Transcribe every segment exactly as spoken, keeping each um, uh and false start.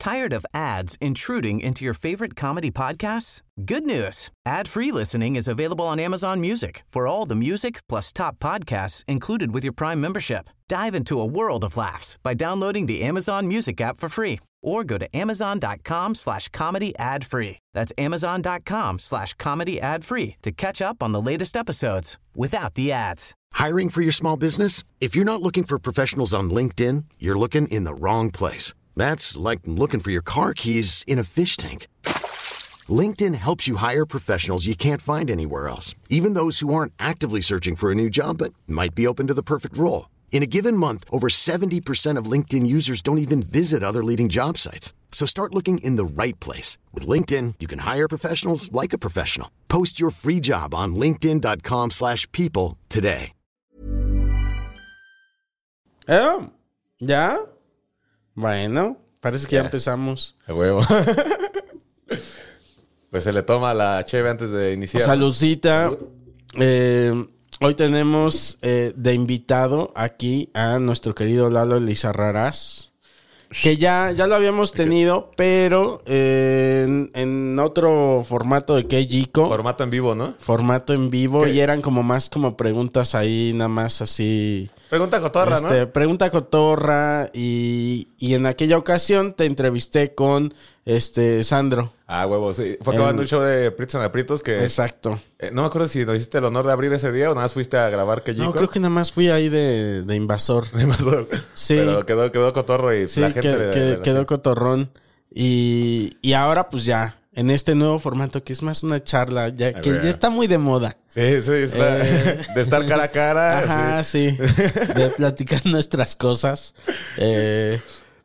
Tired of ads intruding into your favorite comedy podcasts? Good news. Ad-free listening is available on Amazon Music for all the music plus top podcasts included with your Prime membership. Dive into a world of laughs by downloading the Amazon Music app for free or go to amazon.com slash comedy ad free. That's amazon.com slash comedy ad free to catch up on the latest episodes without the ads. Hiring for your small business? If you're not looking for professionals on LinkedIn, you're looking in the wrong place. That's like looking for your car keys in a fish tank. LinkedIn helps you hire professionals you can't find anywhere else, even those who aren't actively searching for a new job but might be open to the perfect role. In a given month, over seventy percent of LinkedIn users don't even visit other leading job sites. So start looking in the right place. With LinkedIn, you can hire professionals like a professional. Post your free job on linkedin.com slash people today. ¿Eh? ¿Ya? Bueno, parece que ya, ya empezamos. A huevo. Pues se le toma la cheve antes de iniciar. Saludcita. Eh, hoy tenemos eh, de invitado aquí a nuestro querido Lalo Lizarrarás, que ya, ya lo habíamos tenido, pero eh, en, en otro formato de Keijiko. Formato en vivo, ¿no? Formato en vivo. ¿Qué? Y eran como más como preguntas ahí, nada más así... Pregunta cotorra, este, ¿no? Pregunta cotorra. Y, y en aquella ocasión te entrevisté con este Sandro. Ah, huevo, sí. Fue acabando un show de Pritos en Aprietos que... Exacto. Eh, no me acuerdo si nos hiciste el honor de abrir ese día o nada más fuiste a grabar Keijiko. No, creo que nada más fui ahí de, de invasor. De invasor. Sí. Pero quedó, quedó cotorro y sí, la gente... que, de, que, de la quedó gente. cotorrón. Y, y ahora pues ya, en este nuevo formato que es más una charla, ya, que ver. ya está muy de moda. Sí, sí, está, Eh. de estar cara a cara. Ajá, sí. sí. De platicar nuestras cosas. Eh,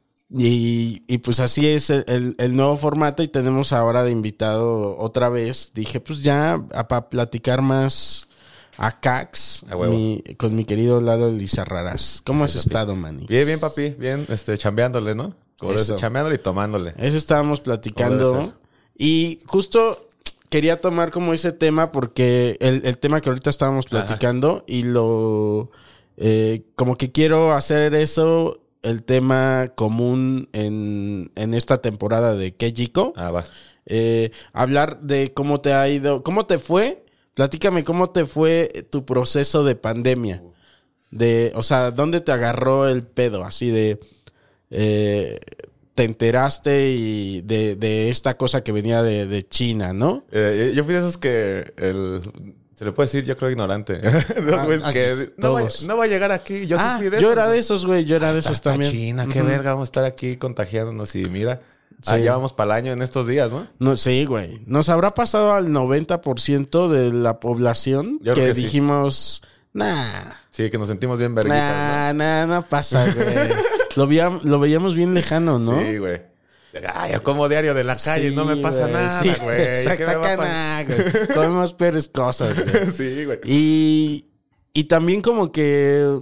y, y pues así es el, el, el nuevo formato. Y tenemos ahora de invitado otra vez. Dije, pues ya, para platicar más a Cax, A huevo. mi, con mi querido Lalo Lizarrarás. ¿Cómo Sí, has papi. estado, Manny? Bien, bien, papi. Bien, este, chambeándole, ¿no? Como Eso. de- chambeándole y tomándole. Eso estábamos Como debe platicando. ser. Y justo quería tomar como ese tema porque el, el tema que ahorita estábamos platicando y lo... Eh, como que quiero hacer eso, el tema común en, en esta temporada de Keijiko. Ah, va. Eh, hablar de cómo te ha ido, cómo te fue. Platícame cómo te fue tu proceso de pandemia. De, o sea, ¿dónde te agarró el pedo? Así de... Eh, te enteraste y de, de esta cosa que venía de, de China, ¿no? Eh, yo fui de esos que el, se le puede decir, yo creo, ignorante. De esos Ah, güeyes ah, que no va, todos. no va a llegar aquí. Yo sí Ah, fui de yo esos. era de esos, güey. Yo era de Hasta- esos hasta también. China, qué Ujú. verga, vamos a estar aquí contagiándonos y mira, Sí. allá vamos para el año en estos días, ¿no? No, sí, güey. Nos habrá pasado al noventa por ciento de la población Yo creo que, que sí. dijimos, nah, Sí, que nos sentimos bien verguitas, nah, nah, no pasa, güey. lo, veía- lo veíamos bien lejano, ¿no? ¿no? Sí, güey. Ay, yo como diario de la calle, Sí, no me pasa güey. nada, Sí, güey. exacto, ¿Qué me va a acá pasar? nada, güey. Comemos peores cosas, güey. Sí, güey. Y, y también como que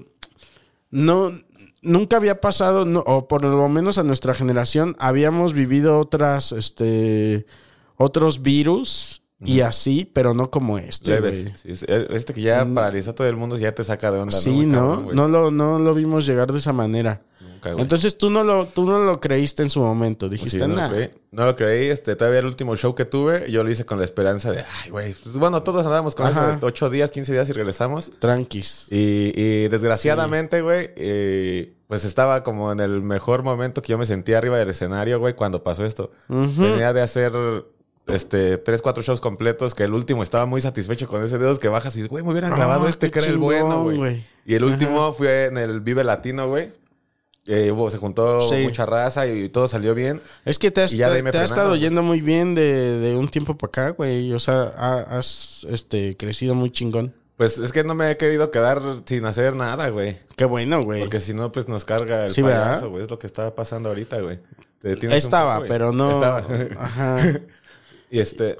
no, nunca había pasado, no, o por lo menos a nuestra generación, habíamos vivido otras, este, otros virus y así, pero no como este, Leves. güey. Sí, este que ya paralizó a todo el mundo, ya te saca de onda, ¿no? Sí, Muy ¿no? cabrón, güey. no, lo, no lo vimos llegar de esa manera. Nunca, güey. Entonces tú no lo, tú no lo creíste en su momento. Dijiste, Sí, no, lo nada. creí. No lo creí. Este, todavía el último show que tuve, yo lo hice con la esperanza de, ay, güey. Pues, bueno, todos andábamos con Ajá. eso de ocho días, quince días y regresamos. Tranquis. Y, y desgraciadamente, güey, eh, pues estaba como en el mejor momento que yo me sentía arriba del escenario, güey, cuando pasó esto. Ujú. Venía de hacer este tres, cuatro shows completos, que el último estaba muy satisfecho con ese dedos que bajas y, güey, me hubieran grabado Ah, este qué que era el bueno, chingón, güey. güey. Y el último fue en el Vive Latino, güey. Eh, hubo, se juntó Sí. mucha raza y todo salió bien. Es que te has, Y ya de ahí te, me te has frenaron, estado güey. yendo muy bien de, de un tiempo para acá, güey. O sea, ha- has este, crecido muy chingón. Pues es que no me he querido quedar sin hacer nada, güey. Qué bueno, güey. Porque si no, pues nos carga el Sí, ¿verdad? payaso, güey. Es lo que está pasando ahorita, güey. Te detienes un Estaba, poco, güey. pero no. Estaba. Ajá. Y este...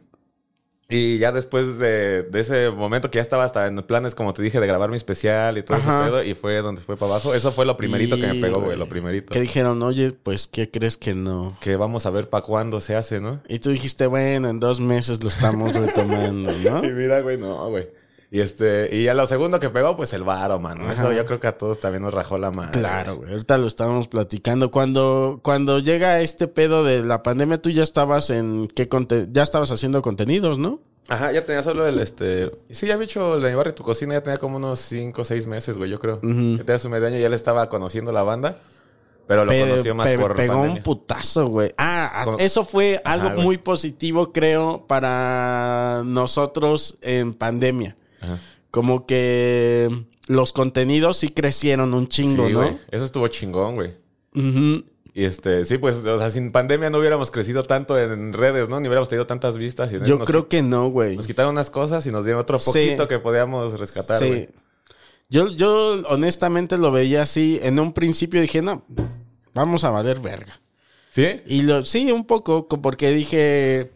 Y ya después de, de ese momento que ya estaba hasta en planes, como te dije, de grabar mi especial y todo Ajá. ese pedo, y fue donde fue para abajo. Eso fue lo primerito que me Y, pegó, güey, lo primerito. Que dijeron, oye, pues, ¿qué crees que no? Que vamos a ver para cuándo se hace, ¿no? Y tú dijiste, bueno, en dos meses lo estamos retomando, ¿no? Y mira, güey, no, güey. Y este, y ya lo segundo que pegó, pues el varo, mano. Ajá. Eso yo creo que a todos también nos rajó la madre. Claro, güey. Ahorita lo estábamos platicando. Cuando, cuando llega este pedo de la pandemia, tú ya estabas en qué conte- ya estabas haciendo contenidos, ¿no? Ajá, ya tenía solo el este. Y sí, ya había hecho el de mi barrio tu cocina, ya tenía como unos cinco o seis meses, güey, yo creo. Uh-huh. Ya tenía su medio año y ya le estaba conociendo la banda. Pero lo Pe- conoció más pe- por pegó pandemia. un putazo, güey. Ah, Con- eso fue algo Ajá, güey. muy positivo, creo, para nosotros en pandemia. Ajá. Como que los contenidos sí crecieron un chingo, Sí, ¿no? güey. Eso estuvo chingón, güey. Ujú. Y este, sí, pues, o sea, sin pandemia no hubiéramos crecido tanto en redes, ¿no? Ni hubiéramos tenido tantas vistas. Y en eso Yo nos creo qui- que no, güey. Nos quitaron unas cosas y nos dieron otro Sí. poquito que podíamos rescatar, Sí. güey. Yo, yo honestamente lo veía así. En un principio dije, no, vamos a valer verga. ¿Sí? Y lo, sí, un poco, co- porque dije,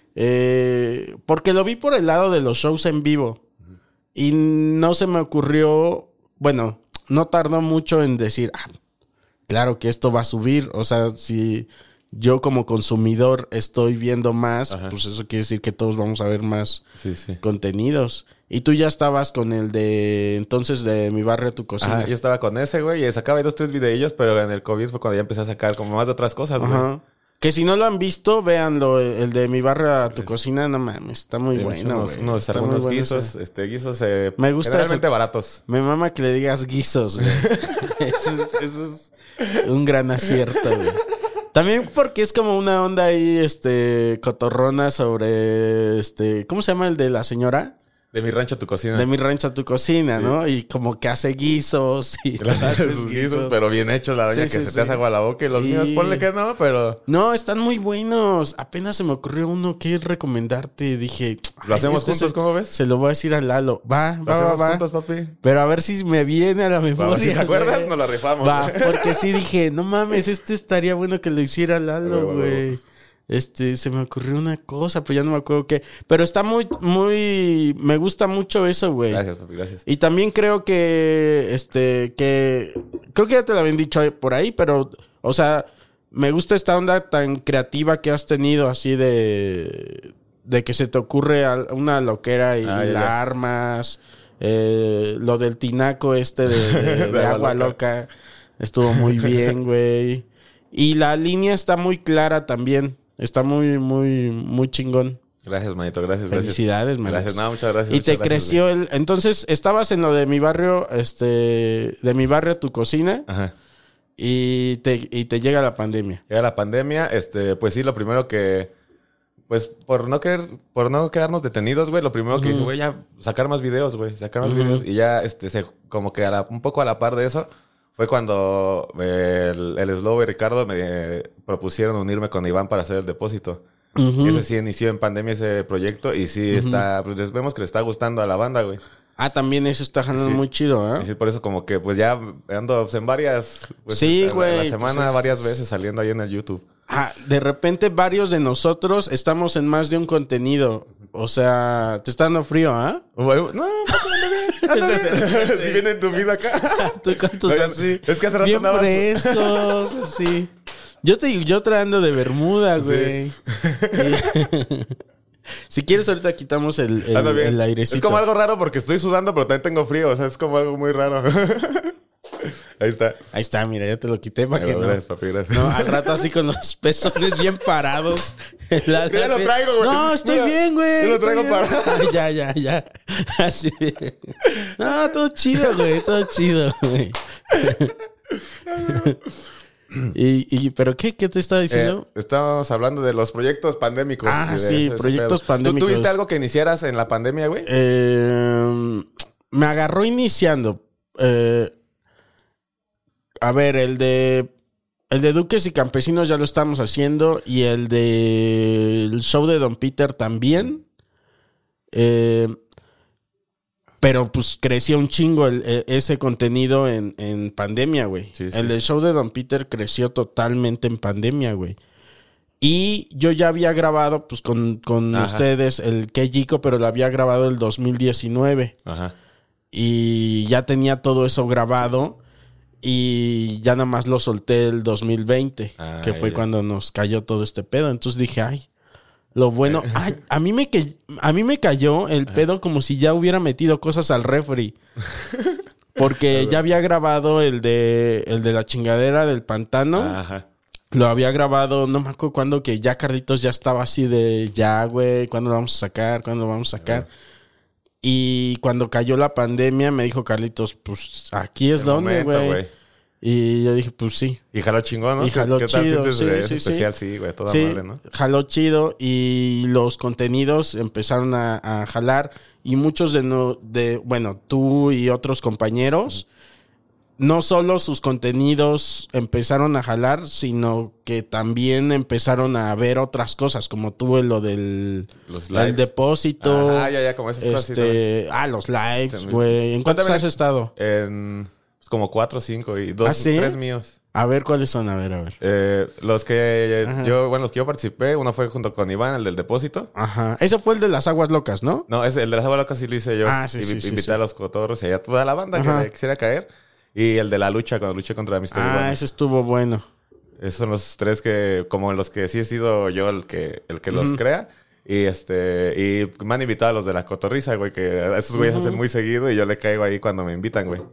eh, porque lo vi por el lado de los shows en vivo. Y no se me ocurrió, bueno, no tardó mucho en decir, ah, claro que esto va a subir. O sea, si yo como consumidor estoy viendo más, Ajá. pues eso quiere decir que todos vamos a ver más Sí, sí. contenidos. Y tú ya estabas con el de entonces de Mi Barrio a Tu Cocina. Ajá, yo estaba con ese, güey, y sacaba ahí dos, tres videillos, pero en el COVID fue cuando ya empecé a sacar como más de otras cosas, güey. Ajá. Que si no lo han visto, véanlo. El de Mi Barrio a Tu Cocina, no mames, está muy Sí, bueno, unos, güey. unos Está muy algunos bueno guisos, ese. este, guisos eh, Me gusta generalmente eso. baratos. Me mama que le digas guisos, güey. eso, es, eso es un gran acierto, güey. También porque es como una onda ahí, este, cotorrona sobre, este, ¿cómo se llama el de la señora? De mi rancho a tu cocina. De Mi Rancho a Tu Cocina, ¿no? Y como que hace guisos y tú haces Sus guisos, pero bien hechos, la doña, Sí, que sí, se sí. te hace agua a la boca. Y los Y- míos, ponle que no, pero No, están muy buenos. Apenas se me ocurrió uno que recomendarte. Dije, ¿lo ay, hacemos este juntos? se- ¿Cómo ves? Se lo voy a decir a Lalo. Va, ¿Lo va, va, hacemos va. juntos, papi? Pero a ver si me viene a la memoria. Vamos, si te acuerdas, güey. nos la rifamos. Va, güey. porque sí dije, no mames, este estaría bueno que lo hiciera Lalo, Huevo, güey. huevo. Este, se me ocurrió una cosa, pero ya no me acuerdo qué. Pero está muy, muy, me gusta mucho eso, güey. Gracias, papi, gracias. Y también creo que, este, que, creo que ya te lo habían dicho por ahí, pero, o sea, me gusta esta onda tan creativa que has tenido, así de, de que se te ocurre al- una loquera y Ah, ya, la ya. armas, eh, lo del tinaco este de, de- de De agua agua loca. loca, estuvo muy bien, güey. Y la línea está muy clara también, está muy, muy, muy chingón. Gracias, manito, gracias, gracias. Felicidades, man. Gracias, no, muchas gracias. Y muchas te gracias, creció el... Entonces, estabas en lo de Mi Barrio, este... De Mi Barrio a Tu Cocina. güey. Ajá. Y te, y te llega la pandemia. Llega la pandemia, este, pues sí, lo primero que, pues por no querer, por no quedarnos detenidos, güey, lo primero que hice, güey, ya sacar más videos, güey, sacar más Ujú. videos. Y ya, este, se, como que a la- un poco a la par de eso, fue cuando eh, el, el Slow y Ricardo me eh, propusieron unirme con Iván para hacer el depósito. Ujú. Ese sí inició en pandemia ese proyecto y sí está, pues les vemos que le está gustando a la banda, güey. Ah, también eso está jalando Sí. muy chido, ¿eh? Y sí, por eso como que pues ya ando pues, en varias, pues, Sí, a la- a güey, la semana pues es- varias veces saliendo ahí en el YouTube. Ah, de repente varios de nosotros estamos en más de un contenido. O sea, te está dando frío, ¿ah? Bueno, no, papi, anda bien. Anda bien. Si viene tu vida acá. Tú con tus Oigan, así. es que hace rato bien andabas- frescos, así. Yo te yo traendo de bermuda, güey. Si quieres, ahorita quitamos el, el, Anda bien. el airecito. Es como algo raro porque estoy sudando, pero también tengo frío. O sea, es como algo muy raro. Ahí está. Ahí está, mira, ya te lo quité para Ay, que no. gracias, papi, gracias. No, al rato así con los pezones bien parados. La- Ya lo así, traigo, güey. No, estoy Mira, bien, güey. yo lo estoy traigo bien". parado. Ya, ya, ya. Así. No, todo chido, güey. Todo chido, güey. y, y, ¿pero qué? ¿Qué te estaba diciendo? Eh, estábamos hablando de los proyectos pandémicos. Ah, y de sí, ese- ese proyectos pedo. pandémicos. ¿Tú tuviste algo que iniciaras en la pandemia, güey? Eh, me agarró iniciando. Eh, a ver, el de. El de Duques y Campesinos ya lo estamos haciendo. Y el de. El show de Don Peter también. Eh, pero pues creció un chingo el- e- ese contenido en, en pandemia, güey. Sí, sí. El del show de Don Peter creció totalmente en pandemia, güey. Y yo ya había grabado, pues, con, con Ajá. ustedes el Que Yico, pero lo había grabado el dos mil diecinueve. Ajá. Y ya tenía todo eso grabado. Y ya nada más lo solté el dos mil veinte, Ah, que fue ya. cuando nos cayó todo este pedo. Entonces dije, ay, Lo bueno, ay, a mí me que a mí me cayó el pedo como si ya hubiera metido cosas al refri. Porque ya había grabado el de el de la chingadera del pantano. Ajá. Lo había grabado, no me acuerdo cuándo, que ya Carlitos ya estaba así de ya, güey, ¿cuándo lo vamos a sacar? ¿Cuándo lo vamos a sacar? Ajá. Y cuando cayó la pandemia me dijo Carlitos, pues aquí es el donde, güey. Y yo dije, pues sí. Y jaló chingón, ¿no? Y jaló ¿Qué, chido. ¿Qué tal sientes sí, de sí, especial? sí, Sí, güey, toda sí, madre, ¿no? Jaló chido y los contenidos empezaron a, a jalar. Y muchos de, no, de, bueno, tú y otros compañeros, uh-huh. no solo sus contenidos empezaron a jalar, sino que también empezaron a ver otras cosas, como tuve lo del los lives. El depósito. Ah, ya, ya, como esas este, cosas. Ah, los lives, güey. ¿En cuántos has estado? En como cuatro o cinco y dos, ¿Ah, sí? tres míos. A ver, ¿cuáles son? A ver, a ver. Eh, los que Ajá. yo, bueno, los que yo participé, uno fue junto con Iván, el del depósito. Ajá. Ese fue el de las aguas locas, ¿no? No, ese, el de las aguas locas sí lo hice yo. Ah, sí, y, sí, Invité sí, sí. a los cotorros y a toda la banda Ajá. que quisiera caer. Y el de la lucha, cuando luché contra mister Ah, Iván. ese estuvo bueno. Esos son los tres que, como los que sí he sido yo el que, el que uh-huh. los crea. Y este, y me han invitado a los de la cotorriza, güey, que esos güeyes uh-huh. hacen muy seguido y yo le caigo ahí cuando me invitan, güey.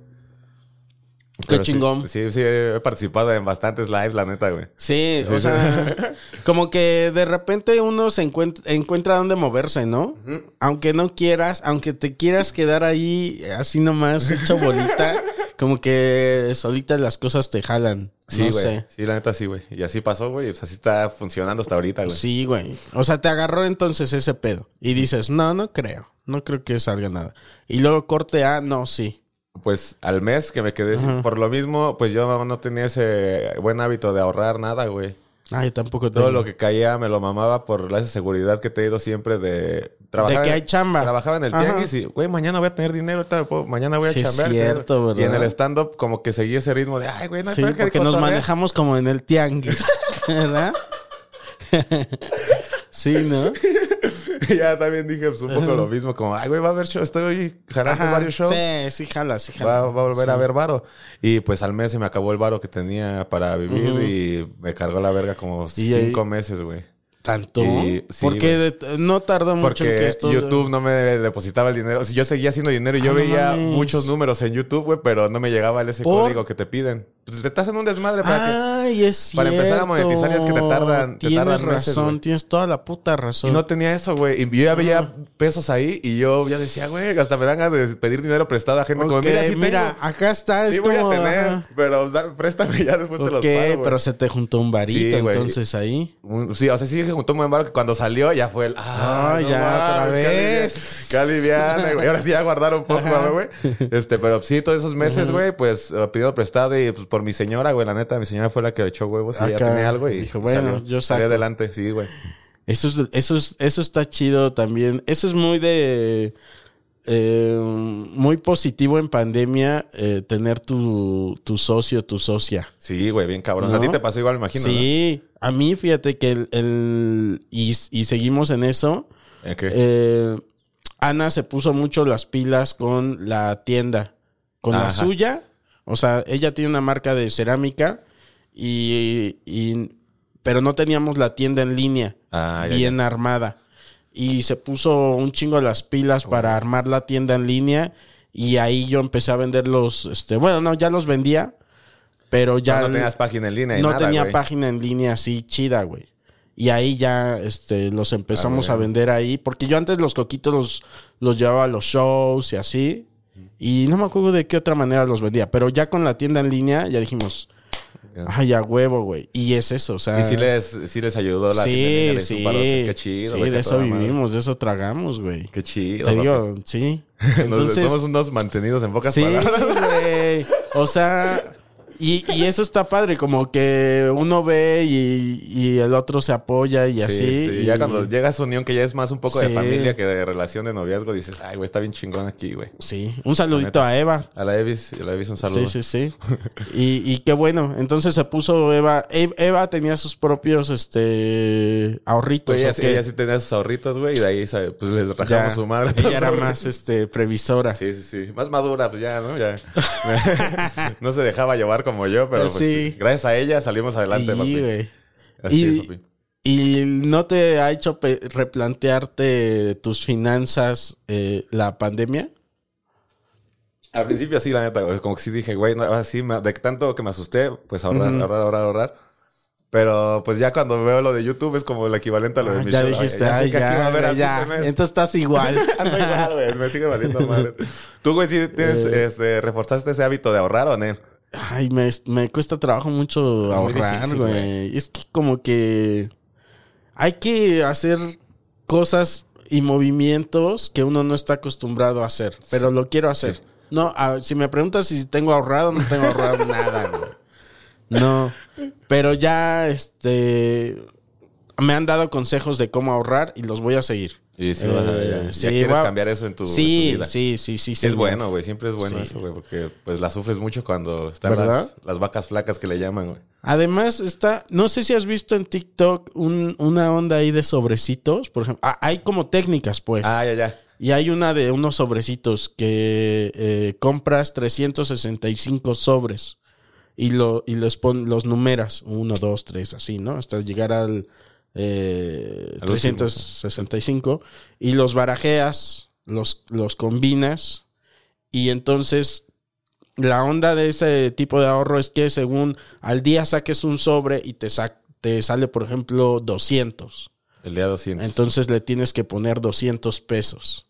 Qué Pero chingón. Sí, sí, sí, he participado en bastantes lives, la neta, güey. Sí, sí, o sea, como que de repente uno se encuentra, encuentra dónde moverse, ¿no? Uh-huh. Aunque no quieras, aunque te quieras quedar ahí así nomás hecho bolita, como que solitas las cosas te jalan. Sí, no güey. sé. Sí, la neta sí, güey. Y así pasó, güey. O sea, así está funcionando hasta ahorita, güey. Sí, güey. O sea, te agarró entonces ese pedo. Y dices, no, no creo. No creo que salga nada. Y luego corte A, no, sí. Pues al mes que me quedé sin, por lo mismo, pues yo no tenía ese buen hábito de ahorrar nada, güey. Ah, yo tampoco tengo. Todo lo que caía me lo mamaba por la seguridad que te he ido siempre de trabajar. De que hay chamba. Trabajaba en el Ajá. tianguis y, güey, mañana voy a tener dinero, mañana voy a sí, chambear. Es cierto, ¿verdad? Y en el stand-up como que seguí ese ritmo de, ay, güey, no sí, porque que nos manejamos como en el tianguis, ¿verdad? Sí, ¿no? Ya también dije pues, un poco uh-huh. lo mismo, como, ay, güey, va a haber show, estoy jalando Ajá, varios shows. Sí, sí, jala, sí, jala. Va, va a volver sí. a haber varo. Y pues al mes se me acabó el varo que tenía para vivir uh-huh. y me cargó la verga como cinco ahí? meses, güey. ¿Tanto? Y, sí, ¿Por qué no tardó mucho Porque en que esto... YouTube no me depositaba el dinero. O sea, yo seguía haciendo dinero y yo ah, veía no muchos números en YouTube, güey, pero no me llegaba el ese ¿Por? código que te piden. Pues te hacen un desmadre para Ay, que... es para cierto. empezar a monetizar y es que te tardan, te tienes tardan meses, razón, güey. Tienes toda la puta razón. Y no tenía eso, güey. Y yo ya veía uh-huh. pesos ahí y yo ya decía, güey, hasta me dan ganas de pedir dinero prestado a gente. Okay, como, mira, sí mira, tengo. acá está. Sí es voy como... a tener, ajá. pero da, préstame ya después okay, te los pago, güey. Pero se te juntó un varito, sí, entonces ahí. Sí, o sea, sí se juntó un buen varo que cuando salió ya fue el... Ah, no, ya, otra vez. Qué aliviana, güey. Ahora sí ya guardaron un poco, güey. Este, pero sí, todos esos meses, güey, uh-huh. pues uh, pidiendo prestado y pues por mi señora, güey, la neta, mi señora fue la que le echó huevos y ya tenía algo y dijo, bueno, salió, yo saco. Salí adelante, sí, güey. Eso es, eso es, eso está chido también. Eso es muy de... Eh, muy positivo en pandemia eh, tener tu, tu socio, tu socia. Sí, güey, bien cabrón. ¿No? A ti te pasó igual, me imagino. Sí, ¿no? A mí, fíjate que el... el y, y seguimos en eso. ¿En qué? Eh, Ana se puso mucho las pilas con la tienda. Con Ajá. la suya. O sea, ella tiene una marca de cerámica y... y pero no teníamos la tienda en línea ah, ya, bien ya. armada. Y se puso un chingo las pilas oh. para armar la tienda en línea. Y ahí yo empecé a vender los... Este, bueno, no, ya los vendía. Pero ya... No, no tenías página en línea y No nada, tenía güey. página en línea así chida, güey. Y ahí ya este, los empezamos ah, a vender ahí. Porque yo antes los coquitos los, los llevaba a los shows y así. Y no me acuerdo de qué otra manera los vendía. Pero ya con la tienda en línea ya dijimos... Ay, a huevo, güey. Y es eso, o sea... Y sí les, sí les ayudó la sí, tienda. Sí, Qué chido. Sí, güey, de eso vivimos, madre. De eso tragamos, güey. Qué chido. Te digo, sí. Entonces, somos unos mantenidos en pocas sí, palabras. güey. O sea... Y, y eso está padre, como que uno ve y, y el otro se apoya y sí, así. Sí, y... ya cuando llega a esa unión que ya es más un poco sí. de familia que de relación de noviazgo, dices, ay, güey, está bien chingón aquí, güey. Sí, un saludito a Eva. A la Evis, a la Evis un saludo. Sí, sí, sí. y, y qué bueno, entonces se puso Eva. Eva tenía sus propios este ahorritos. Pues ella, sí, ella sí tenía sus ahorritos, güey, y de ahí pues les rajamos ya, su madre. Ella era más este previsora. Sí, sí, sí. Más madura, pues ya, ¿no? Ya. No se dejaba llevar como yo, pero pues, sí. Sí, gracias a ella salimos adelante, sí, papi. Güey. Así y, es, papi. ¿Y no te ha hecho pe- replantearte tus finanzas eh, la pandemia? Al principio sí, la neta, güey. Como que sí dije, güey, no, ahora sí, me- de tanto que me asusté, pues ahorrar, Ujú. ahorrar, ahorrar, ahorrar. Pero pues ya cuando veo lo de YouTube es como el equivalente a lo de Ah, mi ya show. dijiste, Ay, ya sé ay, que aquí va a haber ya, al ya. fin de mes. Entonces estás igual. Ando igual, güey. Me sigue valiendo madre. ¿Tú, güey, sí tienes, Eh. este, reforzaste ese hábito de ahorrar o no? Ay, me, me cuesta trabajo mucho muy ahorrar, difícil, güey. Es que como que hay que hacer cosas y movimientos que uno no está acostumbrado a hacer, pero lo quiero hacer. Sí. No, a- si me preguntas si tengo ahorrado, no tengo ahorrado nada, güey. No, pero ya, este, me han dado consejos de cómo ahorrar y los voy a seguir. Y sí, vas a- Eh, ya, ya sí, quieres voy a- cambiar eso en tu, sí, en tu vida. sí, sí, sí, Sí, es señor. bueno, güey. Siempre es bueno Sí. eso, güey. Porque pues la sufres mucho cuando están ¿Verdad? las, las vacas flacas que le llaman, güey. Además está, no sé si has visto en TikTok un- una onda ahí de sobrecitos, por ejemplo. Ah, hay como técnicas, pues. Ah, ya, ya. Y hay una de unos sobrecitos que eh, compras trescientos sesenta y cinco sobres y, lo, y los, pon, los numeras, uno, dos, tres, así, ¿no? Hasta llegar al eh, Al trescientos sesenta y cinco y los barajeas, los, los combinas y entonces la onda de ese tipo de ahorro es que según al día saques un sobre y te, sa- te sale, por ejemplo, doscientos. El día doscientos. Entonces le tienes que poner doscientos pesos.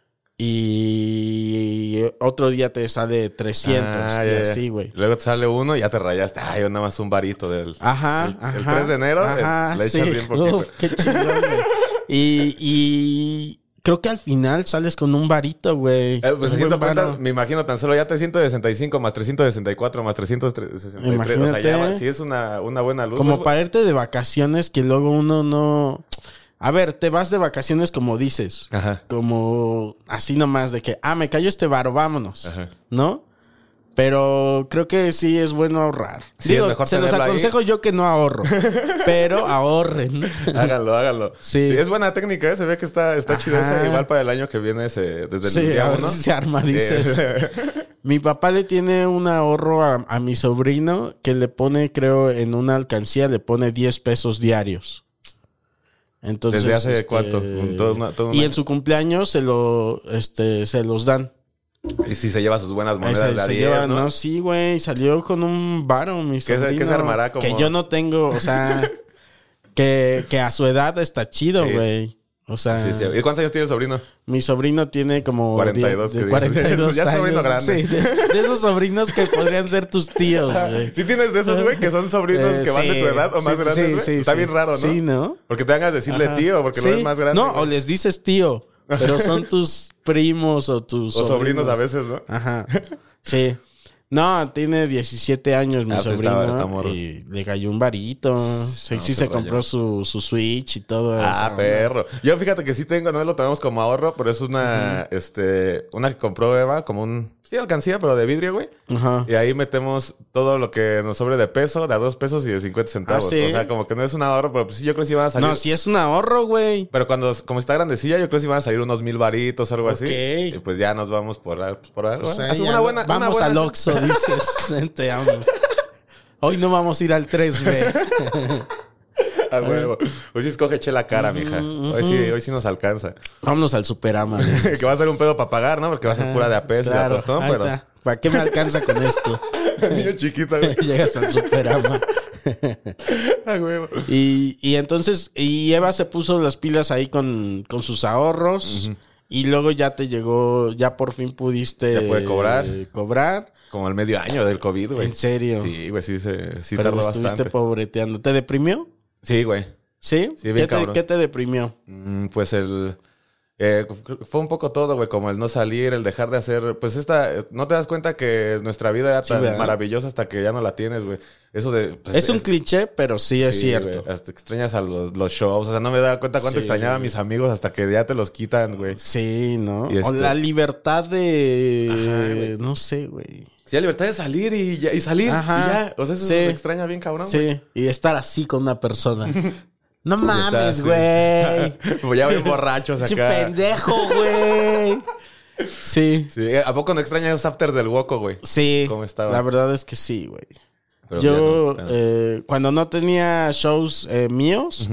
Y otro día te sale trescientos. Ah, y ya, ya. así, güey. Luego te sale uno y ya te rayaste. Ay, yo nada más un varito del... Ajá, el, ajá. el tres de enero ajá, eh, le echas sí. bien poquito. Uf, qué chingón, güey. Y, y creo que al final sales con un varito, güey. Eh, pues Un haciendo buen cuentas, varo. me imagino tan solo ya trescientos sesenta y cinco más trescientos sesenta y cuatro más trescientos sesenta y tres. O sea, ya Imagínate. va- sí es una, una buena luz. Como pues, para irte de vacaciones que luego uno no... A ver, te vas de vacaciones como dices. Ajá. Como así nomás de que, ah, me cayó este varo, vámonos. Ajá. ¿No? Pero creo que sí es bueno ahorrar. Sí, Digo, es mejor se los tenerlo ahí. aconsejo yo que no ahorro. Pero ahorren. Háganlo, háganlo. Sí. Es buena técnica, ¿eh? Se ve que está, está Ajá. chido esa. Igual para el año que viene, ese, desde el Sí, día a ver uno. si se arma, dices. Eh, Mi papá le tiene un ahorro a, a mi sobrino que le pone, creo, en una alcancía, le pone diez pesos diarios. Entonces, ¿Desde hace este, cuánto? Un- todo una- todo un y año. en su cumpleaños se lo, este, se los dan. Y si se lleva sus buenas Ahí monedas se, de a se diez, lleva, ¿no? no, sí, güey, salió con un varo, mi se- sobrino. qué se armará como- Que yo no tengo, o sea, que, que a su edad está chido, Sí. güey. O sea, Sí, sí. ¿Y cuántos años tiene el sobrino? mi sobrino tiene como cuarenta y dos, diez- que de digas. cuarenta y dos Ya es años. sobrino grande. Sí, de, de esos sobrinos que podrían ser tus tíos, güey. ¿Sí tienes de esos, güey, que son sobrinos Eh, que van sí, de tu edad o más sí, grandes, sí, güey? sí, Está sí. bien raro, ¿no? Sí, ¿no? Porque te hagas decirle Ajá. tío, porque lo Sí. ves más grande. No, güey. o les dices tío, pero son tus primos o tus O sobrinos a veces, ¿no? Ajá. Sí. No, tiene diecisiete años mi Ah, pues sobrino. está- está morro. Y le cayó un varito. Sí, No, sí se se rayó. compró su, su Switch y todo eso. Ah, perro. Yo fíjate que sí tengo, no lo tenemos como ahorro, pero es una, este, una que compró Eva, como un, sí, alcancía, pero de vidrio, güey. Ajá. Y ahí metemos todo lo que nos sobre de peso, de a dos pesos y de cincuenta centavos. Ah, ¿sí? O sea, como que no es un ahorro, pero pues sí, yo creo que sí van a salir. No, sí es un ahorro, güey. Pero cuando, como está grandecilla, yo creo que sí van a salir unos mil varitos o algo así. Ok. Y pues ya nos vamos por, al- por algo. O sea, Haz ya una no- buena, una vamos buena- al Oxxo, dices. Te amo. Hoy no vamos a ir al tres B. A huevo. Hoy sí escoge chela cara, mija. Hoy sí, hoy sí nos alcanza. Vámonos al Superama. dices. Que va a ser un pedo para pagar, ¿no? Porque va a ser pura de a peso y Claro, de a tostón, ahí pero... está. ¿Para qué me alcanza con esto? Niño chiquito, güey. Llegas al Superama. A huevo. Y, y entonces, y Eva se puso las pilas ahí con, con sus ahorros. Y luego ya te llegó, ya por fin pudiste Ya puede cobrar. eh, cobrar. Como el medio año del COVID, güey. ¿En serio? Sí, güey, sí, se, sí Pero tardó estuviste bastante. pobreteando. ¿Te deprimió? Sí, güey. ¿Sí? Sí, bien ¿Qué, te, cabrón. ¿Qué te deprimió? Mm, pues el... eh, fue un poco todo, güey, como el no salir, el dejar de hacer... Pues esta... No te das cuenta que nuestra vida era Sí, tan ¿verdad? maravillosa hasta que ya no la tienes, güey. Eso de... pues, es un cliché, pero sí, es sí, cierto. güey, hasta extrañas a los, los shows. O sea, no me daba cuenta cuánto Sí, extrañaba a güey. mis amigos hasta que ya te los quitan, güey. Sí, ¿no? Y O este- la libertad de... Ajá, güey. no sé, güey. Sí, la libertad de salir y, ya- y salir Ajá. y ya. O sea, eso Sí. me extraña bien, cabrón, güey. Sí, y estar así con una persona. No Y estar mames, así. güey. Como ya ven borrachos Pinche acá. pendejo, güey. Sí, Sí, ¿a poco no extrañas los afters del Woco, güey? sí. ¿Cómo estaba? La verdad es que sí, güey. Pero Yo, ya no está. eh, cuando no tenía shows eh, míos,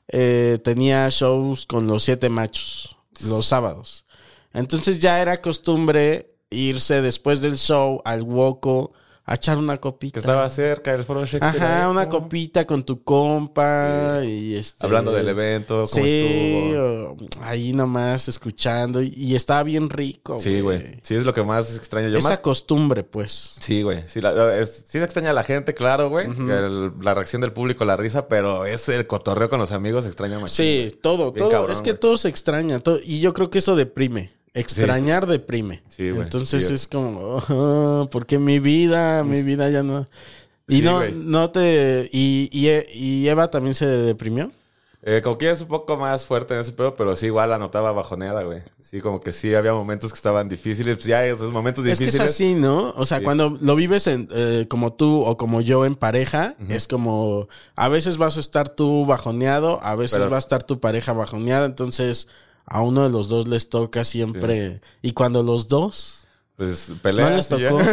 eh, tenía shows con los Siete Machos los sábados. Entonces ya era costumbre irse después del show al Woco a echar una copita. Que estaba cerca del Foro Shakespeare. Ajá, ahí, una ¿no? copita con tu compa Sí. y este... Hablando del evento, cómo sí, estuvo. o ahí nomás escuchando y, y estaba bien rico, Sí, güey. Sí, es lo que más extraño yo. Esa Más... costumbre, pues. Sí, güey. Sí, la- es- sí se extraña a la gente, claro, güey. Ujú. El- la reacción del público, la risa, pero es el cotorreo con los amigos, se extraña más. Sí, todo, Bien todo. cabrón, es que güey. todo se extraña. Todo, y yo creo que eso deprime. Extrañar deprime. Sí, güey. Entonces Sí. es como, oh, porque mi vida, mi vida ya no. Y Sí, no, güey. no te. Y, y, y Eva también se deprimió. Eh, como que ella es un poco más fuerte en ese pedo, pero sí, igual la notaba bajoneada, güey. Sí, como que sí, había momentos que estaban difíciles. Pues ya esos momentos Es que difíciles. es así, ¿no? O sea, Sí. cuando lo vives en, eh, como tú o como yo en pareja, es como a veces vas a estar tú bajoneado, a veces Pero- va a estar tu pareja bajoneada, entonces a uno de los dos les toca siempre. Y cuando los dos, Pues peleas. ¿no les y ya. tocó?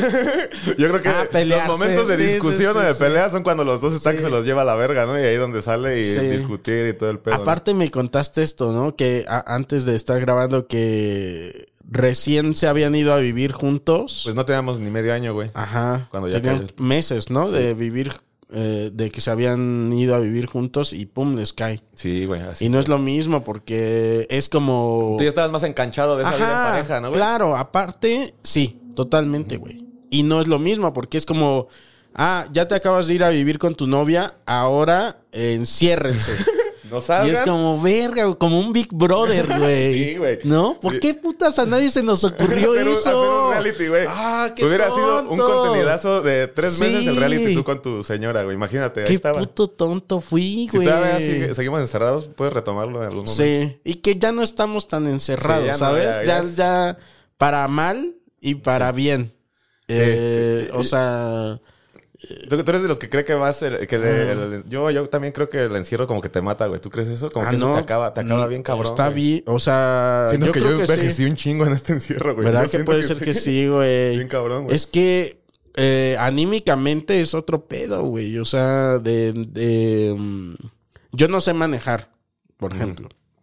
Yo creo que Ah, pelearse, los momentos de sí, sí, discusión sí, o de sí. pelea son cuando los dos están Sí. que se los lleva a la verga, ¿no? Y ahí donde sale y Sí. discutir y todo el pedo. ¿no? Aparte me contaste esto, ¿no? Que a- antes de estar grabando que recién se habían ido a vivir juntos. Pues no teníamos ni medio año, güey. Ajá. Cuando ya Tenían cayó el- meses, ¿no? Sí. De vivir, eh, de que se habían ido a vivir juntos y pum, les cae. Sí, güey, así. Y no es lo mismo porque es como... Tú ya estabas más enganchado de esa vida en pareja, ¿no, güey? Claro, aparte, sí, totalmente, güey. Y no es lo mismo porque es como, ah, ya te acabas de ir a vivir con tu novia, ahora eh, enciérrense. No salgan. Y es como, verga, güey, como un Big Brother, güey. Sí, güey. ¿No? ¿Por Sí. qué putas a nadie se nos ocurrió Hacer un- eso? hacer un reality, güey. Ah, qué Hubiera sido un tonto. contenidazo de tres Sí. meses el reality tú con tu señora, güey. Imagínate, ahí Qué estaba. puto tonto fui, Si güey. todavía sigue- seguimos encerrados, puedes retomarlo en algún momento. Sí, y que ya no estamos tan encerrados, Sí, ya no, ¿sabes? ya- ya, ya ya, es- para mal y para bien. Eh, sí. O sea, ¿Tú, tú eres de los que cree que vas... el- que le- el- yo, yo también creo que el encierro como que te mata, güey. ¿Tú crees eso? Como ah, que eso no, te acaba, te acaba bien cabrón, Está güey. bien, o sea, Siento yo que creo yo que envejecí sí. un chingo en este encierro, güey. ¿Verdad Yo que siento puede ser que sí, güey? Bien cabrón, güey. Es que eh, anímicamente es otro pedo, güey. O sea, de, de mm, yo no sé manejar, por ejemplo.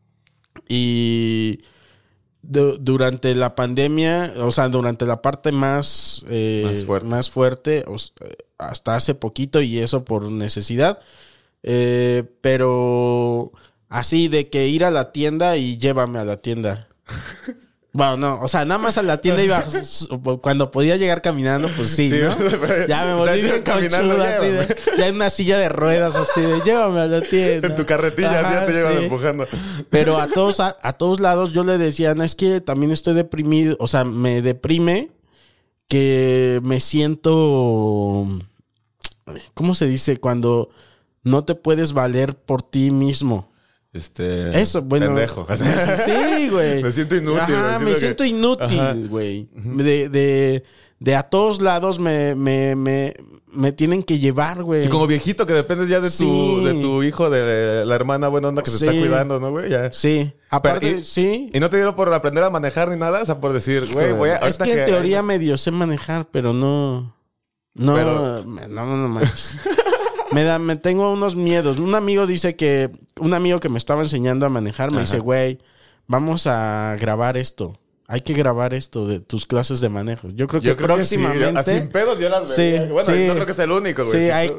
Y du- durante la pandemia, o sea, durante la parte más, eh, Más fuerte. más fuerte, o s- hasta hace poquito, y eso por necesidad. Eh, pero así de que ir a la tienda y llévame a la tienda. Bueno, no, o sea, nada más a la tienda iba cuando podía llegar caminando, pues sí, Sí, ¿no? pero- Ya me o volví sea, bien caminando, conchudo, así de, llévame. ya en una silla de ruedas, así de, llévame a la tienda. En tu carretilla, así ya Ajá, te llevan sí. empujando. Pero a todos, a, a todos lados yo le decía, no, es que también estoy deprimido, o sea, me deprime que me siento, ¿cómo se dice? Cuando no te puedes valer por ti mismo. Este... Eso, bueno. Pendejo. Sí, güey. Me siento inútil, Ajá, güey. me Siento siento que- inútil, Ajá. güey. De, de, de a todos lados me, me, me, me tienen que llevar, güey. Sí, como viejito que dependes ya de tu, Sí. de tu hijo, de la hermana buena onda que se Sí. está cuidando, ¿no, güey? Ya. Sí. Aparte, Pero, y- sí. Y no te dieron por aprender a manejar ni nada, o sea, por decir, güey, voy a... Es ahorita que en teoría medio sé manejar, pero no. No, Pero- me- no, no manches. me da, me tengo unos miedos. Un amigo dice que, un amigo que me estaba enseñando a manejar me Ajá. dice, güey, vamos a grabar esto. Hay que grabar esto de tus clases de manejo. Yo creo que Yo creo que sí, próximamente. yo- sin pedos yo las Sí, vería. Bueno, sí. no creo que sea el único, güey. Sí, Sí, hay. tú-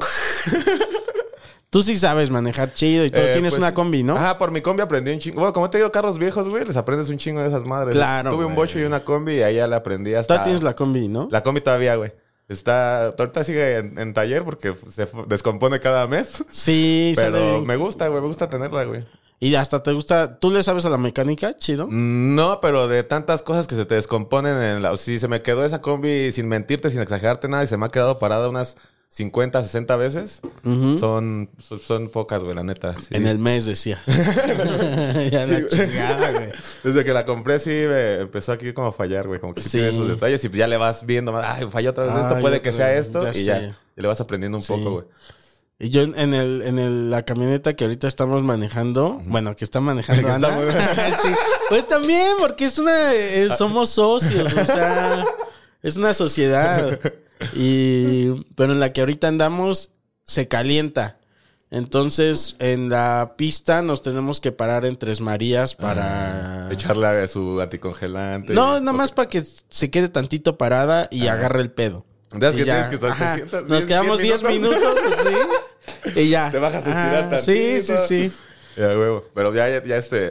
Tú sí sabes manejar chido y todo. Eh, Tienes pues una sí. combi, ¿no? Ajá, por mi combi aprendí un chingo. Bueno, como te digo, carros viejos, güey, les aprendes un chingo de esas madres. Claro, Tuve un güey. bocho y una combi y ahí ya le aprendí hasta... Todavía tienes la combi, ¿no? La combi todavía, güey. Está... Ahorita sigue en, en taller porque se fu- descompone cada mes. Sí, sale Pero bien. me gusta, güey. Me gusta tenerla, güey. Y hasta te gusta. ¿Tú le sabes a la mecánica? Chido. No, pero de tantas cosas que se te descomponen en la... Si se me quedó esa combi, sin mentirte, sin exagerarte nada, y se me ha quedado parada unas cincuenta, sesenta veces, Ujú. son, son, son pocas, güey, la neta. Sí. En el mes, decías. Ya la chingada, güey. Desde que la compré, sí, me empezó aquí como a fallar, güey. Como que sí, Sí. tiene esos detalles y ya le vas viendo más. Ay, falló otra vez esto, Ay, puede que otra sea vez, esto. ya y sé. ya, y le vas aprendiendo un Sí. poco, güey. Y yo en el, en el, la camioneta que ahorita estamos manejando, bueno, que está manejando Que Ana. estamos- Sí. Pues también, porque es una, eh, somos socios, o sea, es una sociedad. Y, pero en la que ahorita andamos, se calienta. Entonces, en la pista nos tenemos que parar en Tres Marías para... Ah, echarle a su anticongelante. No, nada más para que se quede tantito parada y ah. agarre el pedo. ¿Sabes que tienes que estar? Te sientas, nos diez, quedamos diez minutos, minutos sí. Y ya. Te bajas a estirar ah, tantito. Sí, sí, sí. Ya, huevo. Pero ya, ya, ya este...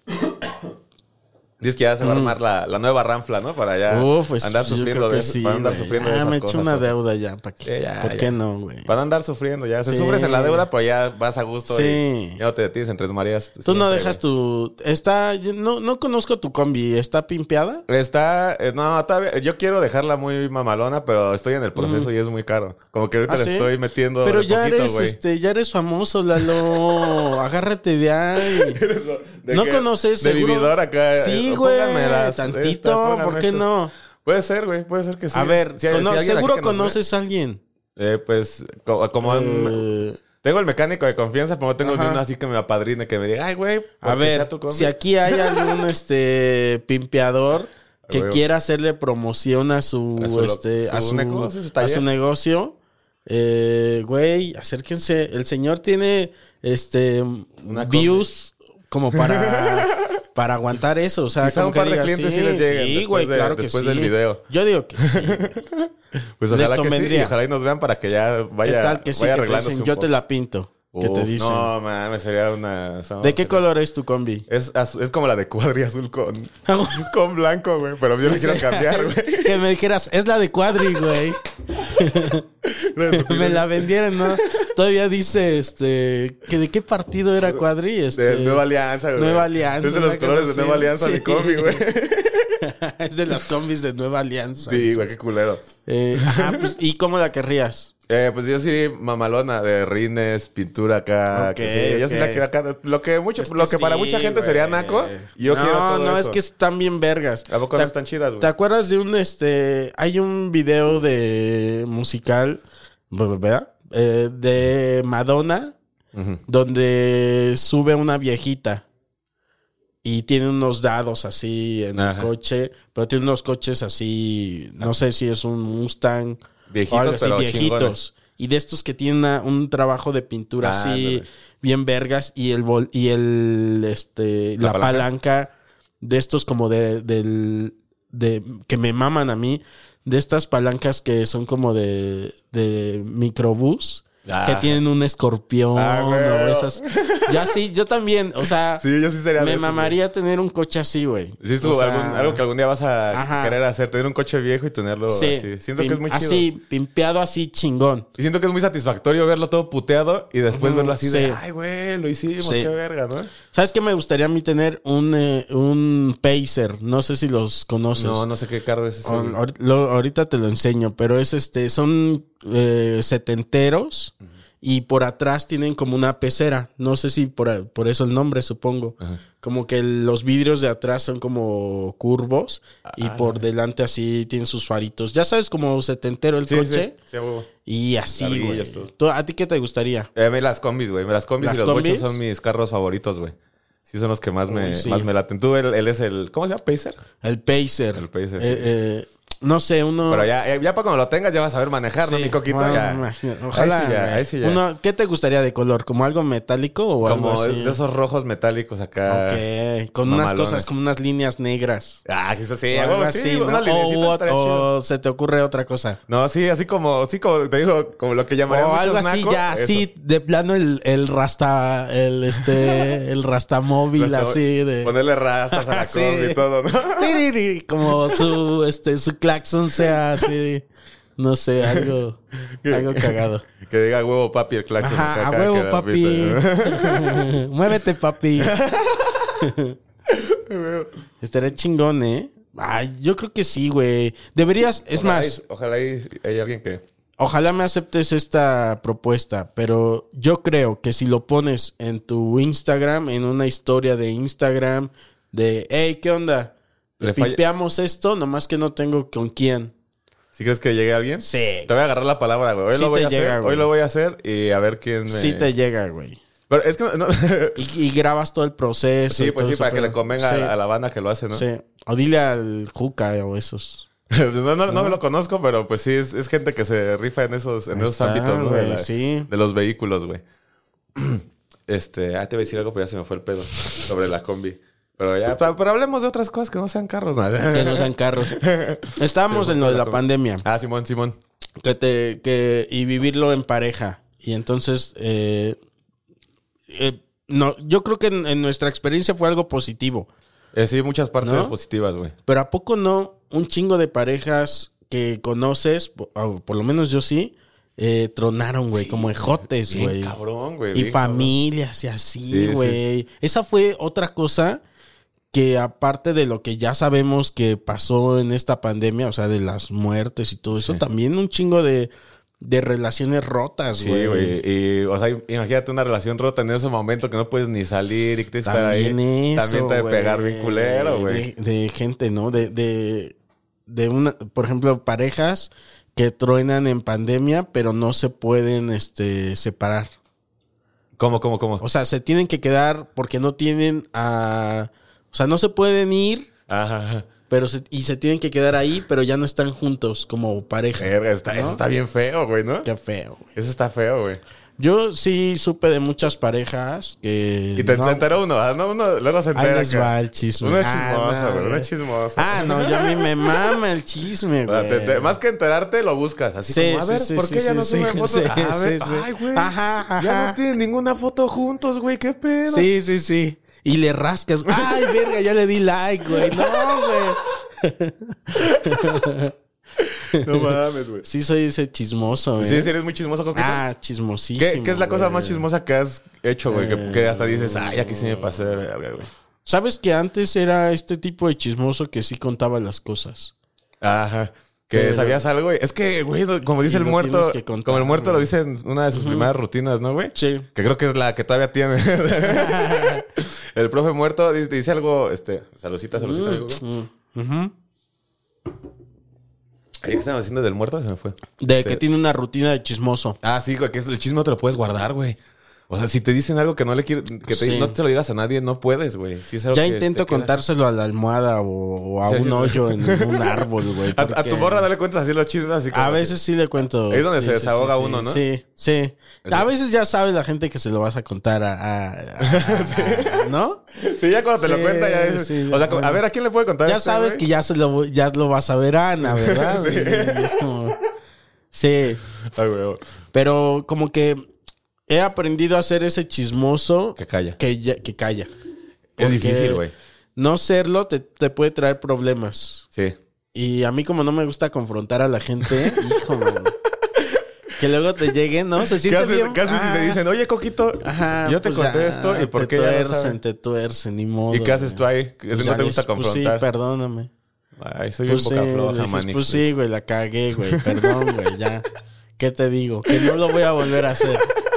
Dices que ya se va a armar mm. la, la nueva ranfla, ¿no? Para ya Uf, pues, andar sufriendo de sí, para andar sufriendo ah, de esas me cosas. eché una porque... deuda ya, ¿para qué? Ya, ¿Por ya. qué no, güey? Para andar sufriendo ya. Se sí. sufres en la deuda, pero ya vas a gusto sí. y ya no te detienes en Tres Marías. Tú siempre, no dejas güey. tu... Está... No, no conozco tu combi. ¿Está pimpeada? Está... Eh, no, todavía... Yo quiero dejarla muy mamalona, pero estoy en el proceso mm. y es muy caro. Como que ahorita ¿Ah, le sí? estoy metiendo Pero ya poquito, eres, güey. este... Ya eres famoso, Lalo. Agárrate de ahí. ¿No que, conoces, de seguro? vividor acá. Sí, güey. Tantito. ¿Por qué no? Puede ser, güey. Puede ser que sí. A ver, si, cono- si seguro conoces a alguien. Eh, pues, como... como eh... Tengo el mecánico de confianza, pero no tengo ni uno así que me apadrine, que me diga, ay, güey. A ver, si aquí hay algún este pimpeador que güey. quiera hacerle promoción a su, a su, este, su, a su, negocio, su a su negocio, eh, güey, acérquense. El señor tiene este Una views combi. como para... Para aguantar eso, o sea, quizá como un par que de digas, clientes sí, sí les lleguen sí, güey, de, claro que después sí. del video. Yo digo que sí. Pues ojalá les convendría. Que sí, y ojalá y nos vean para que ya vaya, ¿Qué tal que sí, vaya que arreglándose te dicen, un yo poco. te la pinto? ¿Qué te dicen? No, mames, sería una... O sea, ¿De qué sería... color es tu combi? Es, es como la de Cuadri azul con, con blanco, güey. Pero yo le quiero cambiar, güey. Que me dijeras, es la de Cuadri, güey. Me la vendieron, ¿no? Todavía dice, este... que ¿de qué partido era Cuadri? Este, de Nueva Alianza, güey. Nueva Alianza. Es de los colores de Nueva Alianza sí. mi combi, güey. Es de las combis de Nueva Alianza. Sí, güey, qué culero. Eh, ajá, pues, ¿y cómo la querrías? Eh, pues yo sí, mamalona, de rines, pintura acá. Okay, que sí, yo okay. sí la quiero acá. Lo que, mucho, es que lo que sí, para mucha gente güey. sería naco, yo no, quiero todo No, no, es que están bien vergas. ¿A poco no están chidas, güey? ¿Te acuerdas de un, este... Hay un video de musical, ¿verdad? Eh, de Madonna, uh-huh. donde sube una viejita y tiene unos dados así en Ajá. el coche, pero tiene unos coches así, no sé si es un Mustang... Viejitos, algo así, pero viejitos. Chingones. Y de estos que tienen una, un trabajo de pintura ah, así, no, no. bien vergas. Y el bol, y el este la, la palanca? palanca de estos como de, del de que me maman a mí. De estas palancas que son como de, de microbús. Ah. Que tienen un escorpión ah, o esas. Ya sí, yo también, o sea, sí, yo sí sería me esos, mamaría güey. tener un coche así, güey. Sí, estuvo o sea, algún, algo que algún día vas a ajá. querer hacer, tener un coche viejo y tenerlo sí, así. Siento pim, que es muy chido. Así, pimpeado así, chingón. Y siento que es muy satisfactorio verlo todo puteado y después uh-huh, verlo así sí. de, ay, güey, lo hicimos, sí. qué verga, ¿no? ¿Sabes qué me gustaría a mí tener? Un, eh, un Pacer. No sé si los conoces. No, no sé qué carro es ese. O, or, lo, ahorita te lo enseño, pero es este, son eh, setenteros. Uh-huh. Y por atrás tienen como una pecera. No sé si por, por eso el nombre, supongo. Ajá. Como que los vidrios de atrás son como curvos. Ah, y por no. delante así tienen sus faritos. Ya sabes, como setentero el sí, coche. Sí, sí, huevo. Y así, güey. ¿A ti qué te gustaría? Eh, me las combis, güey. Me las combis ¿Las y los combis? bochos son mis carros favoritos, güey. Sí, son los que más me, sí. más me laten. Tú, él, él es el... ¿Cómo se llama? ¿Pacer? El Pacer. El Pacer, sí. Eh, eh, no sé, uno... Pero ya, ya para cuando lo tengas ya vas a saber manejar, sí, ¿no, mi coquito? Bueno, ya. Imagino. Ojalá. Ahí sí ya, ahí sí ya. Uno, ¿qué te gustaría de color? ¿Como algo metálico o como algo así? de esos rojos metálicos acá. Ok. Con mamalones. Unas cosas, como unas líneas negras. Ah, eso sí. O algo sí, así, una ¿no? O, o, o se te ocurre otra cosa. No, sí, así como, sí, como te digo, como lo que llamarían o muchos algo así, naco, ya, eso. así, de plano el, el rasta, el este, el rastamóvil, rasta, así de... Ponerle rastas a la sí. combi y todo, ¿no? Como su, este, su claxon sea así... No sé, algo, algo cagado. Que diga huevo papi el claxon. Ajá, a huevo papi. Muévete papi. Estaría chingón, ¿eh? Ay, yo creo que sí, güey. Deberías, es ojalá más. Hay, ojalá hay, hay alguien que... Ojalá me aceptes esta propuesta, pero yo creo que si lo pones en tu Instagram, en una historia de Instagram, de, hey, ¿qué onda? Le Pipeamos falla... esto, nomás que no tengo con quién. ¿Sí crees que llegue alguien? Sí. Te voy a agarrar la palabra, güey. Hoy sí lo voy a llega, hacer. Güey. Hoy lo voy a hacer y a ver quién me... Sí te llega, güey. Pero es que no... y, y grabas todo el proceso. Sí, pues sí, para pero... que le convenga sí. a la banda que lo hace, ¿no? Sí. O dile al Juca o esos. no, no, no, no me lo conozco, pero pues sí, es, es gente que se rifa en esos, en esos está, ámbitos, ¿no? Güey, de, la, sí. de los vehículos, güey. Este, ah, te voy a decir algo, pero ya se me fue el pedo sobre la combi. Pero ya, pero, pero hablemos de otras cosas que no sean carros. Que no sean carros. Estábamos en lo de la pandemia. Ah, Simón, Simón. Que te, que, y vivirlo en pareja. Y entonces, eh, eh, no, yo creo que en, en nuestra experiencia fue algo positivo. Eh, sí, muchas partes ¿no? positivas, güey. Pero ¿a poco no un chingo de parejas que conoces, por, por lo menos yo sí, eh, tronaron, güey, sí, como ejotes, güey? Bien cabrón, güey. Y bien familias cabrón. y así, güey. Sí, sí. Esa fue otra cosa que aparte de lo que ya sabemos que pasó en esta pandemia, o sea, de las muertes y todo sí. eso, también un chingo de... De relaciones rotas, güey. Sí, güey. Y, o sea, imagínate una relación rota en ese momento que no puedes ni salir y que tienes que estar ahí. Eso, también te debe pegar bien culero, güey. De, de gente, ¿no? De, de, de una, por ejemplo, parejas que truenan en pandemia, pero no se pueden, este, separar. ¿Cómo, cómo, cómo? O sea, se tienen que quedar porque no tienen a... O sea, no se pueden ir. Ajá. Pero se, y se tienen que quedar ahí, pero ya no están juntos como pareja. Verga, está, ¿no? Eso está bien feo, güey, ¿no? Qué feo, güey. Eso está feo, güey. Yo sí supe de muchas parejas que... Y te no, se enteró uno, ¿ah? No, uno luego se entera. Ahí les va el chisme. Uno es chismoso, ah, güey. No, uno es chismoso. Ah, no, yo a mí me mama el chisme, güey. Te, te, más que enterarte, lo buscas. Así sí, como, a ver, sí, ¿por sí, qué sí, ya no sí, suben sí, fotos? sí, a ver, sí, sí. ay, güey. Ajá, ajá. Ya no tienen ninguna foto juntos, güey. ¿Qué pedo? Sí, sí, sí. Y le rascas. Ay, verga, ya le di like, güey. No, güey. No mames, güey. Sí soy ese chismoso, güey. Sí, sí, eres muy chismoso, Coquito. Ah, chismosísimo. ¿Qué, ¿Qué es la cosa güey. más chismosa que has hecho, güey? Eh, Que, que hasta dices, ay, aquí sí me pasé de verga, güey. ¿Sabes que antes era este tipo de chismoso que sí contaba las cosas? Ajá. Que Pero, sabías algo, güey. Es que, güey, como dice el muerto, contar, como el muerto güey. lo dice en una de sus uh-huh. primeras rutinas, ¿no, güey? Sí. Que creo que es la que todavía tiene. El profe muerto dice, dice algo, este, saludcita, saludcita, amigo. Uh, uh-huh. ¿Ahí qué estamos haciendo del muerto? Se me fue. De este... que tiene una rutina de chismoso. Ah, sí, güey, que el chisme no te lo puedes guardar, güey. O sea, si te dicen algo que no le quieres, que te, sí. no te lo digas a nadie, no puedes, güey. Si ya intento contárselo a la almohada o, o a sí, un sí, hoyo en un árbol, güey. Porque... A, a tu morra no le cuentas así los chismes, así como a veces sí le cuento. Ahí es donde sí, se sí, desahoga sí, uno, ¿no? Sí, sí. A veces ya sabe la gente que se lo vas a contar a... a, a, a ¿no? Sí, ya cuando te sí, lo cuenta ya es... Sí, o sea, bueno. A ver, ¿a quién le puede contar Ya este, sabes güey? Que ya, se lo, ya lo vas a ver a Ana, ¿verdad? Sí. Y es como... Sí. Ay, güey. Pero como que... He aprendido a hacer ese chismoso... Que calla. Que, ya, que calla. Es difícil, güey. No serlo te, te puede traer problemas. Sí. Y a mí como no me gusta confrontar a la gente... hijo, man, que luego te lleguen, ¿no? Se siente ¿Qué haces, bien. ¿qué haces si te dicen, oye, Coquito, ajá, yo te pues conté ya, esto y por te qué tuercen, ya no saben? Te tuercen, ni modo. ¿Y qué haces tú ahí? Que pues no te gusta les, confrontar. Pues sí, perdóname. Ay, soy pues un boca sí, floja, dices, manix. Pues sí, güey, la cagué, güey. Perdón, güey, ya. ¿Qué te digo? Que no lo voy a volver a hacer.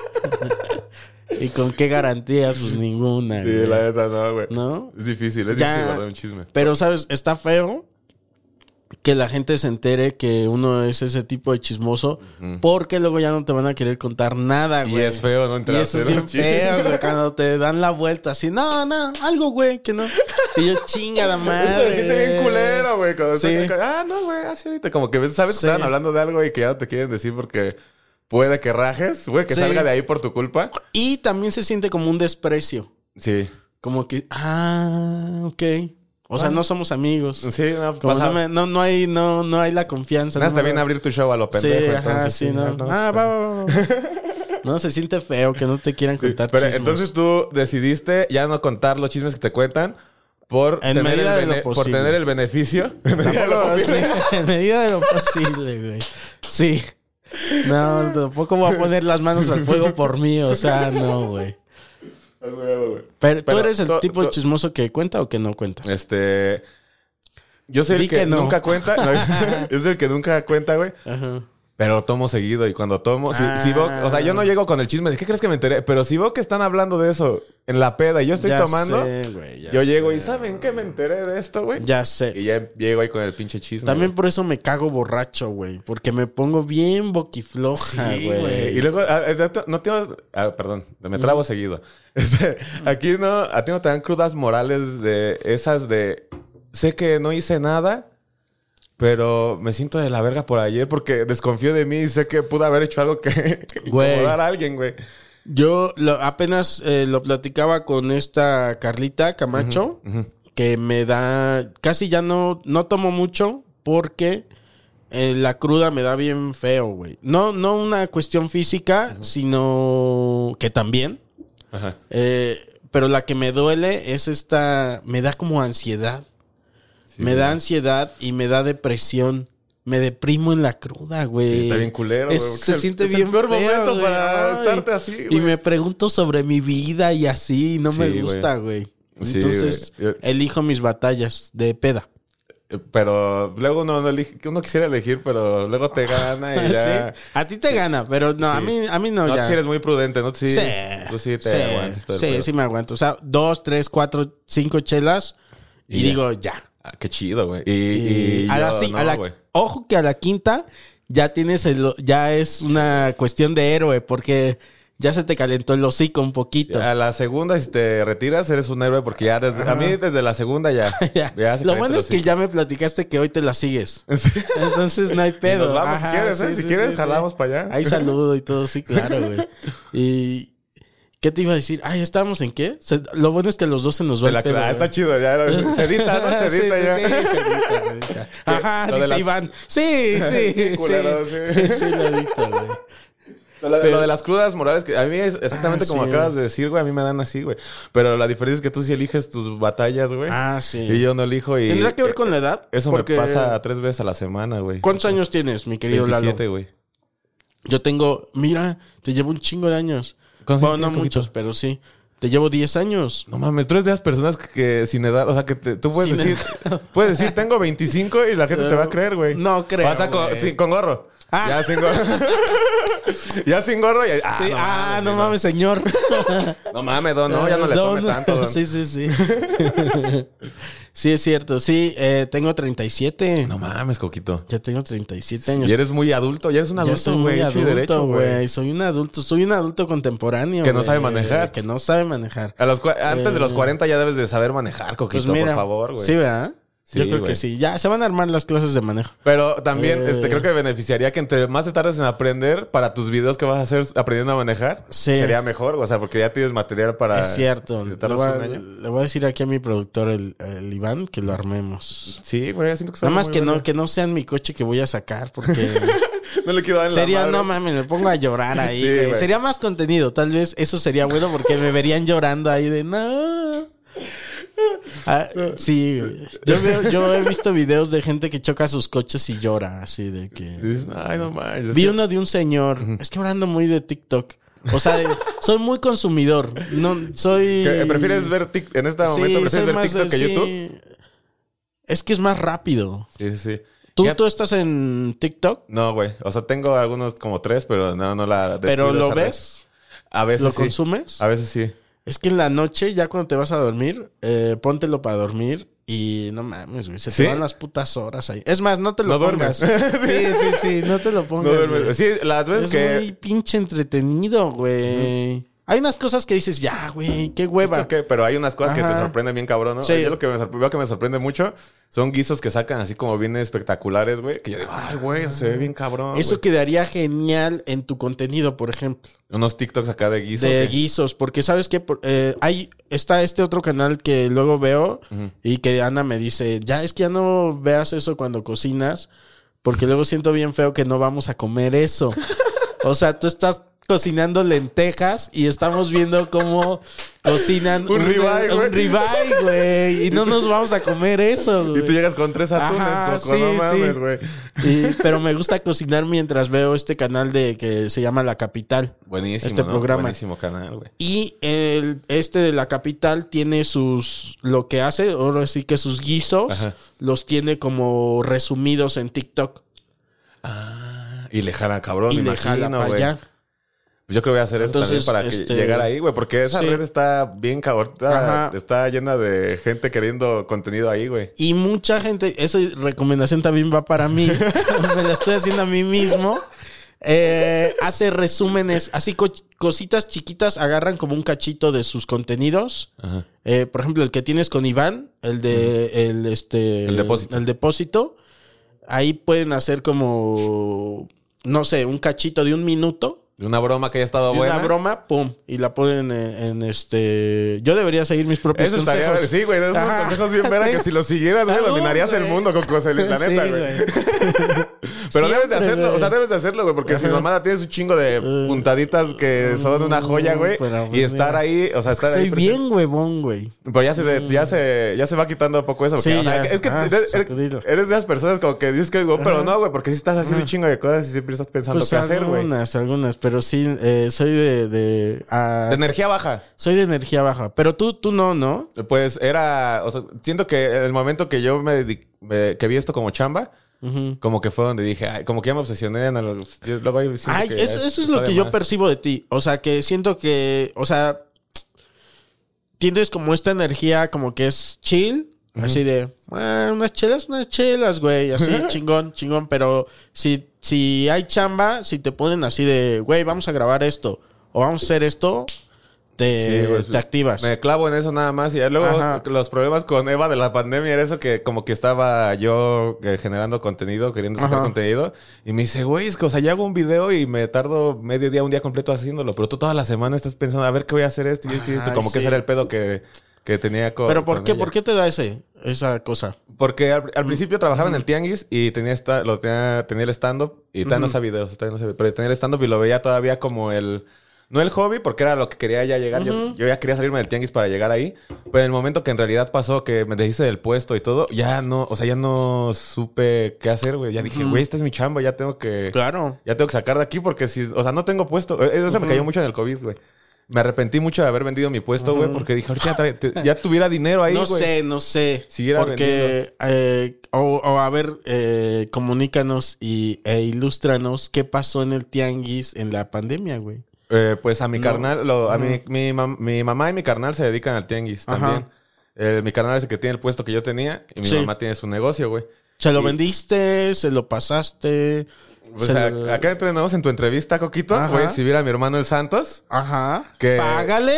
¿Y con qué garantía? Pues ninguna. Sí, güey. La neta no, güey. ¿No? Es difícil, es ya, difícil guardar un chisme. Pero, ¿sabes? Está feo que la gente se entere que uno es ese tipo de chismoso, uh-huh. porque luego ya no te van a querer contar nada, güey. Y es feo no enterarse. Y eso es bien feo, güey, cuando te dan la vuelta así, no, no, algo, güey, que no. Y yo, chinga la madre. Se siente bien culero, güey. Sí. Está, ah, no, güey, así ahorita. Como que sabes que sí. estaban hablando de algo y que ya no te quieren decir porque puede que rajes, güey, que sí. salga de ahí por tu culpa. Y también se siente como un desprecio. Sí. Como que, ah, ok. O sea, no somos amigos. Sí, no, Como no, me, no, no hay, no, no hay la confianza. Nada, no, está bien abrir tu show a lo pendejo. Sí, entonces, ajá, sí, no. no ah, va, va, va. No, se siente feo que no te quieran contar sí, pero chismos. Entonces tú decidiste ya no contar los chismes que te cuentan por, en tener el, de bene- por tener el beneficio. En medida de lo posible. Sí, en medida de lo posible, güey. Sí. No, tampoco voy a poner las manos al fuego por mí. O sea, no, güey. Pero, ¿tú Pero, eres el to, tipo to, chismoso que cuenta o que no cuenta? Este... Yo soy Di el que, que no. nunca cuenta. No, yo soy el que nunca cuenta, güey. Ajá. Pero tomo seguido. Y cuando tomo... Ah. Si, si veo, o sea, yo no llego con el chisme de ¿qué crees que me enteré? Pero si veo que están hablando de eso en la peda y yo estoy ya tomando... Sé, güey, yo sé, llego y ¿saben qué me enteré de esto, güey? Ya sé. Y ya llego ahí con el pinche chisme. También güey. por eso me cago borracho, güey. Porque me pongo bien boquifloja, güey. Sí, y luego... No tengo... Ah, perdón. Me trabo mm. seguido. Este, aquí no... A ti no te dan crudas morales de esas de... Sé que no hice nada... Pero me siento de la verga por ayer porque desconfío de mí y sé que pude haber hecho algo que incomodar a alguien, güey. Yo lo, apenas eh, lo platicaba con esta Carlita Camacho, uh-huh, uh-huh. que me da... Casi ya no, no tomo mucho porque eh, la cruda me da bien feo, güey. No, no una cuestión física, uh-huh. sino que también. Uh-huh. Eh, pero la que me duele es esta... Me da como ansiedad. Sí, me güey. da ansiedad y me da depresión. Me deprimo en la cruda, güey. Sí, está bien culero, güey. Se el, siente es bien el peor feo, momento güey. para Ay, estarte así, güey. Y me pregunto sobre mi vida y así. No sí, me gusta, güey. Sí, entonces, güey. elijo mis batallas de peda. Pero luego uno, no elige, uno quisiera elegir, pero luego te gana y ya... ¿Sí? A ti te sí. gana, pero no, sí. a mí a mí no, no ya. tú sí eres muy prudente, ¿no? Sí, sí. Tú sí te sí. aguantas todo el Sí, pedo. sí me aguanto. O sea, dos, tres, cuatro, cinco chelas y, y digo, ya. Ah, qué chido, güey. Y, y, y a yo, la, sí, no, a la Ojo que a la quinta ya tienes el... Ya es una sí. cuestión de héroe, porque... Ya se te calentó el hocico un poquito. A la segunda, si te retiras, eres un héroe porque ya desde... Ajá. A mí desde la segunda ya. ya. ya se Lo bueno es que ya me platicaste que hoy te la sigues. Sí. Entonces no hay pedo. Y nos vamos Ajá, si quieres, ¿eh? Sí, si sí, quieres, sí, jalamos sí. para allá. Ahí saludo y todo, sí, claro, güey. Y... ¿Qué te iba a decir? Ay, ¿estábamos en qué? Se, lo bueno es que a los dos se nos va la, el pedo. Ah, está chido, ya. Se edita, ¿no? Se edita sí, ya. Sí, sí, se edita, se edita. Ajá, lo dice las... Iván. Sí, sí, sí. Culero, sí. sí. Sí, lo edito, güey. Lo, Pero, lo de las crudas morales, que a mí es exactamente ah, como sí. acabas de decir, güey, a mí me dan así, güey. Pero la diferencia es que tú sí eliges tus batallas, güey. Ah, sí. Y yo no elijo y... ¿Tendrá que ver con la edad? Eso Porque... me pasa tres veces a la semana, güey. ¿Cuántos años tienes, mi querido veintisiete, Lalo? güey. Yo tengo... Mira, te llevo un chingo de años. Bueno, no muchos, pero sí. Te llevo diez años. No mames, tú eres de las personas que, que sin edad, o sea, que te, tú puedes sin decir, edad. puedes decir, tengo veinticinco y la gente pero, te va a creer, güey. No creo. Pasa con, sí, con gorro. Ah. Ya sin gorro. ya sin gorro. Y, ah, sí, no, ah, mames, no sí, mames, señor. no mames, don, no, ya no le tome don, tanto, don. Sí, sí, sí. Sí, es cierto. Sí, eh, tengo treinta y siete. No mames, Coquito. Ya tengo treinta y siete años. Y eres muy adulto. Ya eres un adulto, güey. Hecho y derecho, güey. Soy un adulto. Soy un adulto contemporáneo. Que no wey, sabe manejar. Que no sabe manejar. A los, antes eh, de los cuarenta ya debes de saber manejar, Coquito, pues mira, por favor, güey. Sí, ¿verdad? Sí, Yo creo wey. que sí. Ya se van a armar las clases de manejo. Pero también eh... este, creo que beneficiaría que entre más te tardes en aprender para tus videos que vas a hacer aprendiendo a manejar, sí. sería mejor. O sea, porque ya tienes material para... Es cierto. Si le, voy a, le voy a decir aquí a mi productor, el, el Iván, que lo armemos. Sí, güey. Siento que Nada más que no, que no sea en mi coche que voy a sacar, porque... no le quiero dar en sería, la madre. No mames, me pongo a llorar ahí. Sí, güey. Sería más contenido. Tal vez eso sería bueno porque me verían llorando ahí de no... Ah, sí, yo veo, yo he visto videos de gente que choca sus coches y llora, así de que... Ay, no mames. Vi que... uno de un señor, uh-huh. es que hablando muy de TikTok. O sea, soy muy consumidor. No, soy... ¿Qué, ¿Prefieres ver TikTok en este momento? Sí, ¿Prefieres ver TikTok de, que sí. YouTube? Es que es más rápido. Sí, sí, sí. ¿Tú, ¿Tú estás en TikTok? No, güey. O sea, tengo algunos como tres, pero no, no la... ¿Pero lo ves? Red. A veces ¿Lo sí. consumes? A veces sí. Es que en la noche, ya cuando te vas a dormir, eh, póntelo para dormir y no mames, güey. Se te ¿Sí? van las putas horas ahí. Es más, no te lo no pongas. Sí, sí, sí, no te lo pongas. No duermes. Sí, las veces es que... Es muy pinche entretenido, güey. Uh-huh. Hay unas cosas que dices, ya, güey, qué hueva. Qué? Pero hay unas cosas Ajá. que te sorprenden bien cabrón, ¿no? Sí. Yo lo que me sorprendió, que me sorprende mucho son guisos que sacan así como bien espectaculares, güey. Que yo digo, ay, güey, se ve bien cabrón. Eso güey. Quedaría genial en tu contenido, por ejemplo. Unos TikToks acá de guisos. De guisos, porque sabes que eh, hay está este otro canal que luego veo uh-huh. y que Ana me dice, ya es que ya no veas eso cuando cocinas, porque luego siento bien feo que no vamos a comer eso. O sea, tú estás cocinando lentejas y estamos viendo cómo cocinan un ribeye, güey. Un ribeye, güey. Y no nos vamos a comer eso, güey. Y tú llegas con tres atunes, Ajá, Coco, sí, no mames, güey. Sí. Pero me gusta cocinar mientras veo este canal de que se llama La Capital. Buenísimo, este ¿no? programa. Buenísimo canal, güey. Y el, este de La Capital tiene sus... Lo que hace, ahora sí que sus guisos, Ajá. los tiene como resumidos en TikTok. Ah, y le jala cabrón, y me le imagino, jala para allá. Yo creo que voy a hacer eso Entonces, también para este, que llegar ahí, güey. Porque esa sí. red está bien cabrona. Está llena de gente queriendo contenido ahí, güey. Y mucha gente... Esa recomendación también va para mí. Me la estoy haciendo a mí mismo. Eh, hace resúmenes. Así co- cositas chiquitas. Agarran como un cachito de sus contenidos. Ajá. Eh, por ejemplo, el que tienes con Iván. El de... Uh-huh. El, este, el depósito. El depósito. Ahí pueden hacer como... No sé, un cachito de un minuto. Una broma que haya estado de buena. Una broma, pum, y la ponen en, en este... Yo debería seguir mis propios Eso consejos. estaría, sí, güey, esos Ajá. consejos bien verga que si los siguieras, güey, Claro, dominarías güey. el mundo con cosas, la neta, Sí, güey. güey. Pero debes de Siempre, hacerlo, güey. o sea, debes de hacerlo, güey, porque si Ajá. mamada tienes un chingo de puntaditas que son una joya, güey, Pero, y pues, estar mira, ahí, o sea, es que estar ahí. soy bien huevón, güey. Pero ya se, ya se, ya se va quitando un poco eso. Porque, Sí, o sea, ya. es que Ah, eres, sacudido. eres de esas personas como que dices que es güey, pero no, güey, porque si estás haciendo un chingo de cosas y siempre estás pensando Pues qué hacer, güey. algunas, algunas, pero sí, eh, soy de... de, ah, De energía baja. soy de energía baja, pero tú, tú no, ¿no? Pues era, o sea, siento que en el momento que yo me, dedic- me- que vi esto como chamba, Ujú. como que fue donde dije, ay, como que ya me obsesioné en el, yo luego ahí siento Ay, que eso, ya eso es lo está que de yo más. percibo de ti. O sea, que siento que, o sea, tienes como esta energía como que es chill, así de, "Ah, unas chelas, unas chelas, güey, así, chingón, chingón, pero si, si hay chamba, si te ponen así de, güey, vamos a grabar esto, o vamos a hacer esto, te, Sí, güey, te activas. Me clavo en eso nada más. Y ya luego Ajá. los problemas con Eva de la pandemia era eso que como que estaba yo eh, generando contenido, queriendo sacar Ajá. contenido. Y me dice, güey, es que, o sea, yo hago un video y me tardo medio día, un día completo haciéndolo. Pero tú toda la semana estás pensando, a ver qué voy a hacer esto y esto y esto. Ay, Como que sí. ese era el pedo que, que tenía con. Pero ¿por con qué? ella. ¿Por qué te da ese, esa cosa? Porque al, al principio trabajaba en el tianguis y tenía esta, lo tenía, tenía el stand-up y todavía no sabía videos, todavía no sabía, pero tenía el stand-up y lo veía todavía como el... No el hobby, porque era lo que quería ya llegar. yo, yo ya quería salirme del tianguis para llegar ahí. Pero en el momento que en realidad pasó, que me deshice del puesto y todo, ya no, o sea, ya no supe qué hacer, güey. Ya dije, güey, esta es mi chamba, ya tengo que... Claro. Ya tengo que sacar de aquí porque si... O sea, no tengo puesto. Eso uh-huh. me cayó mucho en el COVID, güey. Me arrepentí mucho de haber vendido mi puesto, güey, uh-huh. porque dije, ahorita ya, tra- te- ya tuviera dinero ahí, No güey. sé, no sé. Siguiera porque, eh, o, o a ver, eh, comunícanos y, e ilústranos qué pasó en el tianguis en la pandemia, güey. Eh, pues a mi No. carnal, lo, a No. mi, mi, mam- mi mamá y mi carnal se dedican al tianguis Ajá. también. Eh, mi carnal es el que tiene el puesto que yo tenía y mi Sí. mamá tiene su negocio, güey. ¿Se lo Y- vendiste? ¿Se lo pasaste? O se sea, lo- acá entrenamos en tu entrevista, Coquito. Ajá. Voy a exhibir a mi hermano el Santos. Ajá. Que- Págale.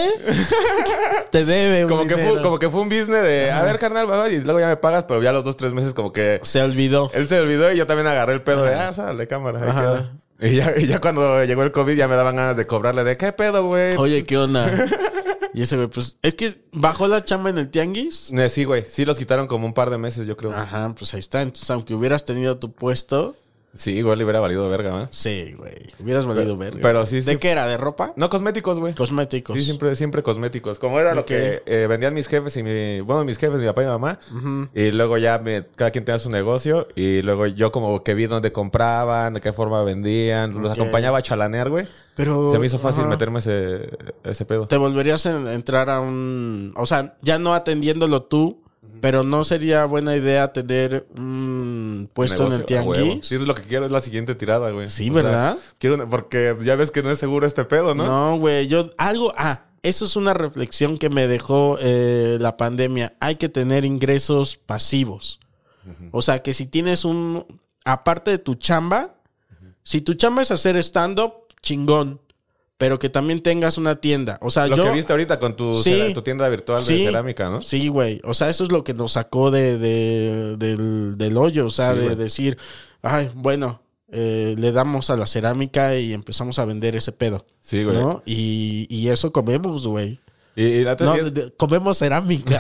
Te debe un Como que, fue, dinero. como que fue un business de, a ver, carnal, va, y luego ya me pagas, pero ya los dos, tres meses como que Se olvidó. él se olvidó y yo también agarré el pedo de, ah, sale cámara. ahí Ajá. queda. Y ya, y ya cuando llegó el COVID ya me daban ganas de cobrarle de, ¿qué pedo, güey? Oye, ¿qué onda? Y ese güey, pues, es que bajó la chamba en el tianguis. Eh, sí, güey. Sí los quitaron como un par de meses, yo creo. Ajá, pues ahí está. Entonces, aunque hubieras tenido tu puesto, Sí, igual le hubiera valido verga, ¿no? sí, güey. Hubieras valido verga. pero sí, ¿De sí. qué era? ¿De ropa? No, cosméticos, güey. Cosméticos. Sí, siempre, siempre cosméticos. Como era lo Ok. que eh, vendían mis jefes y mi... Bueno, mis jefes, mi papá y mi mamá. Y luego ya me- cada quien tenía su negocio. Y luego yo como que vi dónde compraban, de qué forma vendían. Los Ok. acompañaba a chalanear, güey. Pero... Se me hizo fácil ajá. meterme ese, ese pedo. Te volverías a entrar a un... O sea, ya no atendiéndolo tú, pero no sería buena idea tener un puesto en el Negocio, a huevo. tianguis. Sí, es lo que quiero, es la siguiente tirada, güey. Sí, O sea, ¿verdad? quiero una- porque ya ves que no es seguro este pedo, ¿no? No, güey, yo... Algo... Ah, eso es una reflexión que me dejó eh, la pandemia. Hay que tener ingresos pasivos. O sea, que si tienes un... Aparte de tu chamba, si tu chamba es hacer stand-up, chingón. Pero que también tengas una tienda. O sea, Lo yo... que viste ahorita con tu, Sí. cera- tu tienda virtual Sí. de cerámica, ¿no? Sí, güey. O sea, eso es lo que nos sacó de, de- del, del hoyo. O sea, Sí, de güey. decir, ay, bueno, eh, le damos a la cerámica y empezamos a vender ese pedo. Sí, güey. ¿No? Y, y eso comemos, güey. Y, y la No, otra- de- de- comemos cerámica.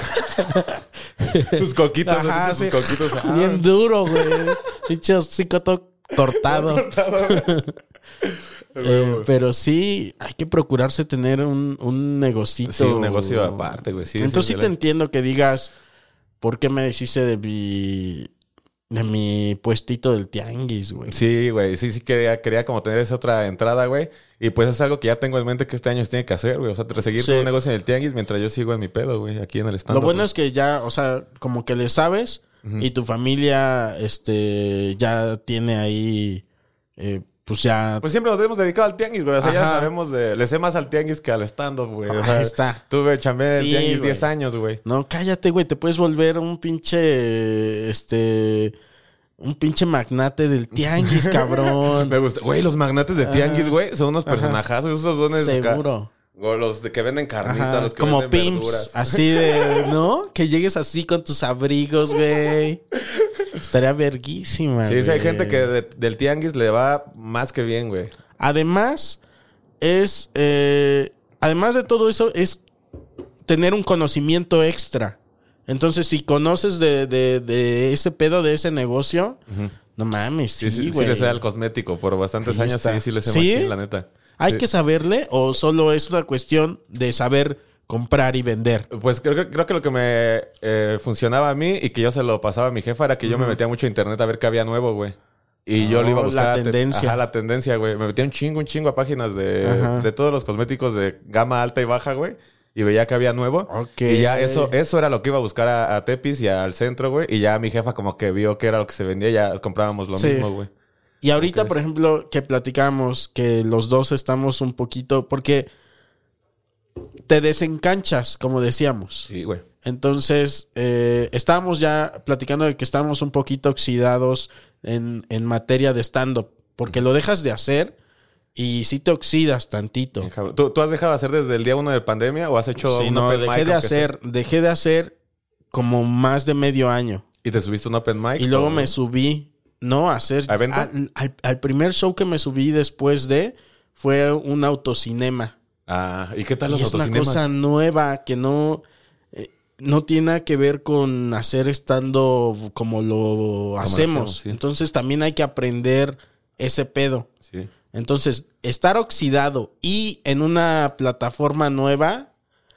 tus coquitos, Ajá, tus sí. coquitos. Ah, Bien duro, güey. Dicho hocico todo cortado. Eh, pero sí, hay que procurarse tener un, un negocito. Sí, un negocio aparte, güey. Sí, Entonces sí, sí, te entiendo que digas, ¿por qué me deshice de mi, de mi puestito del tianguis, güey? Sí, güey. Sí, sí, quería, quería como tener esa otra entrada, güey. Y pues es algo que ya tengo en mente que este año se tiene que hacer, güey. O sea, seguir Sí. con un negocio en el tianguis mientras yo sigo en mi pedo, güey. Aquí en el stand. Lo bueno es que ya, o sea, como que le sabes y tu familia, este, ya tiene ahí, eh, pues ya... Pues siempre nos hemos dedicado al tianguis, güey. O sea, ya Ajá. sabemos de... Le sé más al tianguis que al stand-up, güey. O sea, Ahí está. Tuve chambé en Sí, el tianguis güey. diez años, güey. No, cállate, güey, te puedes volver un pinche, este... Un pinche magnate del tianguis, cabrón. Me gusta. Güey, los magnates de tianguis, güey, son unos personajazos. Esos dones Seguro. O los de que venden carnitas, Ajá, los que como venden pimps, verduras. así de, ¿no? Que llegues así con tus abrigos, güey. Estaría verguísima, Sí, sí, hay güey. gente que de- del tianguis le va más que bien, güey. Además, es, eh, además de todo eso, es tener un conocimiento extra. Entonces, si conoces de, de, de ese pedo, de ese negocio, uh-huh. no mames, sí, sí, güey. Sí, le sé al cosmético. Por bastantes Ahí años está. sí, sí le sé ¿Sí? machín, la neta. ¿Hay sí. que saberle o solo es una cuestión de saber comprar y vender? Pues creo, creo que lo que me eh, funcionaba a mí y que yo se lo pasaba a mi jefa era que uh-huh. yo me metía mucho a internet a ver qué había nuevo, güey. Y oh, yo le iba a buscar... La tendencia. Te- ajá, la tendencia, güey. Me metía un chingo, un chingo a páginas de, de todos los cosméticos de gama alta y baja, güey. Y veía que había nuevo. Okay. Y ya eso, eso era lo que iba a buscar a, a Tepis y al centro, güey. Y ya mi jefa como que vio que era lo que se vendía y ya comprábamos lo sí. mismo, güey. Y ahorita, por ejemplo, que platicamos que los dos estamos un poquito... Porque te desencanchas, como decíamos. Sí, güey. Entonces, eh, estábamos ya platicando de que estábamos un poquito oxidados en, en materia de stand-up. Porque lo dejas de hacer y sí te oxidas tantito. ¿Tú, ¿Tú has dejado de hacer desde el día uno de pandemia o has hecho sí, un no, open dejé mic? de hacer, dejé de hacer como más de medio año. ¿Y te subiste un open mic? Y luego o... me subí, no, a hacer... ¿A evento? Al, al, al primer show que me subí después de fue un autocinema. Ah, ¿y qué tal los y es autocinemas? una cosa nueva que no... Eh, no tiene nada que ver con hacer estando como lo como hacemos. hacemos sí. Entonces también hay que aprender ese pedo. Sí. Entonces, estar oxidado y en una plataforma nueva,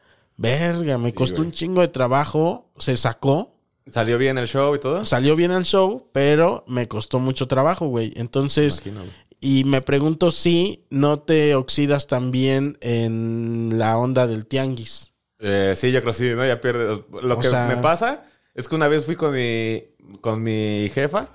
verga, me sí, costó güey. un chingo de trabajo. Se sacó. ¿Salió bien el show y todo? Salió bien el show, pero me costó mucho trabajo, güey. Entonces, me imagino, güey. Y me pregunto si no te oxidas también en la onda del tianguis. Eh, sí, yo creo que sí, ¿no? Ya pierdes. Lo o que sea... me pasa es que una vez fui con mi, con mi jefa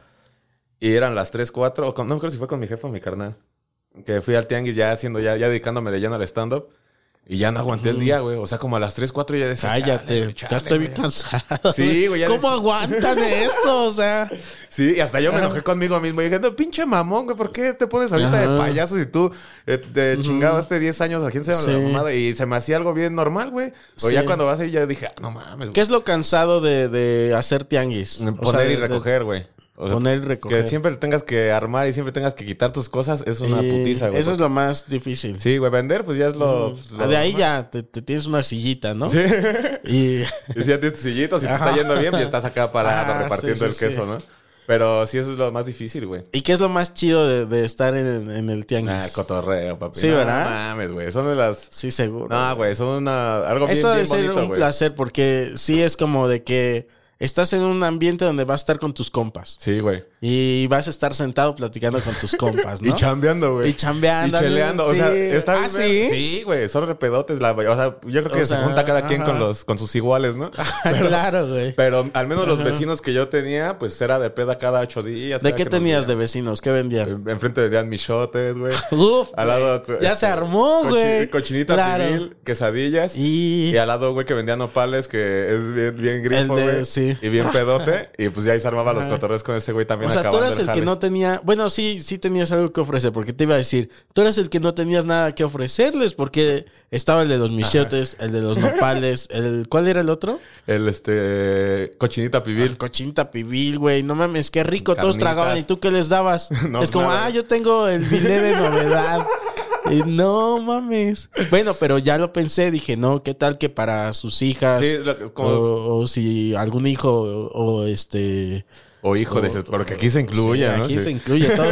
y eran las tres, cuatro, o con, no creo si fue con mi jefa o mi carnal. Que fui al tianguis ya haciendo, ya, ya dedicándome de lleno al stand-up. Y ya no aguanté uh-huh. el día, güey. O sea, como a las tres, cuatro ya decía... Cállate, chale, chale, ya estoy bien cansado. Sí, güey. ¿Cómo decía... aguantan esto? O sea... Sí, y hasta yo me enojé conmigo mismo. Y dije, no, pinche mamón, güey. ¿Por qué te pones ahorita uh-huh. de payaso si tú eh, te uh-huh. chingabaste diez años a quién se llama sí. la mamada? Y se me hacía algo bien normal, güey. O sí. ya cuando vas ahí ya dije, ah, no mames. ¿Qué es lo cansado de, de hacer tianguis? Poner o sea, y recoger, güey. O sea, poner y recoger. Que siempre tengas que armar y siempre tengas que quitar tus cosas es una y putiza, güey. Eso es lo más difícil. Sí, güey, vender pues ya es lo... Mm. Pues, lo de ahí normal. Ya te, te tienes una sillita, ¿no? Sí. Y, y si ya tienes tu sillito, si te está yendo bien, ya estás acá parado ah, repartiendo sí, sí, el queso, sí. ¿no? Pero sí, eso es lo más difícil, güey. ¿Y qué es lo más chido de, de estar en, en el tianguis? Ah, el cotorreo, papi. Sí, no, ¿verdad? No mames, güey. Son de las... Sí, seguro. No, güey, son una... algo eso bien, bien bonito, güey. Eso debe ser un güey. placer porque sí es como de que... Estás en un ambiente donde vas a estar con tus compas. Sí, güey. Y vas a estar sentado platicando con tus compas, ¿no? Y chambeando, güey. Y chambeando. Y cheleando. Sí. O sea, está ¿Ah, bien. sí? Sí, güey. Son repedotes. La... O sea, yo creo que o se sea, junta cada quien ajá. con los con sus iguales, ¿no? Pero, claro, güey. Pero al menos ajá. los vecinos que yo tenía, pues era de peda cada ocho días. ¿De qué tenías de vecinos? ¿Qué vendían? Enfrente vendían michotes, güey. Uf, al lado... Ya este, se armó, güey. Cochi, cochinita claro. pibil, quesadillas. Y... y al lado, güey, que vendían nopales, que es bien, bien grifo, güey. Sí. Y bien pedote. Y pues ya ahí se armaba los cotorreos con ese güey también. O sea, tú eras el, el que no tenía... Bueno, sí, sí tenías algo que ofrecer. Porque te iba a decir... Tú eras el que no tenías nada que ofrecerles. Porque estaba el de los michotes, el de los nopales. el ¿Cuál era el otro? El, este... Cochinita pibil. Ah, cochinita pibil, güey. No mames, qué rico. Carnitas. Todos tragaban. ¿Y tú qué les dabas? No, es como, nada. ah, yo tengo el bilé de novedad. Y no mames. Bueno, pero ya lo pensé, dije, no, ¿qué tal que para sus hijas? Sí, lo, como... o, o si algún hijo o, o este... O hijo o, de ese, porque aquí se incluye, sí, ¿no? Aquí sí. se incluye todo.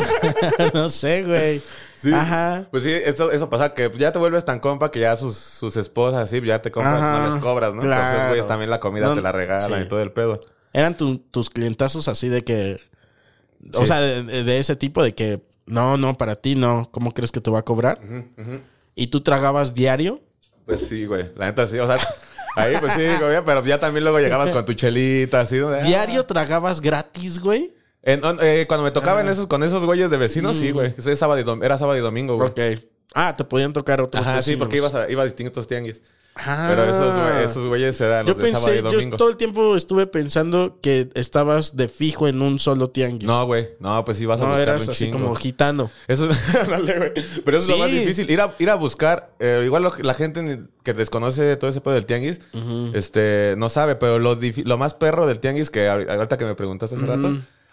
No sé, güey. Sí. Ajá. Pues sí, eso, eso pasa que ya te vuelves tan compa que ya sus, sus esposas así, ya te compras, Ajá. no les cobras, ¿no? Claro. Entonces, güeyes, también la comida no, te la regalan sí. y todo el pedo. Eran tu, tus clientazos así de que... O sí. sea, de, de ese tipo de que... No, no, para ti no. ¿Cómo crees que te va a cobrar? Uh-huh, uh-huh. ¿Y tú tragabas diario? Pues sí, güey. La neta sí, o sea... Ahí pues sí, güey, pero ya también luego llegabas con tu chelita, así, ¿no? De, ¿Diario ah. tragabas gratis, güey? En, eh, cuando me tocaban ah. esos, con esos güeyes de vecinos, mm. sí, güey. Era sábado y, dom- era sábado y domingo, güey. Ok. Ah, te podían tocar otros Ajá, vecinos. sí, porque ibas a, iba a distintos tianguis. Ah. Pero esos, güey, esos güeyes eran yo los de pensé, sábado y domingo. Yo todo el tiempo estuve pensando que estabas de fijo en un solo tianguis. No, güey. No, pues ibas a no, buscar eras un así chingo. como gitano. Eso dale, güey. Pero eso Sí. es lo más difícil. Ir a, ir a buscar. Eh, igual lo, la gente que desconoce todo ese pedo del tianguis, uh-huh. este, no sabe. Pero lo, difi- lo más perro del tianguis, que ahorita que me preguntaste hace uh-huh. rato,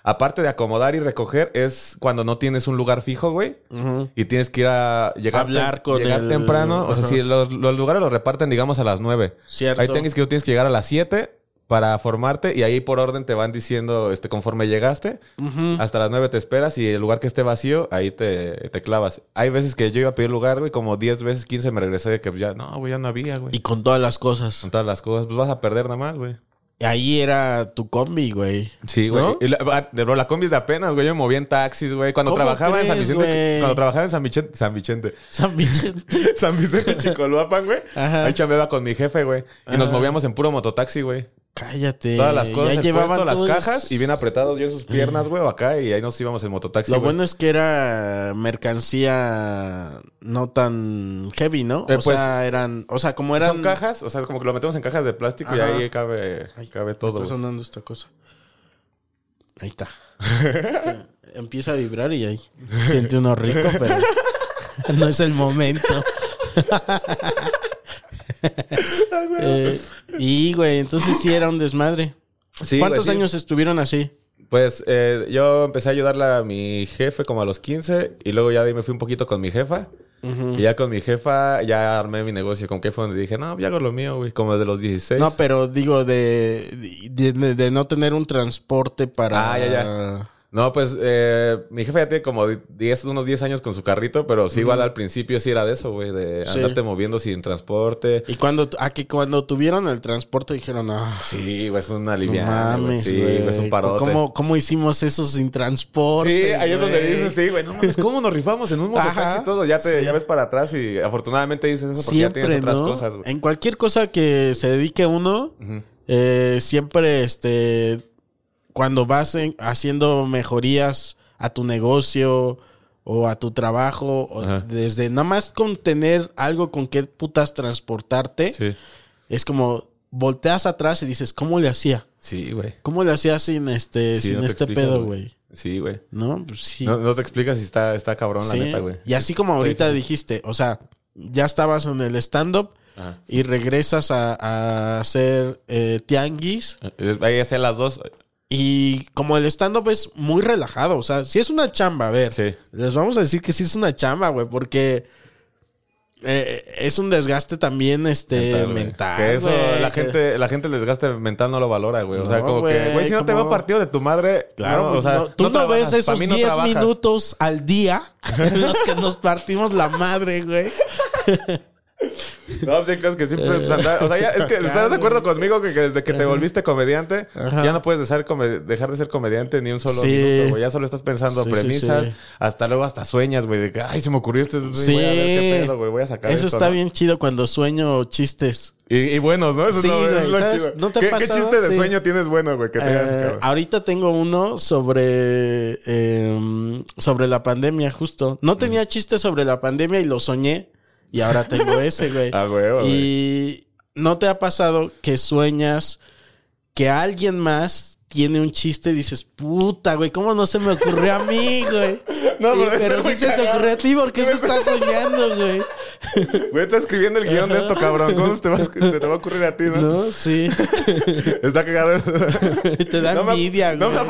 aparte de acomodar y recoger, es cuando no tienes un lugar fijo, güey. Uh-huh. Y tienes que ir a llegar, hablar con llegar el... temprano. Uh-huh. O sea, si los, los lugares los reparten, digamos, a las nueve. Cierto. Ahí tienes que, tienes que llegar a las siete para formarte y ahí por orden te van diciendo este conforme llegaste. Uh-huh. Hasta las nueve te esperas y el lugar que esté vacío, ahí te, te clavas. Hay veces que yo iba a pedir lugar, güey, como diez veces, quince me regresé de que ya, no, güey, ya no había, güey. Y con todas las cosas. Con todas las cosas, pues vas a perder nada más, güey. Ahí era tu combi, güey. Sí, güey. ¿No? Y la, de, la combi es de apenas, güey. Yo me movía en taxis, güey. Cuando trabajaba crees, en San Vicente... Güey? Cuando trabajaba en San Vicente... San Vicente. San Vicente. San Vicente, Chicoloapan, güey. Ajá. Ahí chambeaba con mi jefe, güey. Y Ajá. nos movíamos en puro mototaxi, güey. Cállate. Todas las cosas, ya el llevaban puesto, todos... las cajas y bien apretados yo en sus piernas, güey, o acá. Y ahí nos íbamos en mototaxi, Lo güey. bueno es que era mercancía no tan heavy, ¿no? Eh, o pues, sea, eran... O sea, como eran... Son cajas, o sea, como que lo metemos en cajas de plástico. Ajá. Y ahí cabe, Ay, cabe todo. Está sonando esta cosa. Ahí está. Empieza a vibrar y ahí siente uno rico, pero no es el momento. eh, y, güey, entonces sí era un desmadre. Sí, ¿Cuántos güey, sí. años estuvieron así? Pues eh, yo empecé a ayudarle a mi jefe como a los quince y luego ya de ahí me fui un poquito con mi jefa. Uh-huh. Y ya con mi jefa ya armé mi negocio. Con que fue donde dije, no, ya hago lo mío, güey. Como desde los dieciséis. No, pero digo de, de, de, de no tener un transporte para... Ah, ya, ya. No, pues eh, mi jefe ya tiene como diez, unos diez años con su carrito, pero sí, uh-huh. igual al principio sí era de eso, güey, de sí. andarte moviendo sin transporte. Y cuando, a que cuando tuvieron el transporte dijeron, ah, sí, güey, es una aliviada. No mames, güey. Sí, güey, es un parote. ¿Cómo, ¿Cómo hicimos eso sin transporte? Sí, ahí güey? es donde dices, sí, güey, no mames, ¿cómo nos rifamos en un mototaxi y todo? Ya te, sí. ya ves para atrás y afortunadamente dices eso porque siempre, ya tienes otras ¿no? cosas, güey. En cualquier cosa que se dedique uno, uh-huh. eh, siempre, este, cuando vas en, haciendo mejorías a tu negocio o a tu trabajo, o desde nada más con tener algo con que putas transportarte, sí. es como volteas atrás y dices, ¿cómo le hacía? Sí, güey. ¿Cómo le hacía sin este, sí, sin no este pedo, güey? Sí, güey. ¿No? Pues sí. No, no te explicas si está, está cabrón, sí. la neta, güey. Y así como ahorita dijiste, o sea, ya estabas en el stand-up Ajá. y regresas a, a hacer eh, tianguis. Ahí hacían las dos. Y como el stand-up es muy relajado, o sea, si es una chamba, a ver, sí. les vamos a decir que sí es una chamba, güey, porque eh, es un desgaste también este mental. mental que eso, güey, la que... gente, la gente el desgaste mental no lo valora, güey. O sea, no, como güey, que, güey, si no como... te veo partido de tu madre, claro, no, o sea, no, tú no, no ves esos diez no minutos al día en los que nos partimos la madre, güey. No, pues hay cosas que siempre pues, andar, o sea, ya, es que claro, estarás de acuerdo conmigo que, que desde que te volviste comediante, Ajá. ya no puedes dejar, come, dejar de ser comediante ni un solo sí. minuto, güey. Ya solo estás pensando sí, premisas, sí, sí. hasta luego hasta sueñas, güey, de que, ay, se me ocurrió esto, sí. voy a ver qué pedo, güey, voy a sacar Eso esto, está ¿no? bien chido cuando sueño chistes. Y, y buenos, ¿no? Eso sí, no, güey, es lo ¿sabes? chido. ¿No te ¿Qué, ha ¿Qué chiste de sí. sueño tienes bueno, güey? Que te eh, ahorita tengo uno sobre, eh, sobre la pandemia, justo. No tenía mm. chistes sobre la pandemia y lo soñé. Y ahora tengo ese, güey. Ah, güey, güey. Y ¿no te ha pasado que sueñas que alguien más tiene un chiste y dices, puta, güey, ¿cómo no se me ocurrió a mí, güey? No, y, pero sí se te ocurrió a ti porque se está soñando, güey. Güey, estás escribiendo el guión de esto, cabrón. ¿Cómo se te, va, se te va a ocurrir a ti, no? No, sí. Está cagado. Te da no envidia, me, güey. No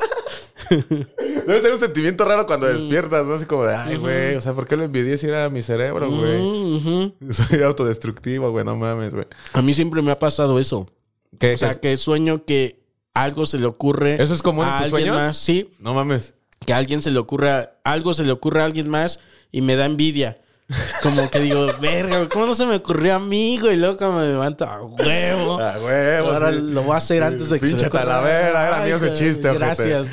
me Debe ser un sentimiento raro cuando despiertas, ¿no? Así como de, ay, güey, uh-huh. o sea, ¿por qué lo envidié si era mi cerebro, güey? Uh-huh. Soy autodestructivo, güey, no mames, güey. A mí siempre me ha pasado eso. ¿Qué? O sea, es? que sueño que algo se le ocurre. ¿Eso es común en tus sueños? Más. Sí. No mames. Que a alguien se le ocurra, algo se le ocurre a alguien más y me da envidia. Como que digo, verga, ¿cómo no se me ocurrió a mí, güey? Y luego cuando me levanto, a huevo. A huevo. Ahora sí. lo voy a hacer antes de que Pinche se me ocurra. talavera, era mío ese chiste, gracias.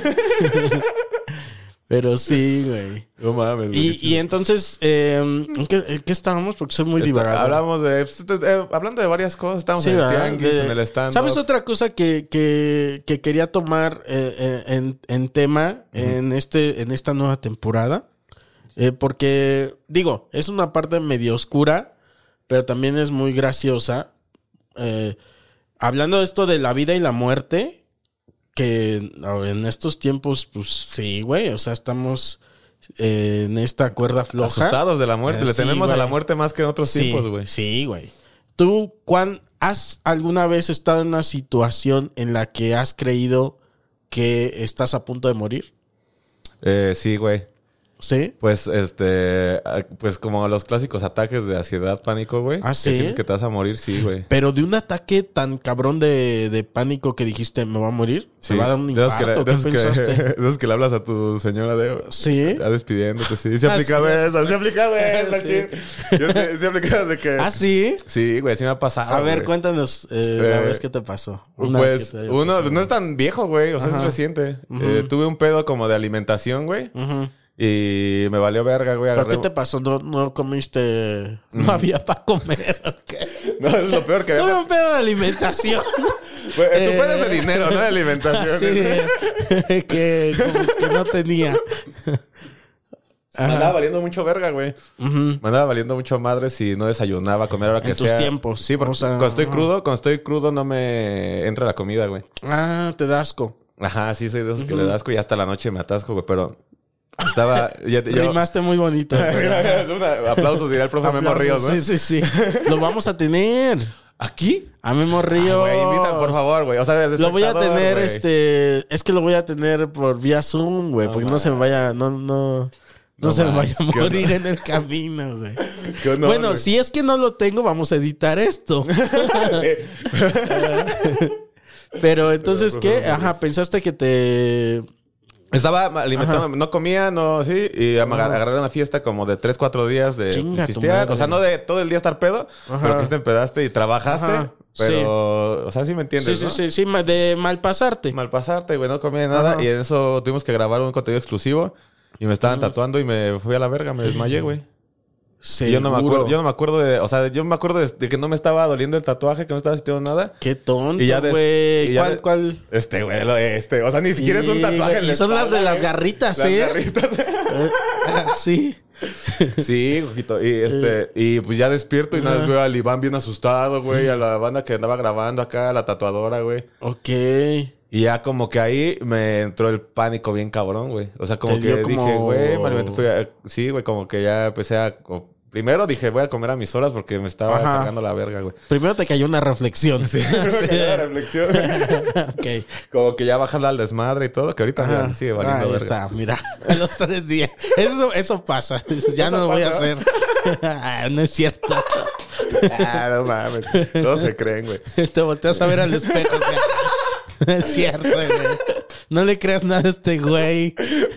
Pero sí, güey. No mames. Y, y entonces, eh, ¿en qué, en qué estábamos? Porque soy muy divagado. Hablamos de, eh, hablando de varias cosas. Estábamos sí, en el tianguis, de, en el stand-up. ¿Sabes otra cosa que, que, que quería tomar eh, en, en tema uh-huh. en, este, en esta nueva temporada? Eh, porque, digo, es una parte medio oscura, pero también es muy graciosa. Eh, hablando de esto de la vida y la muerte, que en estos tiempos, pues sí, güey, o sea, estamos eh, en esta cuerda floja. Asustados de la muerte, eh, le sí, tememos güey. a la muerte más que en otros sí, tiempos, güey. Sí, güey. ¿Tú, Juan, has alguna vez estado en una situación en la que has creído que estás a punto de morir? Eh, sí, güey. ¿Sí? Pues, este... Pues como los clásicos ataques de ansiedad, pánico, güey. ¿Ah, sí? Que sientes que te vas a morir, sí, güey. Pero de un ataque tan cabrón de, de pánico que dijiste, ¿me va a morir? ¿Se Sí. va a dar un De esos que infarto? le- de ¿Qué esos que- pensaste? de esos que le hablas a tu señora de... ¿Sí? Ya despidiéndote, sí. Se ha Ah, aplicado sí. eso, se ha aplicado eso, Sí. chin. Yo sé, se ha aplicado de que... ¿Ah, sí? Sí, güey, sí me ha pasado, A ver, güey. cuéntanos eh, la Eh, vez que te pasó. Una Pues, que te haya uno, pasado. no es tan viejo, güey. O sea, Ajá. es reciente. Eh, tuve un pedo como de alimentación, güey. Ujú. Y me valió verga, güey. ¿Pero agarré- qué te pasó? ¿No, no comiste? ¿No había para comer? ¿O qué? No, es lo peor que Tuve había. un pedo de alimentación. Güey, Eh, tú puedes de dinero, no de alimentación. Así de- que, como es que no tenía. Me andaba valiendo mucho verga, güey. Me andaba valiendo mucho madre si no desayunaba, comer a la que En tus sea. tiempos. Sí, porque O sea, cuando estoy ajá. crudo, cuando estoy crudo no me entra la comida, güey. Ah, te da asco. Ajá, sí, soy de esos que le da asco y hasta la noche me atasco, güey. Pero estaba... ya- yo- Rimaste muy bonito. güey. Una- aplausos, dirá el profe Memo Aplausos. Ríos, ¿no? Sí, sí, sí. Lo vamos a tener. ¿Aquí? A Memo Ah, Ríos. güey, invita, por favor, güey. O sea, de Lo voy a espectador, tener, güey. este... Es que lo voy a tener por vía Zoom, güey. Porque no se me vaya... No, no... No, No se me más, vaya a ¿qué morir onda? en el camino, güey. Qué honor, Bueno, güey. si es que no lo tengo, vamos a editar esto. Pero entonces, ¿qué? Ajá, pensaste que te... Estaba alimentando, no comía, no, sí, y me agar- agarré una fiesta como de tres, cuatro días de Chinga tu pistear. madre. O sea, no de todo el día estar pedo, Ajá. pero que te empedaste y trabajaste. Ajá, Pero, o sea, sí me entiendes, Sí, ¿no? sí, sí, sí, ma- de mal pasarte. Mal pasarte, güey, no comía nada. Ajá. Y en eso tuvimos que grabar un contenido exclusivo. Y me estaban tatuando y me fui a la verga, me desmayé, güey. Y yo no me Seguro. acuerdo, yo no me acuerdo de, o sea, yo me acuerdo de, de que no me estaba doliendo el tatuaje, que no estaba sintiendo nada. Qué tonto, Y ya des- güey. y ya ¿Cuál, de- cuál? Este, güey, lo de este. O sea, ni siquiera es un Sí, tatuaje. güey, en la y son las de espalda, las güey. garritas, Las ¿eh? garritas. Ah, sí. Sí, ojito. Y este, y pues ya despierto y nada más veo al Iván bien asustado, güey, a la banda que andaba grabando acá, a la tatuadora, güey. Ok. Y ya como que ahí me entró el pánico bien cabrón, güey. O sea, como Te que dio como- dije, güey, malamente fui a- sí, güey, como que ya empecé a como- primero dije, voy a comer a mis horas porque me estaba Ajá. cagando la verga, güey. Primero te cayó una reflexión. Sí. La reflexión. Ok. Como que ya bajarla al desmadre y todo, que ahorita Ajá. mira, sigue valiendo Ahí verga. está, mira. A los tres días. Eso, eso pasa. Ya no lo voy a hacer. Ah, no es cierto. Ah, no mames. Todos se creen, güey. Te volteas a ver al espejo. o sea, no es cierto, güey. No le creas nada a este güey.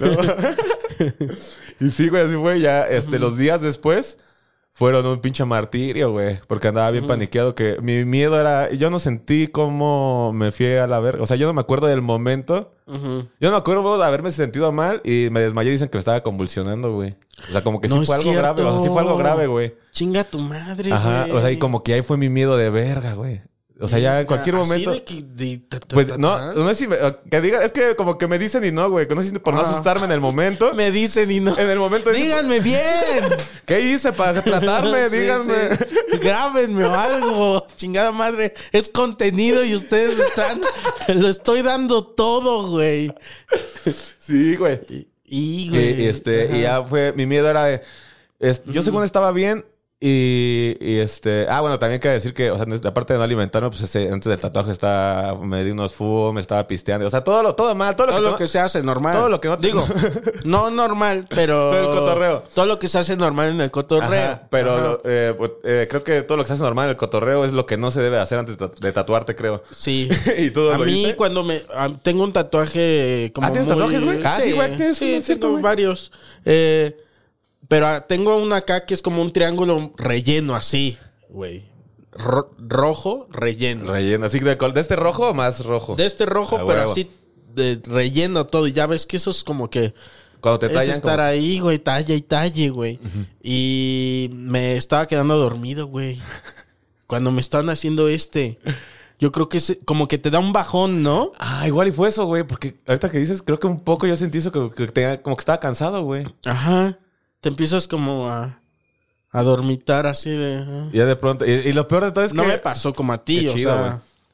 Y sí, güey, así fue. Ya, este, los días después fueron un pinche martirio, güey. Porque andaba bien paniqueado. Que mi miedo era... Yo no sentí cómo me fui a la verga. O sea, yo no me acuerdo del momento. Yo no me acuerdo de haberme sentido mal. Y me desmayé. Dicen que me estaba convulsionando, güey. O sea, como que No sí es fue algo cierto. grave. O sea, sí fue algo grave, güey. Chinga tu madre, Ajá. güey. O sea, y como que ahí fue mi miedo de verga, güey. O sea, ya en cualquier Así momento... de que- de- ta- ta- Pues ta- no, ta- no es si me, que diga, es que como que me dicen y no, güey, que no sé si por no Ah. asustarme en el momento. Me dicen y no. En el momento dicen, Díganme bien. ¿qué hice para tratarme? Sí, Díganme. sí. Grábenme o algo. Chingada madre. Es contenido y ustedes están. Lo estoy dando todo, güey. Sí, güey. Y, Y, güey. este, Ajá. y ya fue, mi miedo era, de, es- yo según estaba bien. Y, y este, ah, bueno, también hay que decir que, o sea, aparte de no alimentarme, pues este, antes del tatuaje estaba, me di unos fumos, me estaba pisteando, o sea, todo lo, todo mal, todo lo Todo que, lo no- que se hace normal. todo lo que no te- Digo, no normal, pero. Pero el cotorreo. Todo lo que se hace normal en el cotorreo. Ajá, pero Ajá. eh, pues, eh, creo que todo lo que se hace normal en el cotorreo es lo que no se debe hacer antes de, tatu- de tatuarte, creo. Sí. Y todo A lo mí, hice. cuando me. a- tengo un tatuaje como. Ah, ¿tienes muy- tatuajes, güey? Ah, sí, güey, tienes Sí, uno, cierto, tengo güey. varios. Eh, pero ah, tengo uno acá que es como un triángulo relleno así, güey. Ro- rojo, relleno. Relleno, así de, col- de este rojo o más rojo. De este rojo, A pero huevo. así de relleno todo. Y ya ves que eso es como que. Cuando te Es tallan. estar como- ahí, güey, talla y talle, güey. Y me estaba quedando dormido, güey. Cuando me estaban haciendo este. Yo creo que es como que te da un bajón, ¿no? Ah, igual y fue eso, güey. Porque ahorita que dices, creo que un poco yo sentí eso, que, que tenía- como que estaba cansado, güey. Ajá. Te empiezas como a, a dormitar así de... ah. Y ya de pronto. Y, y lo peor de todo es No que. me pasó como a ti, Qué o chido, sea... güey.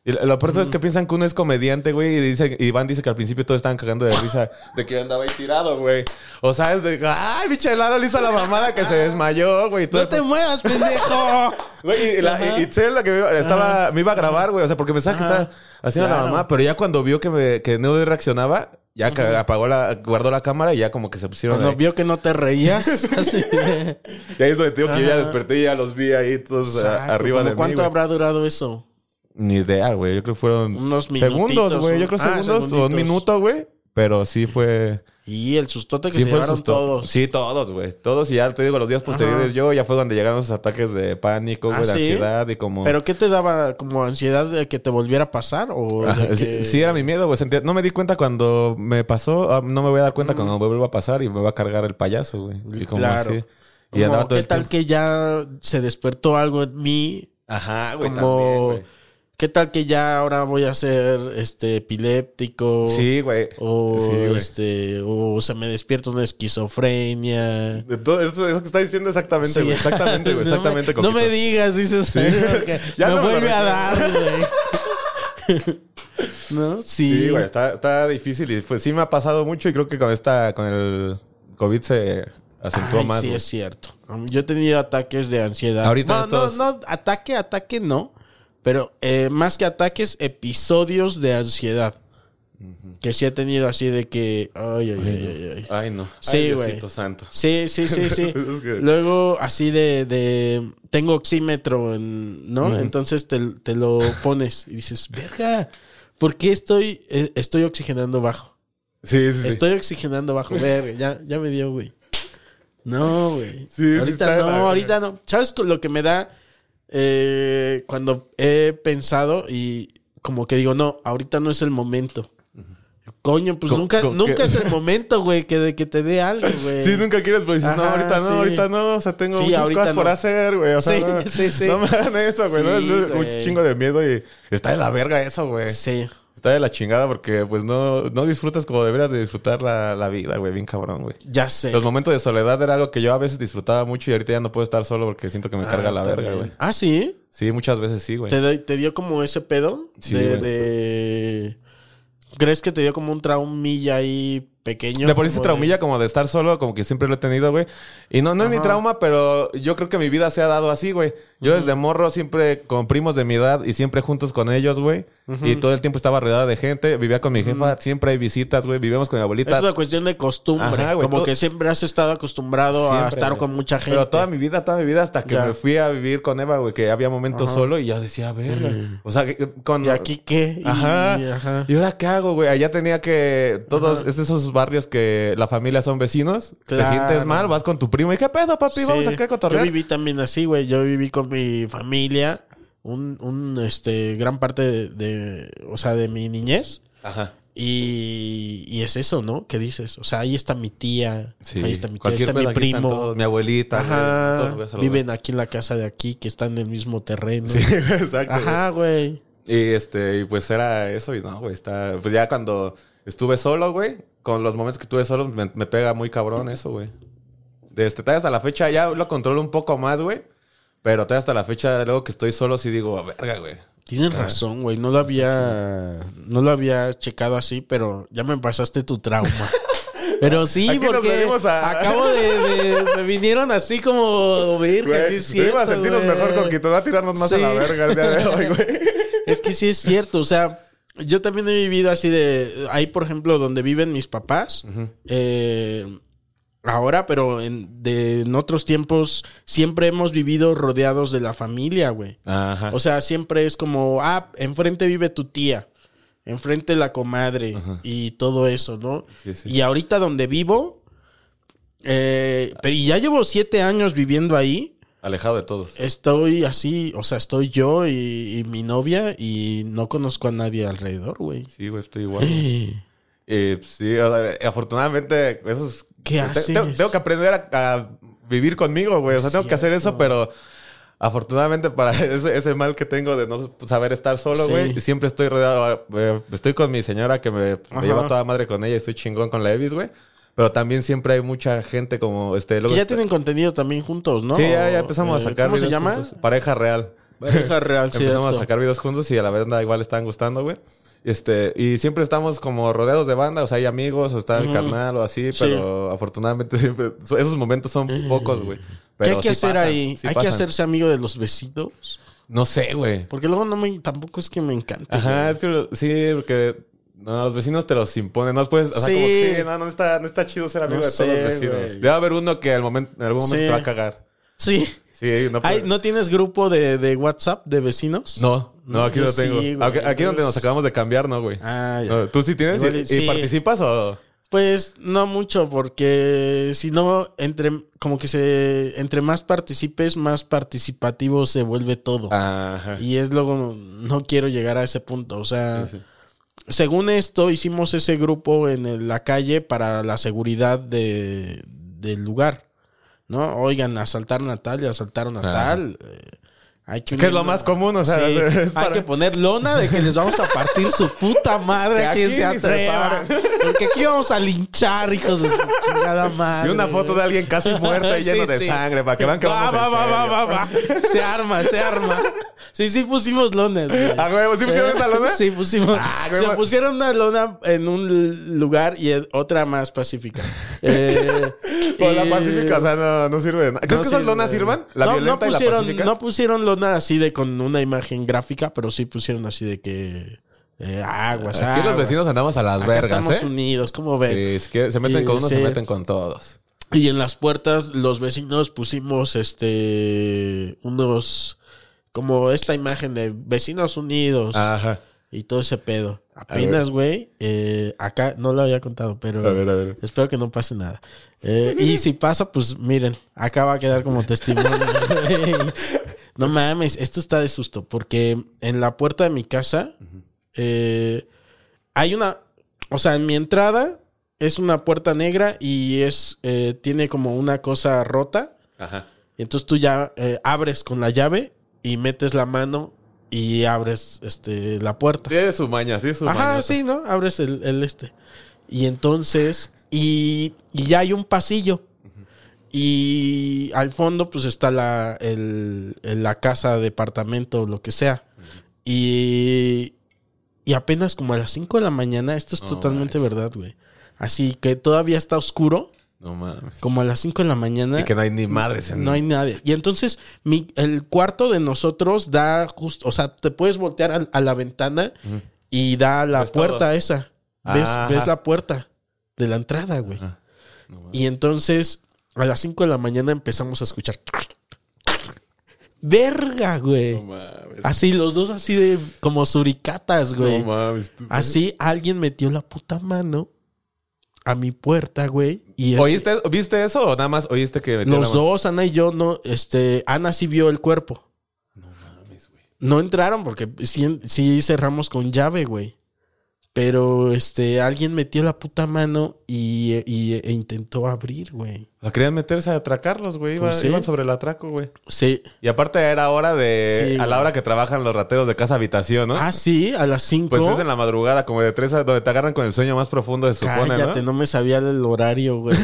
Y lo peor es que piensan que uno es comediante, güey, y dice, Iván dice que al principio todos estaban cagando de risa de que yo andaba ahí tirado, güey. O sea, es de, ay, bicho, el Lalo le hizo la mamada que se desmayó, güey. ¡No te muevas, pendejo! Güey, y, la, y, y sé la que me iba, estaba, me iba a grabar, güey, o sea, porque me sabía que estaba haciendo claro. la mamá, pero ya cuando vio que, me, que no reaccionaba, ya que apagó la, guardó la cámara y ya como que se pusieron Cuando ahí. vio que no te reías. Así. Y ahí es donde te digo que yo ya desperté y ya los vi ahí todos a, arriba de mí. ¿Cuánto güey. habrá durado eso? Ni idea, güey. Yo creo que fueron unos segundos, güey. Yo creo ah, segundos o un minuto, güey. Pero sí fue... Y el sustote que sí se fue llevaron susto. todos. Sí, todos, güey. Todos. Y ya te digo, los días posteriores Ajá. yo ya fue donde llegaron esos ataques de pánico, güey, ah, de ¿sí? ansiedad y como... ¿Pero qué te daba? ¿Como ansiedad de que te volviera a pasar? ¿O ah, de sí, que... sí, era mi miedo, güey. Sentía... No me di cuenta cuando me pasó. No me voy a dar cuenta mm. cuando me vuelva a pasar y me va a cargar el payaso, güey. Y como claro. así. Y como, ¿qué tal tiempo? Que ya se despertó algo en mí? Ajá, güey, como... también, güey. ¿Qué tal que ya ahora voy a ser este epiléptico? Sí, güey. O sí, güey. este, o se me despierta una esquizofrenia. Todo eso, eso que está diciendo exactamente, güey. Sí. Exactamente, güey. Exactamente. No me, no me digas, dices. Sí. ya me no vuelve me a dar, güey. ¿No? Sí. Sí, güey. Está, está difícil y pues sí me ha pasado mucho y creo que con esta, con el COVID se acentuó Ay, más. Sí, güey. es cierto. Yo he tenido ataques de ansiedad. Ahorita no, estos... no, no, ataque, ataque no. Pero eh, más que ataques, episodios de ansiedad. Uh-huh. Que sí he tenido así de que... Ay, ay, ay, ay. Ay, ay no. Sí, güey. Santo. Sí, sí, sí, sí. Es que... Luego así de, de... Tengo oxímetro, en, ¿no? Uh-huh. Entonces te, te lo pones y dices... Verga, ¿por qué estoy, eh, estoy oxigenando bajo? Sí, sí, sí. Estoy oxigenando bajo. Verga, ya, ya me dio, güey. No, güey. Sí, ahorita sí no, la... ahorita no. ¿Sabes lo que me da... Eh, cuando he pensado y como que digo, no, ahorita no es el momento. Uh-huh. Coño, pues ¿Con, nunca, con nunca es el momento, güey, que, de que te dé algo, güey. Sí, nunca quieres, pero dices, Ajá, no, ahorita no, sí. ahorita no. O sea, tengo sí, muchas cosas no. por hacer, güey. O sea, sí, no, sí, sí. no me hagan eso, güey. Sí, ¿no? Es un chingo de miedo y está de la verga eso, güey. Sí. Está de la chingada porque, pues, no, no disfrutas como deberías de disfrutar la, la vida, güey. Bien cabrón, güey. Ya sé. Los momentos de soledad era algo que yo a veces disfrutaba mucho y ahorita ya no puedo estar solo porque siento que me ah, carga la también. verga, güey. ¿Ah, sí? Sí, muchas veces sí, güey. ¿Te, ¿Te dio como ese pedo? Sí, de, de... ¿Crees que te dio como un traumilla ahí pequeño? De por ese traumilla de... como de estar solo, como que siempre lo he tenido, güey. Y no, no es mi trauma, pero yo creo que mi vida se ha dado así, güey. Yo uh-huh. desde morro siempre con primos de mi edad y siempre juntos con ellos, güey. Uh-huh. Y todo el tiempo estaba rodeado de gente. Vivía con mi jefa, uh-huh. siempre hay visitas, güey. Vivíamos con mi abuelita. Es una cuestión de costumbre. Ajá, güey, como todo... que siempre has estado acostumbrado siempre, a estar güey. con mucha gente. Pero toda mi vida, toda mi vida, hasta que ya. me fui a vivir con Eva, güey, que había momentos uh-huh. solo y yo decía, verga. Uh-huh. O sea, con... ¿Y aquí qué? Ajá. Y, ajá. ¿Y ahora qué hago, güey? Allá tenía que... Todos, uh-huh. es de esos barrios que la familia son vecinos. Claro. Te sientes mal, vas con tu primo. ¿Y qué pedo, papi? Sí. Vamos acá a cotorrear. Yo viví también así, güey. Yo viví con mi familia. Un, un, este, gran parte de, de, o sea, de mi niñez. Ajá. Y, y es eso, ¿no? ¿Qué dices? O sea, ahí está mi tía. Sí. Ahí está mi tía, Cualquier ahí está mi primo. Todos, mi abuelita. Ajá. Güey, todos, viven aquí en la casa de aquí, que están en el mismo terreno. Sí, exacto. Ajá, güey. Y este, y pues era eso, y no, güey, está. Pues ya cuando estuve solo, güey, con los momentos que estuve solo, me, me pega muy cabrón eso, güey. Desde este, hasta la fecha ya lo controlo un poco más, güey. Pero todavía hasta la fecha, luego que estoy solo, sí digo, verga, güey. Tienes ah, razón, güey. No lo había... No lo había checado así, pero ya me pasaste tu trauma. Pero sí, Aquí porque a... acabo de, de... Me vinieron así como... Verga, sí es cierto, venimos a sentirnos güey. mejor con que te va a tirarnos más sí. a la verga el día de hoy, güey. Es que sí es cierto, o sea... Yo también he vivido así de... Ahí, por ejemplo, donde viven mis papás... Uh-huh. Eh... Ahora, pero en, de, en otros tiempos siempre hemos vivido rodeados de la familia, güey. Ajá. O sea, siempre es como, ah, enfrente vive tu tía, enfrente la comadre Ajá. y todo eso, ¿no? Sí, sí. Y ahorita donde vivo, eh, pero y ya llevo siete años viviendo ahí. Alejado de todos. Estoy así, o sea, estoy yo y, y mi novia y no conozco a nadie alrededor, güey. Sí, güey, estoy igual. Güey. Eh, sí, afortunadamente, esos... ¿Qué haces? Tengo, tengo que aprender a, a vivir conmigo, güey. O sea, tengo Cierto. que hacer eso, pero afortunadamente para ese, ese mal que tengo de no saber estar solo, güey, sí. siempre estoy rodeado. Eh, estoy con mi señora que me, me lleva toda madre con ella. Estoy chingón con la Evis, güey. Pero también siempre hay mucha gente como... este. Luego que ya está... tienen contenido también juntos, ¿no? Sí, ya, ya empezamos eh, a sacar. ¿Cómo se llama? Juntos. Pareja Real. Pareja real, Empezamos cierto. a sacar videos juntos y a la banda igual estaban gustando, güey. Este, y siempre estamos como rodeados de banda, o sea, hay amigos, o está el Ujú. carnal o así, Sí. pero afortunadamente siempre, esos momentos son pocos, güey. ¿Qué Pero hay que sí hacer pasan, ahí? sí ¿Hay pasan. que hacerse amigo de los vecinos? No sé, güey. Porque luego no me, tampoco es que me encante. Ajá, güey. es que lo- sí, porque no, los vecinos te los imponen. No puedes, o sea, Sí. como que sí, no, no está, no está chido ser amigo No de todos sé, los vecinos. güey. Debe haber uno que al momento, en algún momento Sí. te va a cagar. Sí. Sí, no Ay, puede- ¿no tienes grupo de, de WhatsApp de vecinos? No, no, aquí yo lo tengo. sí, güey. aquí, aquí donde nos acabamos de cambiar, ¿no, güey? Ah, ya. No, ¿tú sí tienes? Igual ¿Y, y- y sí. participas o...? Pues no mucho, porque si no, entre como que se entre más participes, más participativo se vuelve todo. Ajá. Y es luego, no quiero llegar a ese punto. O sea, Sí, sí. según esto, hicimos ese grupo en el- la calle para la seguridad de, del lugar. ¿No? Oigan, asaltaron a tal y asaltaron a Ajá. tal. eh, hay que Que es lo unirnos. más común, o sea, Sí, es hay para- que poner lona de que les vamos a partir su puta madre Que a quien aquí se ni se atreva. pare. Porque aquí vamos a linchar, hijos de su chingada madre. Y una foto de alguien casi muerto y lleno Sí, de sí. sangre para que vean que va, vamos va, en va, serio. va, va, va. Se arma, se arma. Sí, sí pusimos lonas. güey. Ah, huevo, ¿sí pusieron Eh, esa lona? Sí, pusimos. Ah, se huevo. pusieron una lona en un lugar y en otra más pacífica. Eh, Pero la y- pacífica, o sea, no, no sirve de nada. ¿Crees no que esas sirve. lonas sirvan? La no, violenta no y la pusieron, pacífica. No pusieron lona así de con una imagen gráfica, pero sí pusieron así de que eh, aguas, Aquí los aguas. vecinos andamos a las Acá vergas, estamos ¿eh? unidos, como ven. Sí, es que se meten Y- con unos, sí. se meten con todos. Y en las puertas los vecinos pusimos este unos como esta imagen de vecinos unidos Ajá. y todo ese pedo. Apenas, güey, eh, acá no lo había contado, pero A ver, a ver. espero que no pase nada. Eh, y si pasa, pues miren, acá va a quedar como testimonio. güey. No mames, esto está de susto, porque en la puerta de mi casa eh, hay una, o sea, en mi entrada es una puerta negra y es eh, tiene como una cosa rota. Ajá. Y entonces tú ya eh, abres con la llave y metes la mano y abres este la puerta. Tiene su maña, sí, su Ajá, maña. sí, ¿no? Abres el, el este. Y entonces, y, y ya hay un pasillo. Y al fondo, pues está la, el, el- la casa, departamento, lo que sea. Y, y apenas como a las cinco de la mañana, esto es No totalmente manches. verdad, güey. Así que todavía está oscuro, No mames. como a las cinco de la mañana. Y que no hay ni madres en... No hay nadie. Y entonces mi, el cuarto de nosotros da justo, o sea, te puedes voltear a, a la ventana y da a la Ves puerta todo. esa. Ves, Ajá. ves la puerta de la entrada, güey. Ajá. No mames. Y entonces a las cinco de la mañana empezamos a escuchar. Verga, güey. No mames. Así, los dos así de como suricatas, güey. No mames. tú- Así alguien metió la puta mano a mi puerta, güey. Y el- ¿Oíste, ¿Viste eso o nada más oíste que metió los la mano? dos, Ana y yo, no, este, Ana sí vio el cuerpo. No mames, güey. No entraron porque sí, sí cerramos con llave, güey. Pero este, alguien metió la puta mano y, y- e intentó abrir, güey. O sea, querían meterse a atracarlos, güey. Iba- Pues sí. Iban sobre el atraco, güey. Sí. Y aparte era hora de... Sí, a la güey. hora que trabajan los rateros de casa habitación, ¿no? Ah, sí, a las cinco. Pues es en la madrugada, como de tres a... Donde te agarran con el sueño más profundo, se supone, Cállate, ¿no? no me sabía el horario, güey.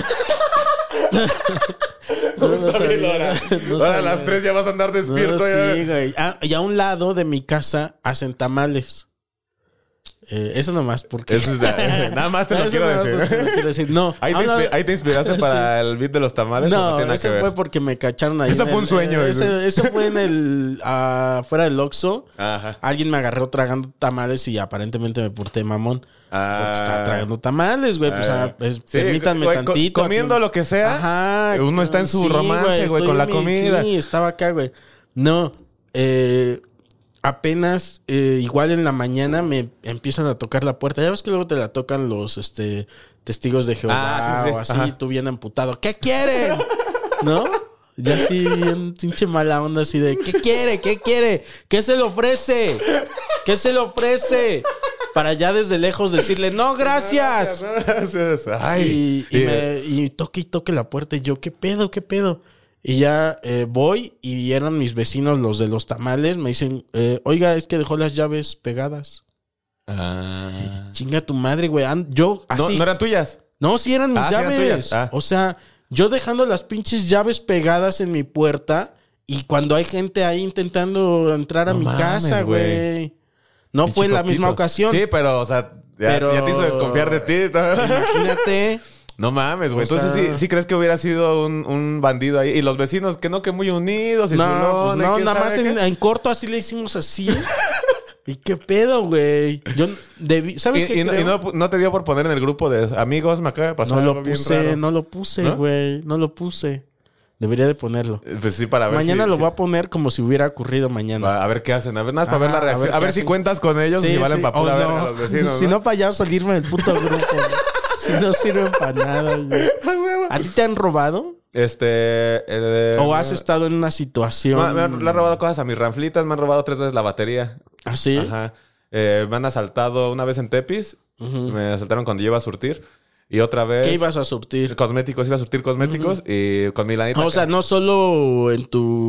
no, no sabía. Ahora, No ahora a sabía. las tres ya vas a andar No, despierto. ya. sí, güey. Ah, y a un lado de mi casa hacen tamales. Eh, eso nomás porque... Eso es de- nada más te lo Eso quiero nomás decir. te lo quiero decir. No. ¿Ahí a te, un lado- inspi- ahí te inspiraste para Sí. el beat de los tamales o no No, tiene nada eso que ver? fue porque me cacharon ahí. Eso en fue el- un sueño, eh, eso. Ese, eso fue en el... ah, fuera del Oxxo. Ajá. Alguien me agarró tragando tamales y aparentemente me porté mamón. Ah. Porque estaba tragando tamales, güey. Pues, Ah. ah, pues, Sí, permítanme güey, co- tantito. comiendo aquí. lo que sea, Ajá. uno está en su romance, güey, estoy con la en mi- comida. Sí, estaba acá, güey. No, eh, apenas, eh, igual en la mañana me empiezan a tocar la puerta. Ya ves que luego te la tocan los este, testigos de Jehová Ah, sí, sí. o así, Ajá. tú bien amputado. ¿Qué quieren? ¿No? Ya así, bien pinche mala onda, así de, ¿qué quiere? ¿Qué quiere? ¿Qué se le ofrece? ¿Qué se le ofrece? Para ya desde lejos decirle, no, gracias. Gracias. Ay. Y, y Y- me, y toque y toque la puerta. Y yo, ¿qué pedo? ¿Qué pedo? Y ya eh, voy y eran mis vecinos los de los tamales. Me dicen, eh, oiga, es que dejó las llaves pegadas. Ah. Chinga tu madre, güey. An- Yo No, así. no eran tuyas. No, sí eran mis Ah, sí eran llaves. tuyas. Ah. O sea, yo dejando las pinches llaves pegadas en mi puerta Y cuando hay gente ahí intentando entrar a No mi mames, casa, güey. No Pinche fue en la Coquito. misma ocasión. Sí, pero, o sea, ya, Pero- ya te hizo desconfiar de ti. Imagínate. No mames, güey. O sea- Entonces, ¿sí, ¿sí crees que hubiera sido un, un bandido ahí? Y los vecinos, que no, que muy unidos y No, su pues lona, y no, quién nada sabe más qué. en, en corto así le hicimos así. ¿Y qué pedo, güey? Yo debí... ¿Sabes Y, qué y no, creo? y no, no te dio por poner en el grupo de amigos, me acaba de pasar No algo lo bien puse, raro. no lo puse, ¿No? güey. No lo puse. Debería de ponerlo. Pues sí, para ver Mañana si, lo si- voy a poner como si hubiera ocurrido mañana. va, a ver qué hacen. A ver, nada más para Ajá, ver la a reacción. ver A qué ver, si hacen. cuentas con ellos y Sí, si valen sí. para O pura verga no. a los vecinos. Si ¿no? no, para ya salirme del puto grupo. güey. Si no sirven para nada, güey. ¿A ti te han robado? Este... eh, ¿O has estado en una situación? me, me han, le han robado cosas a mis ranflitas. Me han robado tres veces la batería. ¿Ah, sí? Ajá. Eh, me han asaltado una vez en Tepis. Me asaltaron cuando yo iba a surtir. Y otra vez... ¿Qué ibas a surtir? Cosméticos. Iba a surtir cosméticos. Y con mi lanita... O sea, no solo en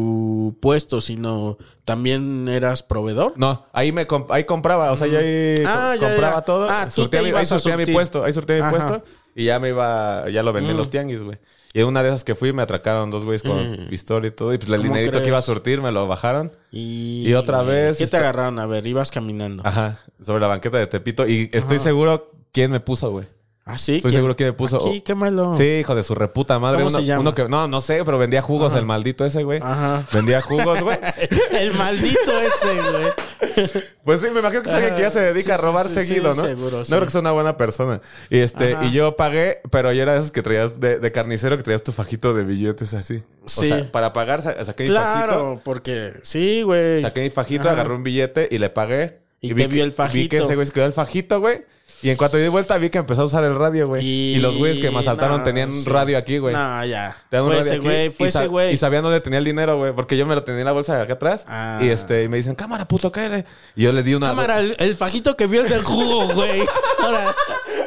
tu puesto, sino también eras proveedor. No, ahí me comp- ahí compraba, o sea, yo ahí Ah, co- ya, compraba ya. todo. Ah, tú surtía te mi, ibas ahí a surtía mi surtir. puesto, ahí surtía mi Ajá. puesto y ya me iba, ya lo vendí en Mm. los tianguis, güey. Y en una de esas que fui me atracaron dos güeyes con Mm. pistola y todo y pues el ¿Cómo dinerito crees? que iba a surtir me lo bajaron. Y, Y otra vez ¿Qué te está- agarraron? A ver, ibas caminando. Ajá, sobre la banqueta de Tepito y estoy seguro quién me puso, güey. ¿Ah, sí? Estoy ¿Quién? seguro quién me puso. Aquí, qué malo. Sí, hijo de su reputa madre. ¿Cómo uno, se llama? uno que no, no sé, pero vendía jugos el maldito ese, güey. Ajá. Vendía jugos, güey. El maldito ese, güey. Pues sí, me imagino que es alguien que ya se dedica Sí, a robar sí, sí, seguido, sí, ¿no? seguro, no sí. creo que sea una buena persona. Y este, Ajá. y yo pagué, pero yo era de esos que traías de, de carnicero, que traías tu fajito de billetes así. Sí. O sea, para pagar sa- saqué mi fajito. Claro, porque sí, güey. Saqué mi fajito, Ajá. agarré un billete y le pagué. Y vi te vio que- el fajito. Vi que ese güey se quedó el fajito, güey. Y en cuanto di vuelta vi que empezó a usar el radio, güey. Y... Y- los güeyes que me asaltaron no, tenían sí. un radio aquí, güey. No, ya. Te dan un Fue radio ese aquí güey, fue y sa- ese güey. Y sabían dónde tenía el dinero, güey. Porque yo me lo tenía en la bolsa de acá atrás. Ah. Y este, y me dicen, cámara, puto, cállate. Y yo les di una. Cámara, el, el fajito que vio el del jugo, güey. Ahora.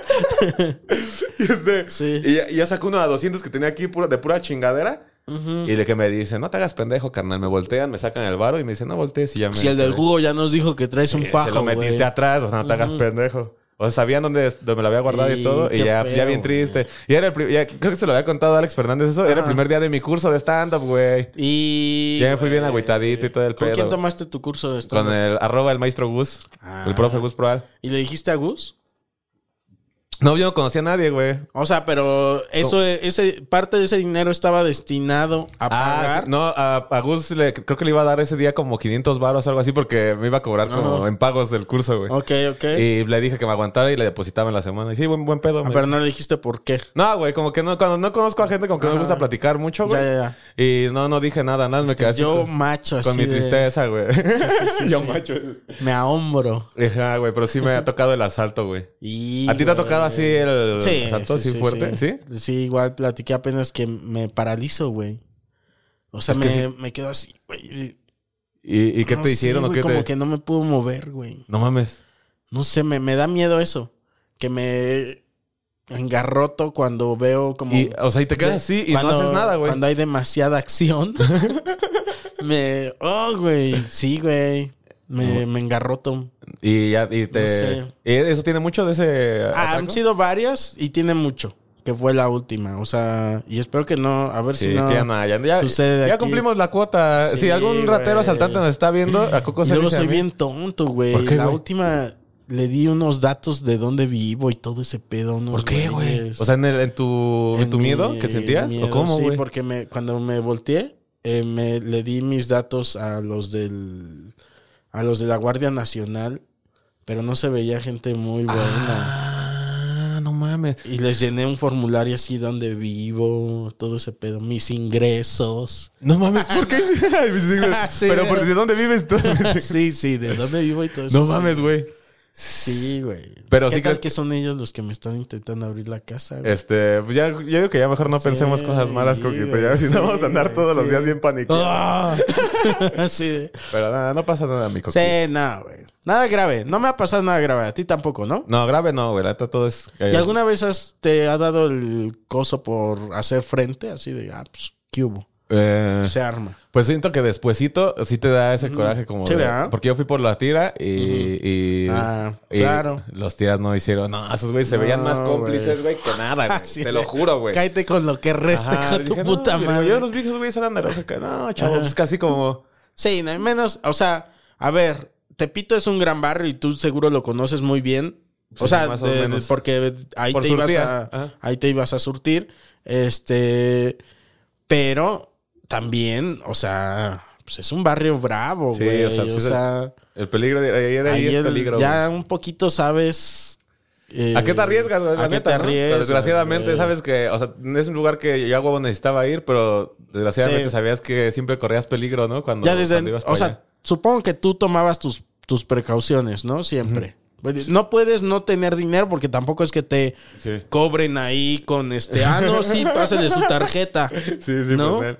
Y, este, Sí. y ya, y ya sacó uno a doscientos que tenía aquí pura- de pura chingadera. Y de que me dice, no te hagas pendejo, carnal. Me voltean, me sacan el varo y me dicen, no voltees. Y ya me. Si el del jugo ya nos dijo que traes un Sí, fajo, se lo metiste güey. atrás, o sea, no te hagas pendejo. O sea, sabían dónde, dónde me lo había guardado y, Y todo. Y qué ya, pues, ya feo, bien triste. Y era el pri- ya, creo que se lo había contado a Alex Fernández eso. Era el Ajá. primer día de mi curso de stand-up, güey. Y... Ya me fui bien güey, agüitadito y todo el ¿Con pedo. quién tomaste tu curso de Con stand-up? el arroba el maestro Gus. Ah. El profe Gus Proal. ¿Y le dijiste a Gus? No, yo no conocía a nadie, güey. O sea, pero eso, ese, parte de ese dinero estaba destinado a Ah, pagar. sí, no, a, a Gus le, creo que le iba a dar ese día como quinientos varos o algo así porque me iba a cobrar como Ajá. en pagos del curso, güey. Ok, ok. Y le dije que me aguantara y le depositaba en la semana. Y sí, buen, buen pedo. Ah, me- pero no le dijiste por qué. No, güey, como que no, cuando no conozco a gente, como que no me gusta platicar mucho, güey. Ya, ya, ya. Y no, no dije nada, nada, me quedé así Yo con, macho así con mi de- tristeza, güey. sí, Yo sí. macho. Me ahombro. Ajá, güey, pero sí me ha tocado el asalto, güey. Y, ¿A ti te ha güey. tocado así el Sí, asalto, sí, así sí, fuerte? ¿Sí? Sí, igual platiqué apenas que me paralizo, güey. O sea, Es me, que sí. me quedo así, güey. ¿Y, y qué No te sé, hicieron o güey, qué como te...? que no me puedo mover, güey. No mames. No sé, me, me da miedo eso. Que me engarroto cuando veo como... Y, o sea, y te quedas de- así y cuando- no haces nada, güey. Cuando hay demasiada acción. me... Oh, güey. Sí, güey. Me, me engarroto. Y ya, y te... No sé. ¿Y eso tiene mucho de ese Ah, atraco? han sido varias y tiene mucho. Que fue la última. O sea, y espero que no... A ver Sí, si no... que ya, no, ya, ya, sucede ya aquí. cumplimos la cuota. Sí, si algún ratero güey. asaltante nos está viendo, a Coco Y se luego dice a soy mí. bien tonto, güey. ¿Por qué, La güey? última le di unos datos de dónde vivo y todo ese pedo. a unos ¿Por qué, güey? güeyes. O sea, en, el, en tu, en tu En miedo mi que sentías. miedo, ¿O cómo, sí, güey? porque me, cuando me volteé, eh, me le di mis datos a los del a los de la Guardia Nacional, pero no se veía gente muy buena. Ah, no mames. Y les llené un formulario así donde vivo, todo ese pedo, mis ingresos. No mames, ¿por qué? Ay, mis siglos. Sí, Pero güey. ¿por- ¿de dónde vives tú? Sí, sí, de dónde vivo y todo eso. No sí. mames, güey. Sí, güey. Pero ¿Qué sí tal crees que son ellos los que me están intentando abrir la casa, güey? Este, pues ya, yo digo que ya mejor no Sí, pensemos cosas malas, Coquito. Ya, güey, si sí, no vamos a andar todos los sí. días bien paniqueados. Ah. Sí. Pero nada, no pasa nada, mi Coquito. Sí, no, güey. Nada grave. No me ha pasado nada grave. A ti tampoco, ¿no? No, grave no, güey. La neta todo es... ¿Y alguna vez has- te ha dado el coso por hacer frente? Así de, ah, pues, ¿qué hubo? Eh, se arma. Pues siento que despuesito sí te da ese coraje como Sí, de- ¿verdad? porque yo fui por la tira y, y, Ah, y claro. los tiras no hicieron. No, esos güeyes se No, veían más güey. cómplices, güey, que nada, güey. Así Te de- lo juro, güey. Cállate con lo que resta, Ajá, con tu dije, puta no, madre. Yo los vi que esos güeyes eran de raza acá. No, chavo, pues casi como... Sí, no hay menos. O sea, a ver, Tepito es un gran barrio y tú seguro lo conoces muy bien. O Sí, sea, más o de- de- menos. porque ahí Por te ibas surtir. a, Ajá. ahí te ibas a surtir. Este, pero también, o sea, pues es un barrio bravo, Sí, güey. o sea, O pues sea, es el peligro de ahí, de ahí ahí es el- peligro, ya güey. un poquito sabes. eh, ¿A qué te arriesgas, güey? La ¿A qué neta, te ¿no? arriesgas? Pero desgraciadamente, güey? sabes que, o sea, es un lugar que yo a huevo necesitaba ir, pero desgraciadamente Sí. sabías que siempre corrías peligro, ¿no? Cuando, Ya desde, cuando ibas o para sea, allá. supongo que tú tomabas tus, tus precauciones, ¿no? Siempre. Pues, no puedes no tener dinero porque tampoco es que te Sí. cobren ahí con este, ah, no, sí, pásale su tarjeta. Sí, sí, ¿no? pues,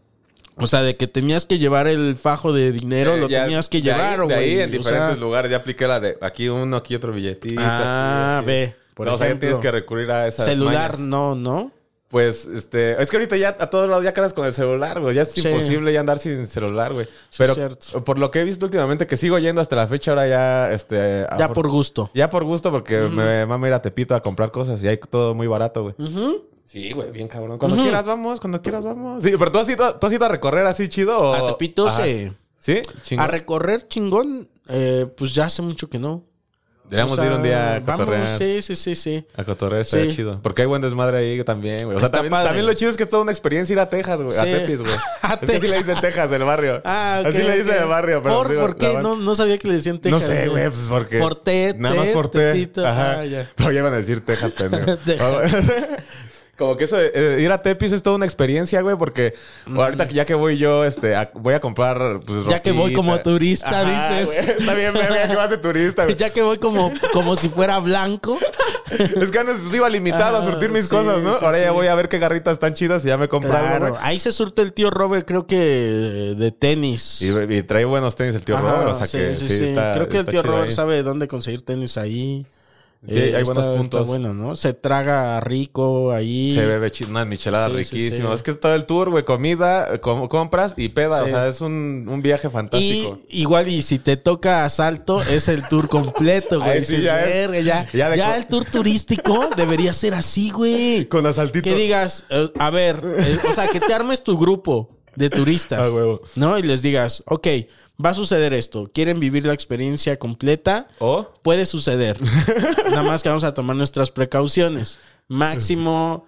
O sea, de que tenías que llevar el fajo de dinero, Eh, lo ya, tenías que de ahí- llevar, De ahí güey. en O diferentes sea, lugares ya apliqué la de aquí uno, aquí otro billetito. Ah, aquí, así. ve. Por No, o sea, ya ejemplo, tienes que recurrir a esas celular, mañas. no, ¿no? Pues, este... Es que ahorita ya a todos lados ya cargas con el celular, güey. Ya es Sí. imposible ya andar sin celular, güey. Pero cierto. por lo que he visto últimamente, que sigo yendo hasta la fecha, ahora ya, este... Ya a- por gusto. Ya por gusto, porque me mama ir a Tepito a comprar cosas y hay todo muy barato, güey. Ujú. Sí, güey, bien cabrón. Cuando quieras vamos, cuando quieras vamos. Sí, pero tú has ido, tú has ido a recorrer así chido o... A Tepito Ajá. se... ¿Sí? Chingón. A recorrer chingón, eh, pues ya hace mucho que no. Deberíamos O sea, ir un día a cotorrear. vamos, sí, sí, sí, sí. A cotorrear estaría Sí. chido. Porque hay buen desmadre ahí también, güey. O sea, Está también, padre. también lo chido es que es toda una experiencia ir a Texas, güey. A Sí. Tepis, güey. A Es que así Texas. le dicen Texas, el barrio. Ah, ok, Así le dicen ok. el barrio, pero... ¿Por, digo, ¿por qué? la- No, no sabía que le decían Texas. No sé, güey, pues porque... Por T, Nada más T, por T. Tepito. Ajá. Ah, ya. Pero ya iban a decir Texas, pendejo. Texas. Como que eso de eh, ir a Tepis es toda una experiencia, güey, porque ahorita que ya que voy yo, este, a- voy a comprar, pues, Ya que voy ropita. como turista, dices. güey. Está bien, verga, que vas de turista, güey. Ya que voy como, como si fuera blanco. Es que antes pues, iba limitado a Ah, surtir mis sí, cosas, ¿no? sí, Ahora ya sí. voy a ver qué garritas están chidas y ya me compro algo, Claro. güey. Ahí se surte el tío Robert, creo que de tenis. Y, y trae buenos tenis el tío Ajá, Robert, o sea sí, que sí, sí, sí. está. Creo que el está tío chido Robert ahí. sabe dónde conseguir tenis ahí. Sí, hay buenos está- puntos. Está bueno, ¿no? Se traga rico ahí. Se bebe chi- unas micheladas Sí, sí, riquísimas. sí. Es que es todo el tour, güey. Comida, com- compras y peda. Sí. O sea, es un, un viaje fantástico. Y igual, y si te toca asalto, es el tour completo, güey. Ahí sí, Dices, ya es- "Verga, ya, ya de ya co- el tour turístico debería ser así, güey. Con asaltito. Que digas, eh, a ver, eh, o sea, que te armes tu grupo de turistas, Ah, huevo. ¿no? Y les digas, ok, va a suceder esto. ¿Quieren vivir la experiencia completa? O Puede suceder. Nada más que vamos a tomar nuestras precauciones. Máximo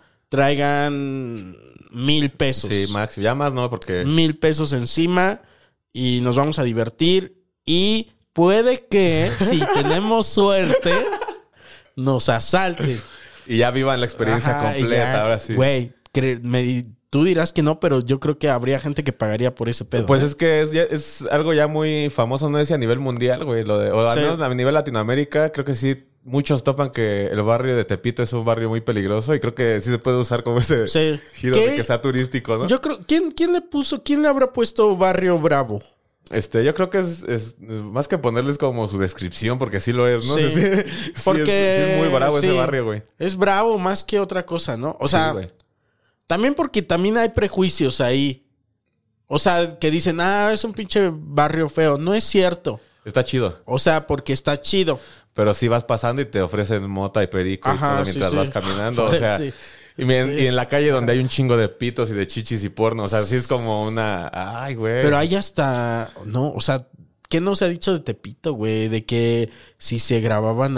traigan mil pesos. sí, Max. Ya más no, porque. Mil pesos encima y nos vamos a divertir. Y puede que, si tenemos suerte, nos asalten. Y ya vivan la experiencia Ajá, y completa, ya, ahora sí. Güey, cre- me- tú dirás que no, pero yo creo que habría gente que pagaría por ese pedo. Pues es que es, ya- es algo ya muy famoso, no sé si a nivel mundial, güey. Lo de, o al Sí. menos a nivel Latinoamérica, creo que sí. Muchos topan que el barrio de Tepito es un barrio muy peligroso y creo que sí se puede usar como ese Sí. giro ¿Qué? de que sea turístico, ¿no? Yo creo, ¿quién, ¿quién le puso, quién le habrá puesto Barrio Bravo? Este, yo creo que es, es, eh, más que ponerles como su descripción, porque sí lo es, ¿no? Sí. Sí, sí, sí Porque es, sí es muy bravo sí, ese barrio, güey. Es bravo más que otra cosa, ¿no? O Sí, sea, güey. también porque también hay prejuicios ahí. O sea, que dicen, ah, es un pinche barrio feo. No es cierto. Está chido. O sea, porque está chido. Pero sí vas pasando y te ofrecen mota y perico Ajá, y todo sí, mientras sí. vas caminando. O sea, Sí. y, me- Sí. y en la calle donde hay un chingo de pitos y de chichis y porno. O sea, sí es como una. Ay, güey. Pero hay hasta, no, o sea, ¿qué no se ha dicho de Tepito, güey? De que si se grababan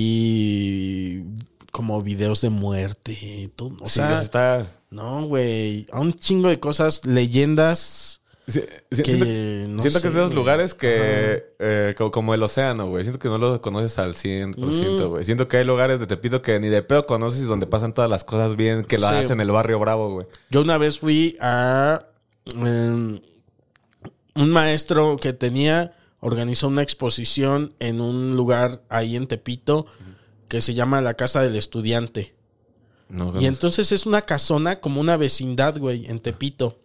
ahí como videos de muerte. Tú, o Sí, sea, está. no, güey. A un chingo de cosas, leyendas. Sí, sí, Que siento no siento sé, que es de los güey. lugares que, eh, co- como el océano, güey. Siento que no lo conoces al cien por ciento, güey. Siento que hay lugares de Tepito que ni de pedo conoces y donde pasan todas las cosas bien que lo Sí. hacen el barrio bravo, güey. Yo una vez fui a em, un maestro que tenía, organizó una exposición en un lugar ahí en Tepito que se llama la Casa del Estudiante. No, Y entonces es una casona como una vecindad, güey, en Tepito.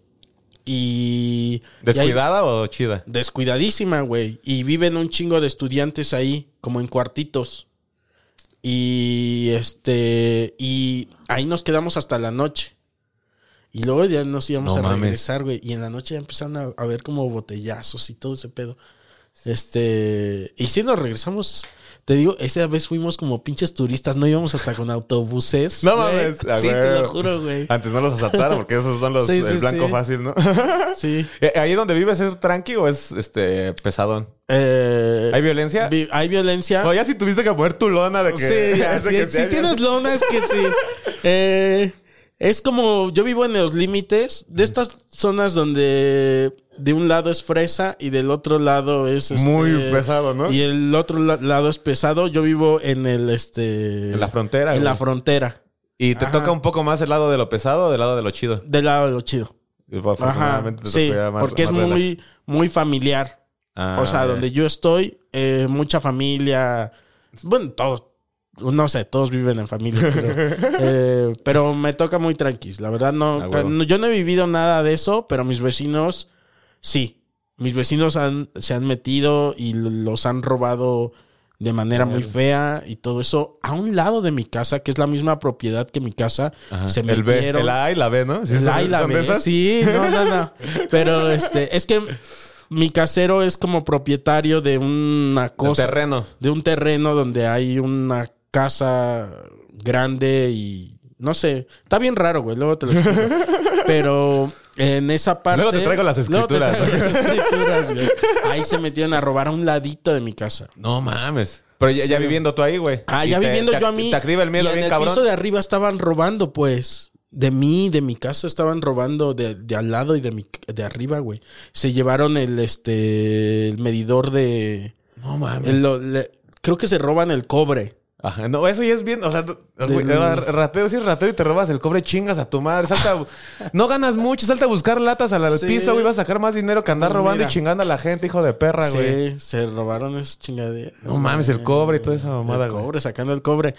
Y... ¿Descuidada o chida? y hay- descuidadísima, güey. Y viven un chingo de estudiantes ahí, como en cuartitos. Y este... Y ahí nos quedamos hasta la noche. Y luego ya nos íbamos No a mames. regresar, güey. Y en la noche ya empezaron a, a ver como botellazos y todo ese pedo. Este... Y sí nos regresamos... Te digo, esa vez fuimos como pinches turistas, no íbamos hasta con autobuses. No güey. mames. a Sí, huevo. te lo juro, güey. Antes no los asaltaron porque esos son los Sí, sí, el blanco sí. fácil, ¿no? Sí. Eh, ¿Ahí donde vives es tranqui o es este pesadón? Eh, ¿Hay violencia? vi- hay violencia. No, ya si tuviste que poner tu lona de que... Sí, ya, de sí, que si sea- tienes lona es que sí. Eh, es como, yo vivo en los límites de estas zonas donde de un lado es fresa y del otro lado es... este, Muy pesado, ¿no? Y el otro la- lado es pesado. Yo vivo en el... este En la frontera, En güey. la frontera. ¿Y te Ajá. toca un poco más el lado de lo pesado o del lado de lo chido? Del lado de lo chido. Y Ajá, afortunadamente te sí, tocó ya más- porque es más relax. muy, muy familiar. Ah, O sea, ya. donde yo estoy, eh, mucha familia. Bueno, todos, no sé, todos viven en familia. Pero, eh, pero me toca muy tranquilo. La verdad, no, Ah, huevo. no- yo no he vivido nada de eso, pero mis vecinos sí. Mis vecinos han, se han metido y los han robado de manera muy fea y todo eso. A un lado de mi casa, que es la misma propiedad que mi casa, Ajá. se el B, metieron. el A y la B, ¿no? ¿Sí El son- A y la son de B, esas? sí, no, no, no. Pero este, es que mi casero es como propietario de una El cosa. terreno. De un terreno donde hay una casa grande y no sé. Está bien raro, güey. Luego te lo explico. Pero en esa parte. Luego te traigo las luego te escrituras. traigo las escrituras, güey. Ahí se metieron a robar a un ladito de mi casa. No mames. Pero ya, Sí. ya viviendo tú ahí, güey. Ah, Y ya te- viviendo te- yo a mí. Te activa el miedo y en bien el cabrón. piso de arriba estaban robando, pues. De mí, de mi casa, estaban robando de, de al lado y de mi de arriba, güey. Se llevaron el este el medidor de. No mames. el- lo- le- creo que se roban el cobre. Ajá, no, eso ya es bien, o sea, güey, ra- ratero, si es ratero y te robas el cobre, chingas a tu madre, salta, a- no ganas mucho, salta a buscar latas al, al Sí. piso, güey, vas a sacar más dinero que andar Pues robando mira. y chingando a la gente, hijo de perra, güey. Sí, se robaron esas chingaderas. No mames, el cobre y toda esa mamada, El güey. cobre, sacando el cobre.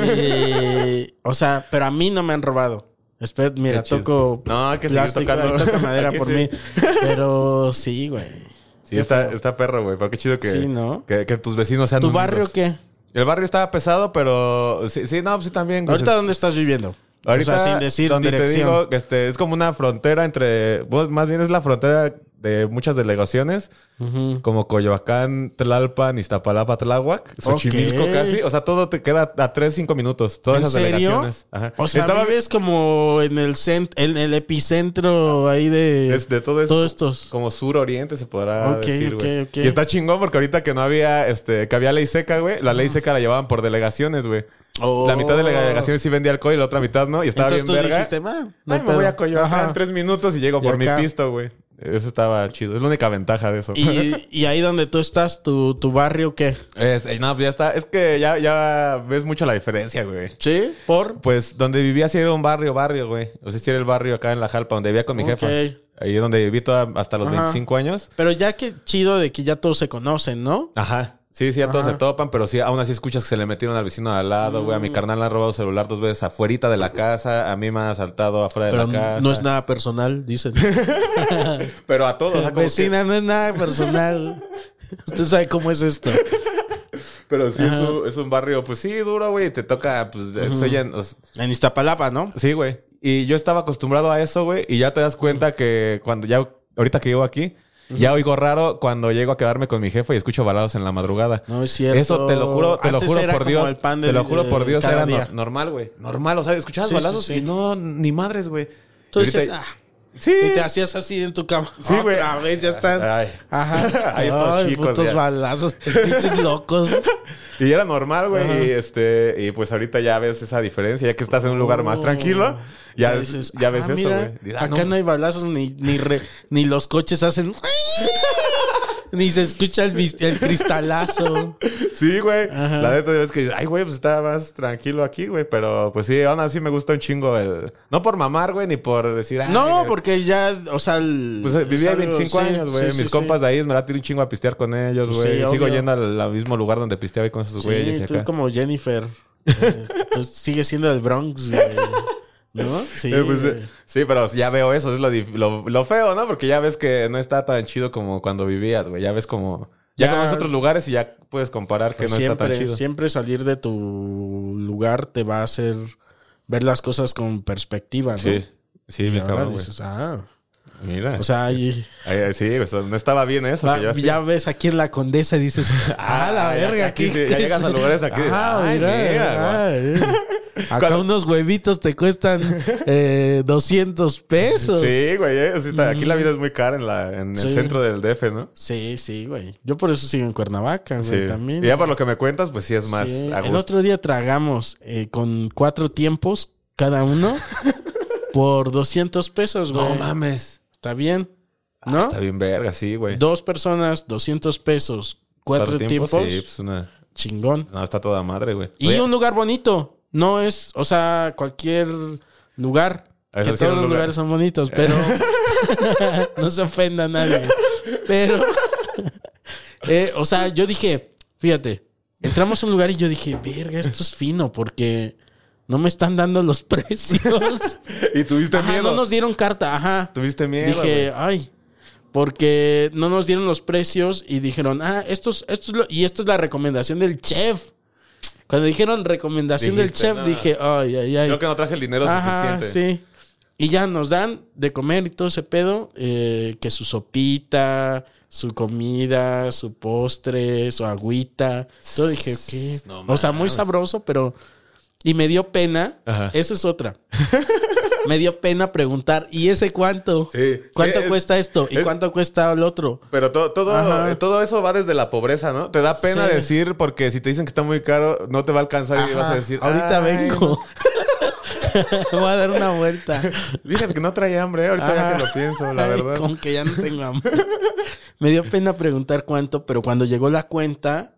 Y, o sea, pero a mí no me han robado. Espera, mira, Qué chido. toco No, hay que seguir plástico, tocando. ahí toca madera Hay que por sí. mí. Pero sí, güey. Sí, está, está perro, güey, pero qué chido que, Sí, ¿no? que, que tus vecinos sean ¿Tu unidos. barrio qué? El barrio estaba pesado, pero sí, sí no, pues sí también. güey. ¿Ahorita dónde estás viviendo? Ahorita, o sea, sin decir donde dirección. te digo, este, es como una frontera entre, pues, más bien es la frontera de muchas delegaciones, Ujú. como Coyoacán, Tlalpan, Iztapalapa, Tláhuac, Xochimilco Ok. casi. O sea, todo te queda a tres, cinco minutos. Todas ¿En esas serio? delegaciones. Ajá. O sea, Estaba vives como en el cent en el epicentro ahí de, es de todo esto. todos estos. Como sur-oriente se podrá Ok, decir, güey. ok, ok. Y está chingón porque ahorita que no había, este, que había ley seca, güey. La ley seca la llevaban por delegaciones, güey. Oh. La mitad de la delegación sí vendía alcohol y la otra mitad no. Y estaba Entonces tú bien verga. dijiste, "Ma, no hay Ay, me voy pedo". a Coyoacán Ajá. en tres minutos y llego Y por mi acá. pisto, güey. Eso estaba chido. Es la única ventaja de eso. Y, y ahí donde tú estás, tu, tu barrio, ¿qué? Es- eh, no, pues ya está. Es que ya, ya ves mucho la diferencia, güey. ¿Sí? ¿Por? Pues donde vivía sí era un barrio, barrio, güey. O sea, sí era el barrio acá en La Jalpa, donde vivía con mi Ok. jefa. Ahí es donde viví toda- hasta los Ajá. veinticinco años. Pero ya que chido de que ya todos se conocen, ¿no? Ajá. Sí, sí, ya todos Ajá. se topan, pero sí, aún así escuchas que se le metieron al vecino de al lado, güey. A Mm. mi carnal le han robado celular dos veces afuerita de la casa. A mí me han asaltado afuera de Pero la casa. no es nada personal, dicen. Pero a todos, o sea, como Vecina, no es nada personal. Usted sabe cómo es esto. que- pero sí, es un, es un barrio, pues sí, duro, güey. Te toca, pues, soy en- o sea, En Iztapalapa, ¿no? sí, güey. Y yo estaba acostumbrado a eso, güey. Y ya te das cuenta que cuando ya, ahorita que llego aquí, ya oigo raro cuando llego a quedarme con mi jefe y escucho balados en la madrugada. No es cierto. Eso te lo juro, te lo Antes juro era por como Dios. el pan te de- lo juro por de Dios, cada era día. no- normal, güey. Normal, o sea, escuchabas Sí, sí, balazos sí. y no, ni madres, güey. Tú Y dices, ahorita- ah. Sí. Y te hacías así en tu cama. Sí, güey. A ver, ya están. Ay. Ajá. Ahí estos Ay, chicos, putos ya. balazos. Pinches locos. Y era normal, güey. Ajá. Y este, y pues ahorita ya ves esa diferencia, ya que estás en un lugar más Oh. tranquilo, ya, Ya ves- dices, ya ves ah, eso, mira, güey. Dices, ah, acá no. hay balazos ni, ni, re- ni los coches hacen. Ni se escucha el, vis- el cristalazo. Sí, güey. Ajá. La neta es que dices, ay, güey, pues está más tranquilo aquí, güey. Pero pues sí, aún así me gusta un chingo el. No por mamar, güey, ni por decir, ay, No, güey. porque ya, o sea, el- Pues eh, es vivía algo- veinticinco sí, años, güey. sí, Mis sí, compas sí. de ahí me la tiro un chingo a pistear con ellos, Pues güey. sí, Sigo obvio. yendo al, al mismo lugar donde pisteaba y con esos güeyes y Sí, tú acá. como Jennifer. Eh, tú sigues siendo del Bronx, güey. ¿No? Sí. Eh, pues, eh, sí, pero ya veo eso, es lo, dif- lo, lo feo, ¿no? Porque ya ves que no está tan chido como cuando vivías, güey. Ya ves como... Ya, Ya- conoces otros lugares y ya puedes comparar que Pues no siempre, está tan chido. siempre salir de tu lugar te va a hacer ver las cosas con perspectiva, ¿no? Sí. Sí, y bien ahora cabrón, güey. dices, ah... Mira. O sea, y, Ay, ay, sí, pues, no estaba bien eso. va, que yo hacía. ya ves aquí en la Condesa y dices, ah, la ya- verga. aquí ¿qué- sí, qué ya es? llegas a lugares aquí de, Ah, ay, mira, mira, ah, eh. Acá Cuando- unos huevitos te cuestan eh, doscientos pesos. Sí, güey. eh, sí está- aquí la vida es muy cara en, la, en Sí. el centro del D F, ¿no? Sí, sí, güey. Yo por eso sigo en Cuernavaca, güey, Sí. también. Y ya por lo que me cuentas, pues sí es más Sí. a El gusto. otro día tragamos eh, con cuatro tiempos cada uno por doscientos pesos, güey. No mames. Está bien, Ah, ¿no? está bien verga, sí, güey. Dos personas, doscientos pesos, cuatro, tiempos. Sí, pues una... Chingón. No, está toda madre, güey. Y Oye, un lugar bonito. No es, o sea, cualquier lugar. Eso Que sí, todos un los lugar. lugares son bonitos, pero no se ofenda a nadie. Pero, eh, o sea, yo dije, fíjate, entramos a un lugar y yo dije, verga, esto es fino porque no me están dando los precios. Y tuviste Ajá, miedo. no nos dieron carta, ajá. Tuviste miedo, Dije, güey. ay, porque no nos dieron los precios y dijeron, ah, esto es, esto es lo, y esta es la recomendación del chef. Cuando dijeron recomendación Dijiste, del chef, no. dije, ay, ay, ay. Creo que no traje el dinero Ajá, suficiente. sí. Y ya nos dan de comer y todo ese pedo, eh, que su sopita, su comida, su postre, su agüita. Todo dije, ¿qué? No O sea, muy mames. sabroso, pero... Y me dio pena. Ajá. Esa es otra. Me dio pena preguntar, ¿y ese cuánto? Sí. ¿Cuánto Sí, es- cuesta esto? ¿Y es- cuánto cuesta el otro? Pero todo, todo, Ajá. eh, todo eso va desde la pobreza, ¿no? Te da pena Sí. decir porque si te dicen que está muy caro, no te va a alcanzar y Ajá. vas a decir, ahorita "Ay, vengo. Voy a dar una vuelta. Fíjate que no traía hambre, eh, ahorita ya Ajá. que lo pienso, la Ay, verdad. Como que ya no tengo hambre. Me dio pena preguntar cuánto, pero cuando llegó la cuenta,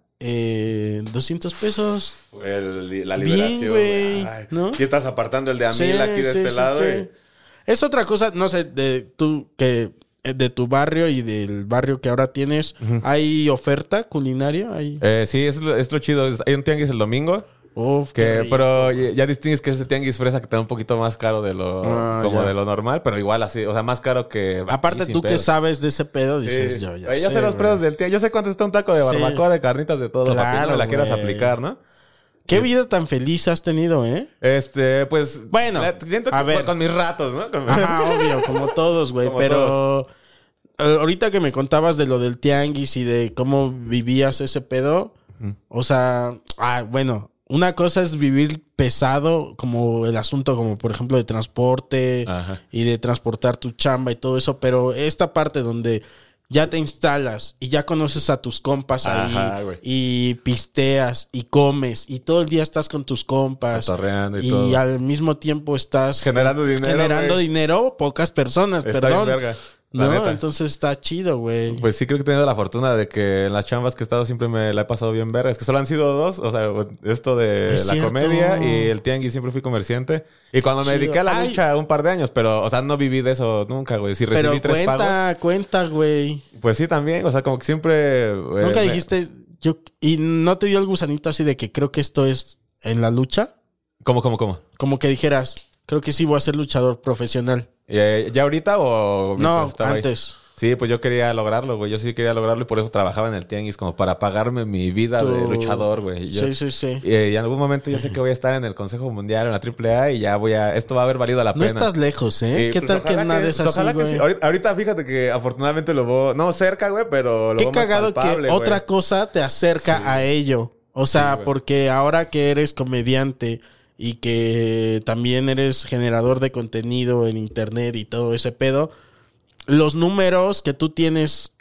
eh, doscientos pesos. Fue el- la Bien, liberación. güey, Ay, ¿no? Aquí estás apartando el de a Sí, mil aquí de sí, este sí, lado. sí. y- Es otra cosa, no sé, de tú que eh, de tu barrio y del barrio que ahora tienes, ¿hay oferta culinaria? ¿Hay... Eh, sí, es lo, es lo chido. Es- Hay un tianguis el domingo. Uf, qué Que, rico. pero ya ya distingues que ese tianguis fresa que está un poquito más caro de lo Ah, como ya. de lo normal, pero igual así, o sea, más caro que Aparte, sin tú que pedos. sabes de ese pedo, dices Sí. yo ya Oye, yo sé, sé los güey. precios del tianguis. Yo sé cuánto está un taco de Sí. barbacoa, de carnitas, de todo, para que Claro, no la quieras güey. aplicar, ¿no? Qué vida tan feliz has tenido, ¿eh? Este, pues. Bueno, la- siento que a ver. con, con mis ratos, ¿no? Con- Ajá, obvio, como todos, güey. Como Pero eh, ahorita que me contabas de lo del tianguis y de cómo vivías ese pedo, o sea, ah, bueno, una cosa es vivir pesado, como el asunto, como por ejemplo de transporte Ajá. y de transportar tu chamba y todo eso, pero esta parte donde ya te instalas y ya conoces a tus compas Ajá, ahí güey. y pisteas y comes y todo el día estás con tus compas Cotorreando y y todo. al mismo tiempo estás Generando dinero, generando güey. dinero, pocas personas, Está perdón. bien verga, la No, neta. entonces está chido, güey. Pues sí, creo que he tenido la fortuna de que en las chambas que he estado siempre me la he pasado bien verga. Es que solo han sido dos. O sea, esto de Es la cierto. comedia y el tianguis siempre fui comerciante. Y cuando me Chido. dediqué a la Ay. lucha un par de años, pero, o sea, no viví de eso nunca, güey. Si recibí Pero tres pagos, cuenta, cuenta, güey. pues sí, también. O sea, como que siempre... eh, Nunca me- dijiste, yo, y no te dio el gusanito así de que creo que esto es en la lucha. ¿Cómo, cómo, cómo? Como que dijeras, creo que sí voy a ser luchador profesional. Eh, ¿Ya ahorita o...? No, mientras estaba ahí? antes. Sí, pues yo quería lograrlo, güey. Yo sí quería lograrlo y por eso trabajaba en el tianguis, como para pagarme mi vida de Tu- luchador, güey. Y yo- Sí, sí, sí. Y, y en algún momento yo sé que voy a estar en el Consejo Mundial, en la triple A, y ya voy a... Esto va a haber valido la No pena. estás lejos, ¿eh? Y, ¿Qué pues, tal que ojalá nada es pues, así, ojalá que güey? sí. Ahorita, ahorita fíjate que afortunadamente lo veo... No cerca, güey, pero lo Qué veo más cagado palpable, que güey. otra cosa te acerca a ello. O sea, güey. porque ahora que eres comediante y que también eres generador de contenido en internet y todo ese pedo, los números que tú tienes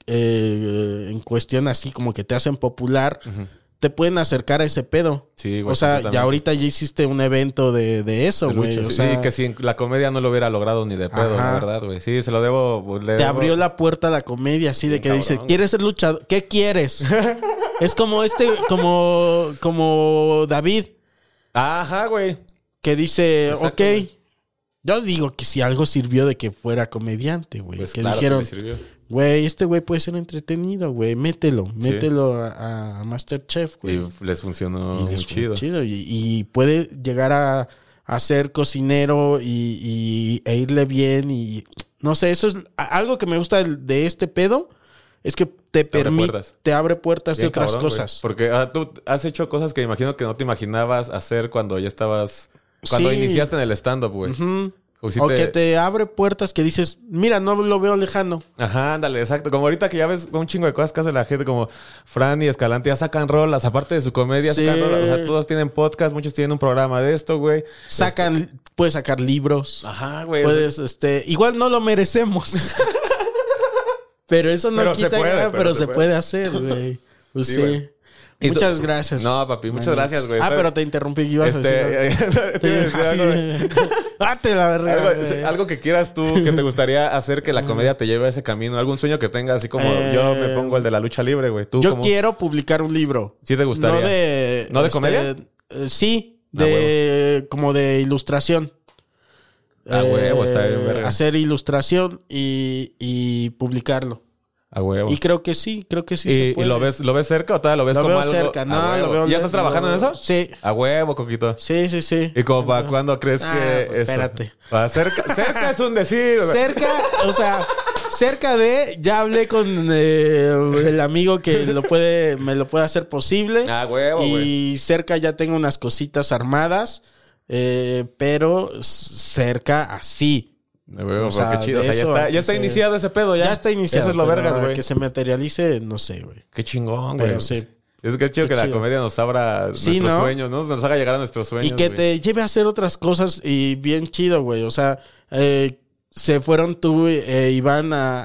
eh, en cuestión así como que te hacen popular, te pueden acercar a ese pedo. Sí, güey, O sea, completamente. ya ahorita ya hiciste un evento de, de eso, De güey. lucha, O sí, sea, sí, que si la comedia no lo hubiera logrado ni de pedo, Ajá. la verdad, güey. Sí, se lo debo... pues, le te debo- abrió la puerta a la comedia, así de Bien que dice, cabrón. ¿quieres ser luchador? ¿Qué quieres? Es como este, como, como David, Ajá, güey. que dice, Exacto, ok, güey. yo digo que si algo sirvió de que fuera comediante, güey. Pues que claro dijeron, me sirvió. güey, este güey puede ser entretenido, güey, mételo, mételo a, a Masterchef, güey. Y les funcionó Y muy les fue chido. chido. Y, y puede llegar a, a ser cocinero y, y- e irle bien. Y no sé, eso es a- algo que me gusta del- de este pedo. Es que te abre permite, puertas. te abre puertas de Bien otras cabrón, cosas. güey. Porque ah, tú has hecho cosas que imagino que no te imaginabas hacer cuando ya estabas... Cuando Sí. iniciaste en el stand-up, güey. Ujú. O, si o te... que te abre puertas que dices, mira, no lo veo lejano. Ajá, ándale, exacto. Como ahorita que ya ves un chingo de cosas que hace la gente, como Fran y Escalante ya sacan rolas, aparte de su comedia, Sí. sacan rolas. O sea, todos tienen podcast, muchos tienen un programa de esto, güey. Sacan, este... puedes sacar libros. Ajá, güey. Puedes, este, igual no lo merecemos. Pero eso no pero quita se puede, nada, pero pero se se puede, puede hacer, güey. Pues sí. sí. Muchas tú... gracias. No, papi, muchas gracias, güey. Ah, Está... pero te interrumpí. Ibas este... a decir. Date la verga. Algo, algo que quieras tú, que te gustaría hacer que la comedia te lleve a ese camino. Algún sueño que tengas, así como eh... yo me pongo el de la lucha libre, güey. ¿Tú yo cómo? quiero publicar un libro. ¿Sí te gustaría? No de... ¿No de este, comedia? Eh, sí, de... Ah, como de ilustración. Ah, eh, huevo, está bien, verga. Hacer ilustración y, y publicarlo. A huevo. Y creo que sí, creo que sí ¿Y, se puede. ¿Y lo ves, lo ves cerca o todavía lo ves lo como veo algo? cerca, no, lo veo. ¿Ya estás trabajando lo... en eso? Sí. A huevo, Coquito. Sí, sí, sí. ¿Y como para cuándo crees ah, que pues, eso? Espérate. Para cerca, cerca es un decir. Cerca, o sea, cerca de, ya hablé con eh, el amigo que lo puede, me lo puede hacer posible. Ah, huevo, Y güey. cerca ya tengo unas cositas armadas, eh, pero cerca así. Huevo, O sea, qué chido. O sea, ya eso, está, ya está se... iniciado ese pedo, ya. Ya está iniciado. Eso es lo vergas, güey. Que se materialice, no sé, güey. Qué chingón, güey. Pero sí. Es que es chido Qué que chido. la comedia nos abra Sí, nuestros ¿no? sueños, ¿no? Nos haga llegar a nuestros sueños. Y que güey. te lleve a hacer otras cosas y bien chido, güey. O sea, eh, se fueron tú e Iván a,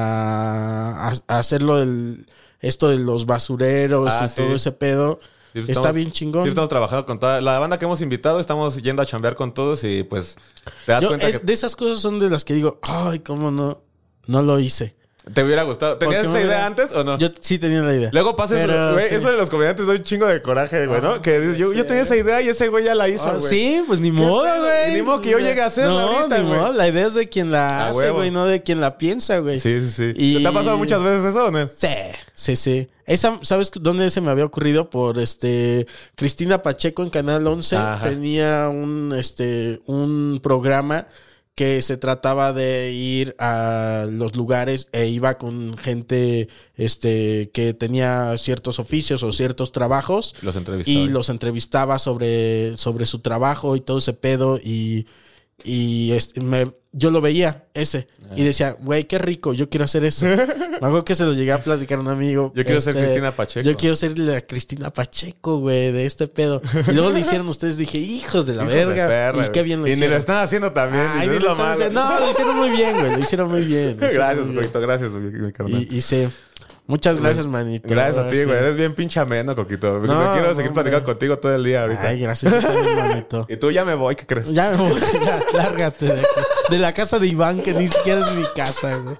a, a hacerlo del, esto de los basureros Ah, y sí. todo ese pedo. Sí, Está estamos- bien chingón. Sí, estamos trabajando con toda la banda que hemos invitado. Estamos yendo a chambear con todos y pues te das Yo, cuenta es, que De esas cosas son de las que digo, ay, cómo no, no lo hice. te hubiera gustado. ¿Tenías Porque esa me idea hubiera- antes o no? Yo sí tenía la idea. Luego pasa eso, Pero güey. sí. Eso de los comediantes da un chingo de coraje, güey, ¿no? Que dices, yo, yo tenía esa idea y ese güey ya la hizo, Ah, güey. sí, pues ni modo, pedo? güey. Y ni modo que yo llegue a hacerla no, ahorita, ni güey. modo. La idea es de quien la A hace, huevo. güey, no de quien la piensa, güey. Sí, sí, sí. Y- ¿Te ha pasado muchas veces eso o no? Sí, sí, sí. Esa, ¿sabes dónde se me había ocurrido? Por este Cristina Pacheco en Canal once. Ajá. Tenía un este un programa que se trataba de ir a los lugares e iba con gente este que tenía ciertos oficios o ciertos trabajos Los entrevistaba. y los entrevistaba sobre, sobre su trabajo y todo ese pedo y, y este, me, yo lo veía ese y decía, güey, qué rico, yo quiero hacer eso. Me acuerdo que se lo llegué a platicar a un amigo. Yo quiero ser Cristina Pacheco. Yo quiero ser la Cristina Pacheco, güey, de este pedo. Y luego lo hicieron ustedes, dije, hijos de la Hijos de verga. perra, y qué güey. bien lo Y ni hicieron. lo están haciendo también. Ay, y ni eso es lo lo están malo. haciendo. No, lo hicieron muy bien, güey, lo hicieron muy bien. lo hicieron Gracias, muy bien. Coquito. Gracias, mi, mi carnal. Y, y sí. Muchas gracias, manito. Gracias a ti, Sí. güey. Eres bien pinche ameno, Coquito. Me, No, me quiero no, seguir hombre. platicando contigo todo el día ahorita. Ay, gracias, yo también, manito. Y tú ya me voy, ¿qué crees? Ya me voy, ya, lárgate de, aquí. De la casa de Iván, que ni siquiera es mi casa, güey.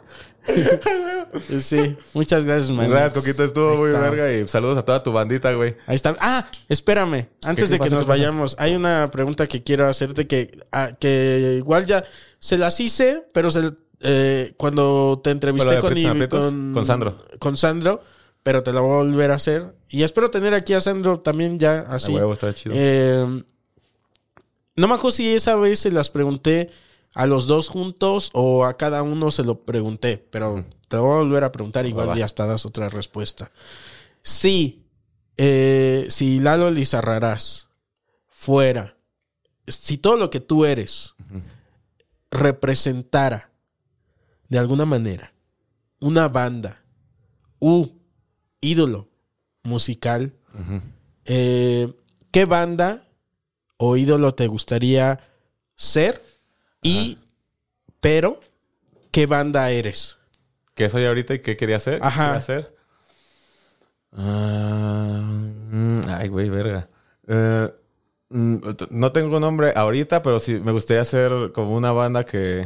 Sí, muchas gracias, man. Gracias, Coquito. Estuvo Ahí muy está. verga y saludos a toda tu bandita, güey. Ahí está. Ah, espérame. Antes ¿Qué de que pasa, nos qué pasa? vayamos, hay una pregunta que quiero hacerte que, ah, que igual ya se las hice, pero se, eh, cuando te entrevisté ¿Con lo de con, Aprietos en Ivi- Aprietos? con, Con Sandro. Con Sandro, pero te la voy a volver a hacer. Y espero tener aquí a Sandro también ya así. A huevo, está chido. Eh, no me acuerdo si esa vez se las pregunté a los dos juntos o a cada uno se lo pregunté, pero te lo voy a volver a preguntar igual Va, va. y hasta das otra respuesta. Sí, eh, si Lalo Lizarrarás fuera, si todo lo que tú eres representara de alguna manera una banda u ídolo musical, eh, ¿qué banda o ídolo te gustaría ser? Y, pero, ¿qué banda eres? ¿Qué soy ahorita y qué quería hacer? ¿Qué Ajá. quisiera hacer? Ah, mm, ay, güey, verga. Eh, mm, no tengo nombre ahorita, pero sí me gustaría hacer como una banda que...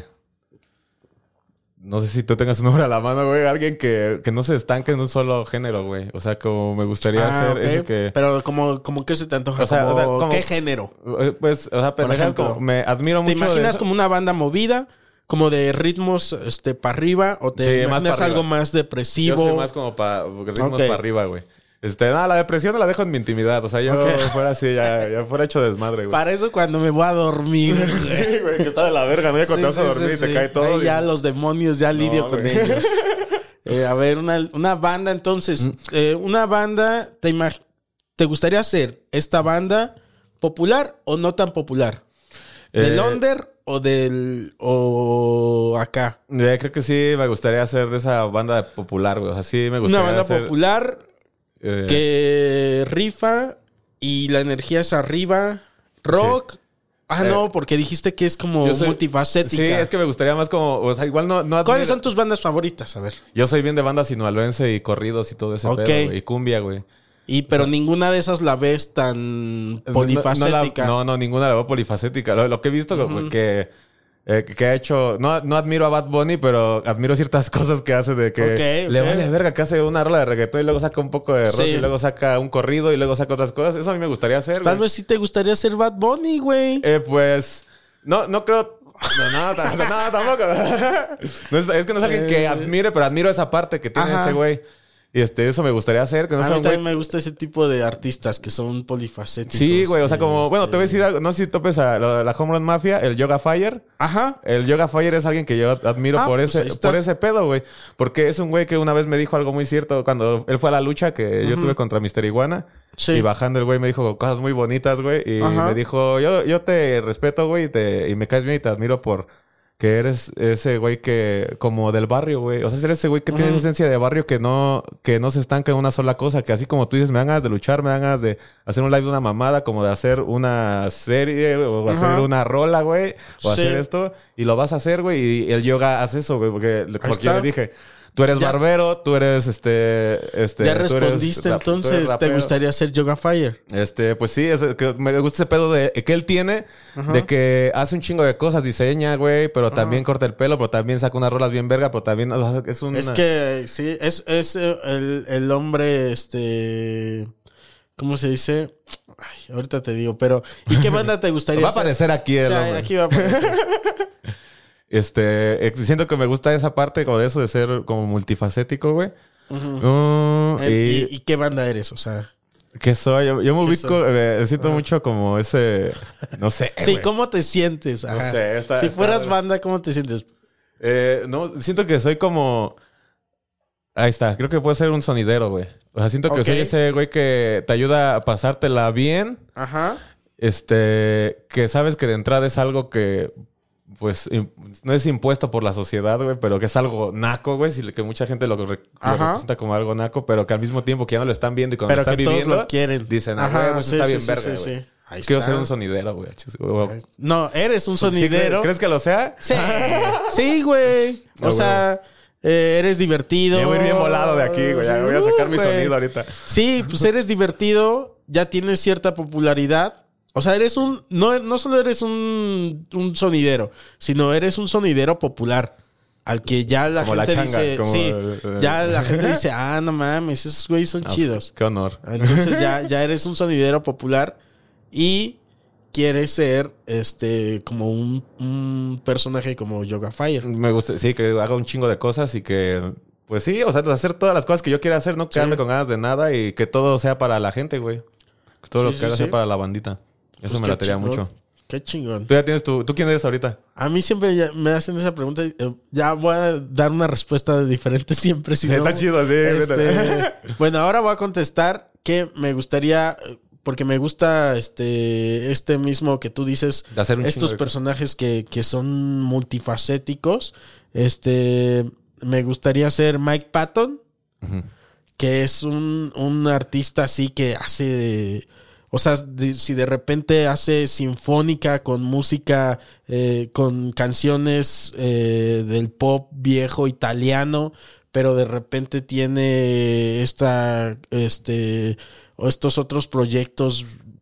No sé si tú tengas un nombre a la mano, güey. Alguien que, que no se estanque en un solo género, güey. O sea, como me gustaría Ah, hacer ok. eso que... Pero, como, como ¿qué se te antoja? O sea, Como, o sea, como- ¿qué género? Eh, Pues, o sea, pendejadas ejemplo, como... Me admiro ¿Te mucho de imaginas eso. como una banda movida? ¿Como de ritmos este, para arriba? ¿O te Sí, más imaginas pa' arriba. algo más depresivo? Yo soy más como para ritmos Ok. para arriba, güey. Este, nada, la depresión la dejo en mi intimidad. O sea, yo Ok. fuera así, ya, ya fuera hecho desmadre, güey. Para eso cuando me voy a dormir. Sí, güey, que está de la verga, ¿no? Ya cuando Sí, te vas a sí, dormir sí, y te sí. cae todo. Ahí y- ya los demonios, ya lidio No, con güey. ellos. Eh, a ver, una, una banda, entonces. eh, una banda, ¿te, imag- ¿te gustaría ser esta banda popular o no tan popular? ¿Del Eh, under o del o acá? Eh, creo que sí me gustaría hacer de esa banda popular, güey. O sea, sí me gustaría Una banda hacer, popular eh, que rifa y la energía es arriba. Rock. Sí. Ah, eh, no, porque dijiste que es como soy, multifacética. Sí, es que me gustaría más como... O sea, igual no... no ¿Cuáles admiro, son tus bandas favoritas? A ver. Yo soy bien de banda sinaloense y corridos y todo ese okay. pedo, güey. Y cumbia, güey. Y pero o sea, ninguna de esas la ves tan polifacética. No, no, la, no, no ninguna la veo polifacética. Lo, lo que he visto uh-huh. que... Eh, que ha hecho... No, no admiro a Bad Bunny, pero admiro ciertas cosas que hace de que... Okay, le okay. vale verga que hace una rola de reggaetón y luego saca un poco de rock sí. y luego saca un corrido y luego saca otras cosas. Eso a mí me gustaría hacer. Tal güey. vez sí te gustaría ser Bad Bunny, güey. Eh, pues... No, no creo... No, no, no, no tampoco. No es, es que no es alguien eh, que admire, pero admiro esa parte que tiene ajá. ese güey. Y este, eso me gustaría hacer. Que no a sea mí un también güey... me gusta ese tipo de artistas que son polifacéticos. Sí, güey. O sea, como... Este... Bueno, te voy a decir algo. No sé si topes a la, la Home Run Mafia, el Yoga Fire. Ajá. El Yoga Fire es alguien que yo admiro ah, por, pues ese, por ese pedo, güey. Porque es un güey que una vez me dijo algo muy cierto cuando él fue a la lucha que uh-huh. yo tuve contra mister Iguana. Sí. Y bajando el güey me dijo cosas muy bonitas, güey. Y ajá. me dijo, yo, yo te respeto, güey, y, te, y me caes bien y te admiro por... Que eres ese güey que... Como del barrio, güey. O sea, eres ese güey que uh-huh. tiene esa esencia de barrio que no... Que no se estanca en una sola cosa. Que así como tú dices, me dan ganas de luchar, me dan ganas de hacer un live de una mamada, como de hacer una serie, o uh-huh. hacer una rola, güey. O sí. hacer esto. Y lo vas a hacer, güey. Y el yoga hace eso, güey. Porque, porque yo le dije... Tú eres ya, barbero, tú eres este... este ya respondiste, rap, entonces te gustaría hacer Yoga Fire. Este, pues sí, es que me gusta ese pedo de que él tiene, uh-huh. de que hace un chingo de cosas, diseña, güey, pero uh-huh. también corta el pelo, pero también saca unas rolas bien verga, pero también o sea, es un... Es que sí, es, es el, el hombre, este... ¿Cómo se dice? Ay, ahorita te digo, pero... ¿Y qué banda te gustaría Va a aparecer hacer? aquí el o sea, hombre. Aquí va a aparecer. Este, siento que me gusta esa parte como de eso de ser como multifacético, güey. Uh-huh. Uh, y, ¿Y, ¿Y qué banda eres? O sea, ¿qué soy? Yo, yo me ubico, me siento uh-huh. mucho como ese, no sé. Sí, güey. ¿cómo te sientes? Ajá. No sé. Esta, si esta, fueras esta, banda, ¿cómo te sientes? Eh, no, siento que soy como... Ahí está, creo que puedo ser un sonidero, güey. O sea, siento que okay. soy ese güey que te ayuda a pasártela bien. Ajá. Este, que sabes que de entrada es algo que... Pues no es impuesto por la sociedad, güey, pero que es algo naco, güey, que mucha gente lo, re- lo representa como algo naco, pero que al mismo tiempo que ya no lo están viendo y cuando pero lo están que viviendo, todos lo quieren. Dicen, ah, güey, pues sí, está sí, bien sí, verga, sí, güey. Sí. Ahí Quiero está. ser un sonidero, güey. No, eres un sonidero. ¿Sí, ¿Crees que lo sea? Sí, sí, güey. O no, sea, eh, eres divertido. Me voy a ir bien volado de aquí, güey. Ya voy a sacar mi sonido ahorita. Sí, pues eres divertido, ya tienes cierta popularidad. O sea, eres un... No, no solo eres un, un sonidero, sino eres un sonidero popular. Al que ya la como gente la changa, dice... como, Sí, eh, ya la gente dice... Ah, no mames, esos güeyes son no, chidos. Qué honor. Entonces ya, ya eres un sonidero popular y quieres ser este como un, un personaje como Yoga Fire. Me gusta, sí, que haga un chingo de cosas y que... Pues sí, o sea, hacer todas las cosas que yo quiera hacer, no quedarme sí. con ganas de nada y que todo sea para la gente, güey. Todo sí, lo que sí, haga sí. sea para la bandita. Eso pues me latería mucho. Qué chingón. ¿Tú ya tienes tu... ¿Tú quién eres ahorita? A mí siempre ya me hacen esa pregunta. Ya voy a dar una respuesta diferente siempre. Si sí, no, está chido, sí. Este, bueno, ahora voy a contestar que me gustaría... Porque me gusta este este mismo que tú dices. Hacer un estos personajes que, que son multifacéticos. Este... Me gustaría ser Mike Patton. Uh-huh. Que es un, un artista así que hace... O sea, de, si de repente hace sinfónica con música, eh, con canciones eh, del pop viejo italiano, pero de repente tiene esta, este, o estos otros proyectos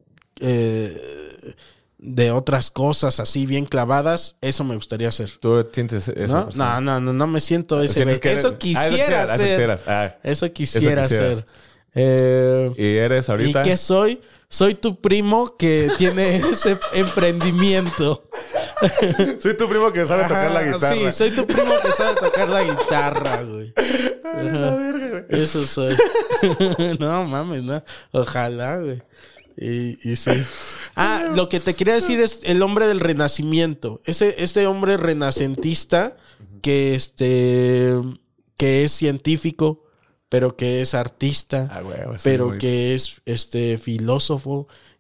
eh, de otras cosas así bien clavadas, eso me gustaría hacer. ¿Tú sientes eso? ¿No? No, no, no, no me siento ese güey. Eso quisiera ah, hacer. Eso, ah, eso quisiera hacer. Eh, ¿Y eres ahorita? ¿Y qué soy? Soy tu primo que tiene ese emprendimiento. Soy tu primo que sabe Ajá, tocar la guitarra. Sí, soy tu primo que sabe tocar la guitarra, güey. Ay, la verga, güey. Eso soy. No mames, no. Ojalá, güey. Y, y sí. Ah, lo que te quería decir es el hombre del renacimiento. Ese, este hombre renacentista que este que es científico, pero que es artista, ah, güey, pero muy... que es este filósofo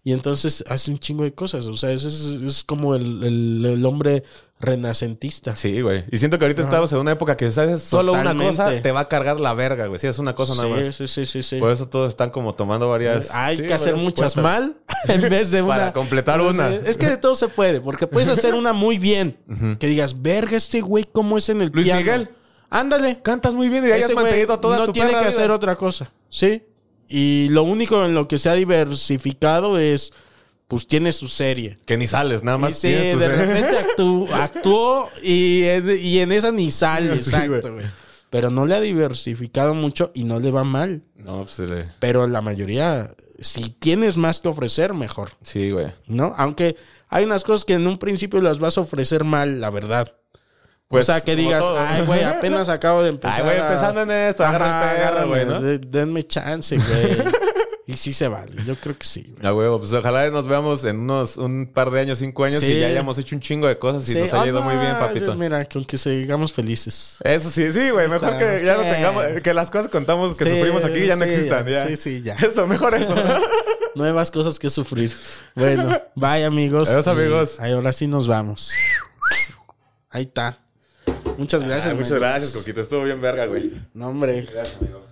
Y entonces hace un chingo de cosas. O sea, es, es, es como el, el, el hombre renacentista. Sí, güey. Y siento que ahorita Ajá. estamos en una época que si haces solo Totalmente. una cosa, te va a cargar la verga, güey. Si es una cosa sí, nada más. Sí, sí, sí, sí. Por eso todos están como tomando varias... Hay sí, que hacer muchas mal en vez de una... Para completar una. Es que de todo se puede. Porque puedes hacer una muy bien. Uh-huh. Que digas, verga, este güey, ¿cómo es en el Luis piano? Miguel. Ándale. Cantas muy bien y hayas mantenido toda no tu tiene que vida. hacer otra cosa. Sí. Y lo único en lo que se ha diversificado es... Pues tiene su serie. Que ni sales, nada más. Sí, de serie. repente actu, actuó y, y en esa ni sale, sí, exacto, güey. Pero no le ha diversificado mucho y no le va mal. No, pues sí le... Pero la mayoría, si tienes más que ofrecer, mejor. Sí, güey. ¿No? Aunque hay unas cosas que en un principio las vas a ofrecer mal, la verdad. Pues, o sea, que digas, todo. ay, güey, apenas acabo de empezar. Ay, güey, empezando en esto, agarra el perro, güey, ¿no? De, denme chance, güey. Y sí se vale, yo creo que sí. A huevo, pues ojalá nos veamos en unos un par de años, cinco años, sí. y ya hayamos hecho un chingo de cosas y sí. nos haya ido oh, muy bien, papito. Mira, con que sigamos felices. Eso sí, sí, güey. Mejor Está, que ya sí. no tengamos, que las cosas contamos que sí, sufrimos aquí ya sí, no existan. Ya. Sí, sí, ya. Eso, mejor eso. Nuevas cosas que sufrir. Bueno, bye, amigos. Adiós, amigos. Ahí, ahora sí nos vamos. Ahí está. Muchas gracias, ah, Muchas amigos. gracias, Coquito. Estuvo bien verga, güey. No, hombre. Gracias, amigo.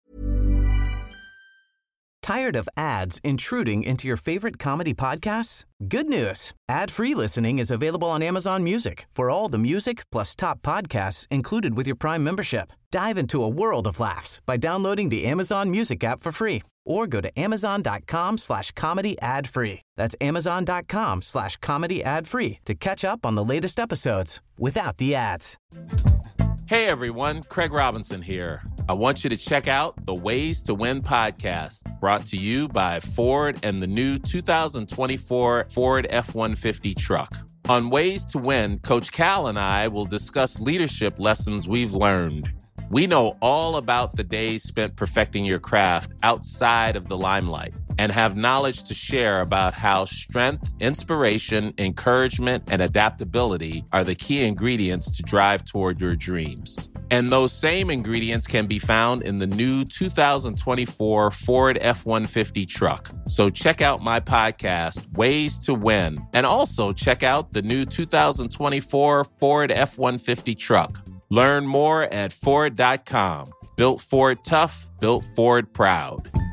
Tired of ads intruding into your favorite comedy podcasts? Good news. Ad-free listening is available on Amazon Music for all the music plus top podcasts included with your Prime membership. Dive into a world of laughs by downloading the Amazon Music app for free or go to amazon.com slash comedy ad free. That's amazon.com slash comedy ad free to catch up on the latest episodes without the ads. Hey everyone, Craig Robinson here. I want you to check out the Ways to Win podcast, brought to you by Ford and the new two thousand twenty-four Ford F one fifty truck. On Ways to Win, Coach Cal and I will discuss leadership lessons we've learned. We know all about the days spent perfecting your craft outside of the limelight and have knowledge to share about how strength, inspiration, encouragement, and adaptability are the key ingredients to drive toward your dreams. And those same ingredients can be found in the new two thousand twenty-four Ford F one fifty truck. So check out my podcast, Ways to Win, and also check out the new two thousand twenty-four Ford F one fifty truck. Learn more at Ford dot com. Built Ford tough, built Ford proud.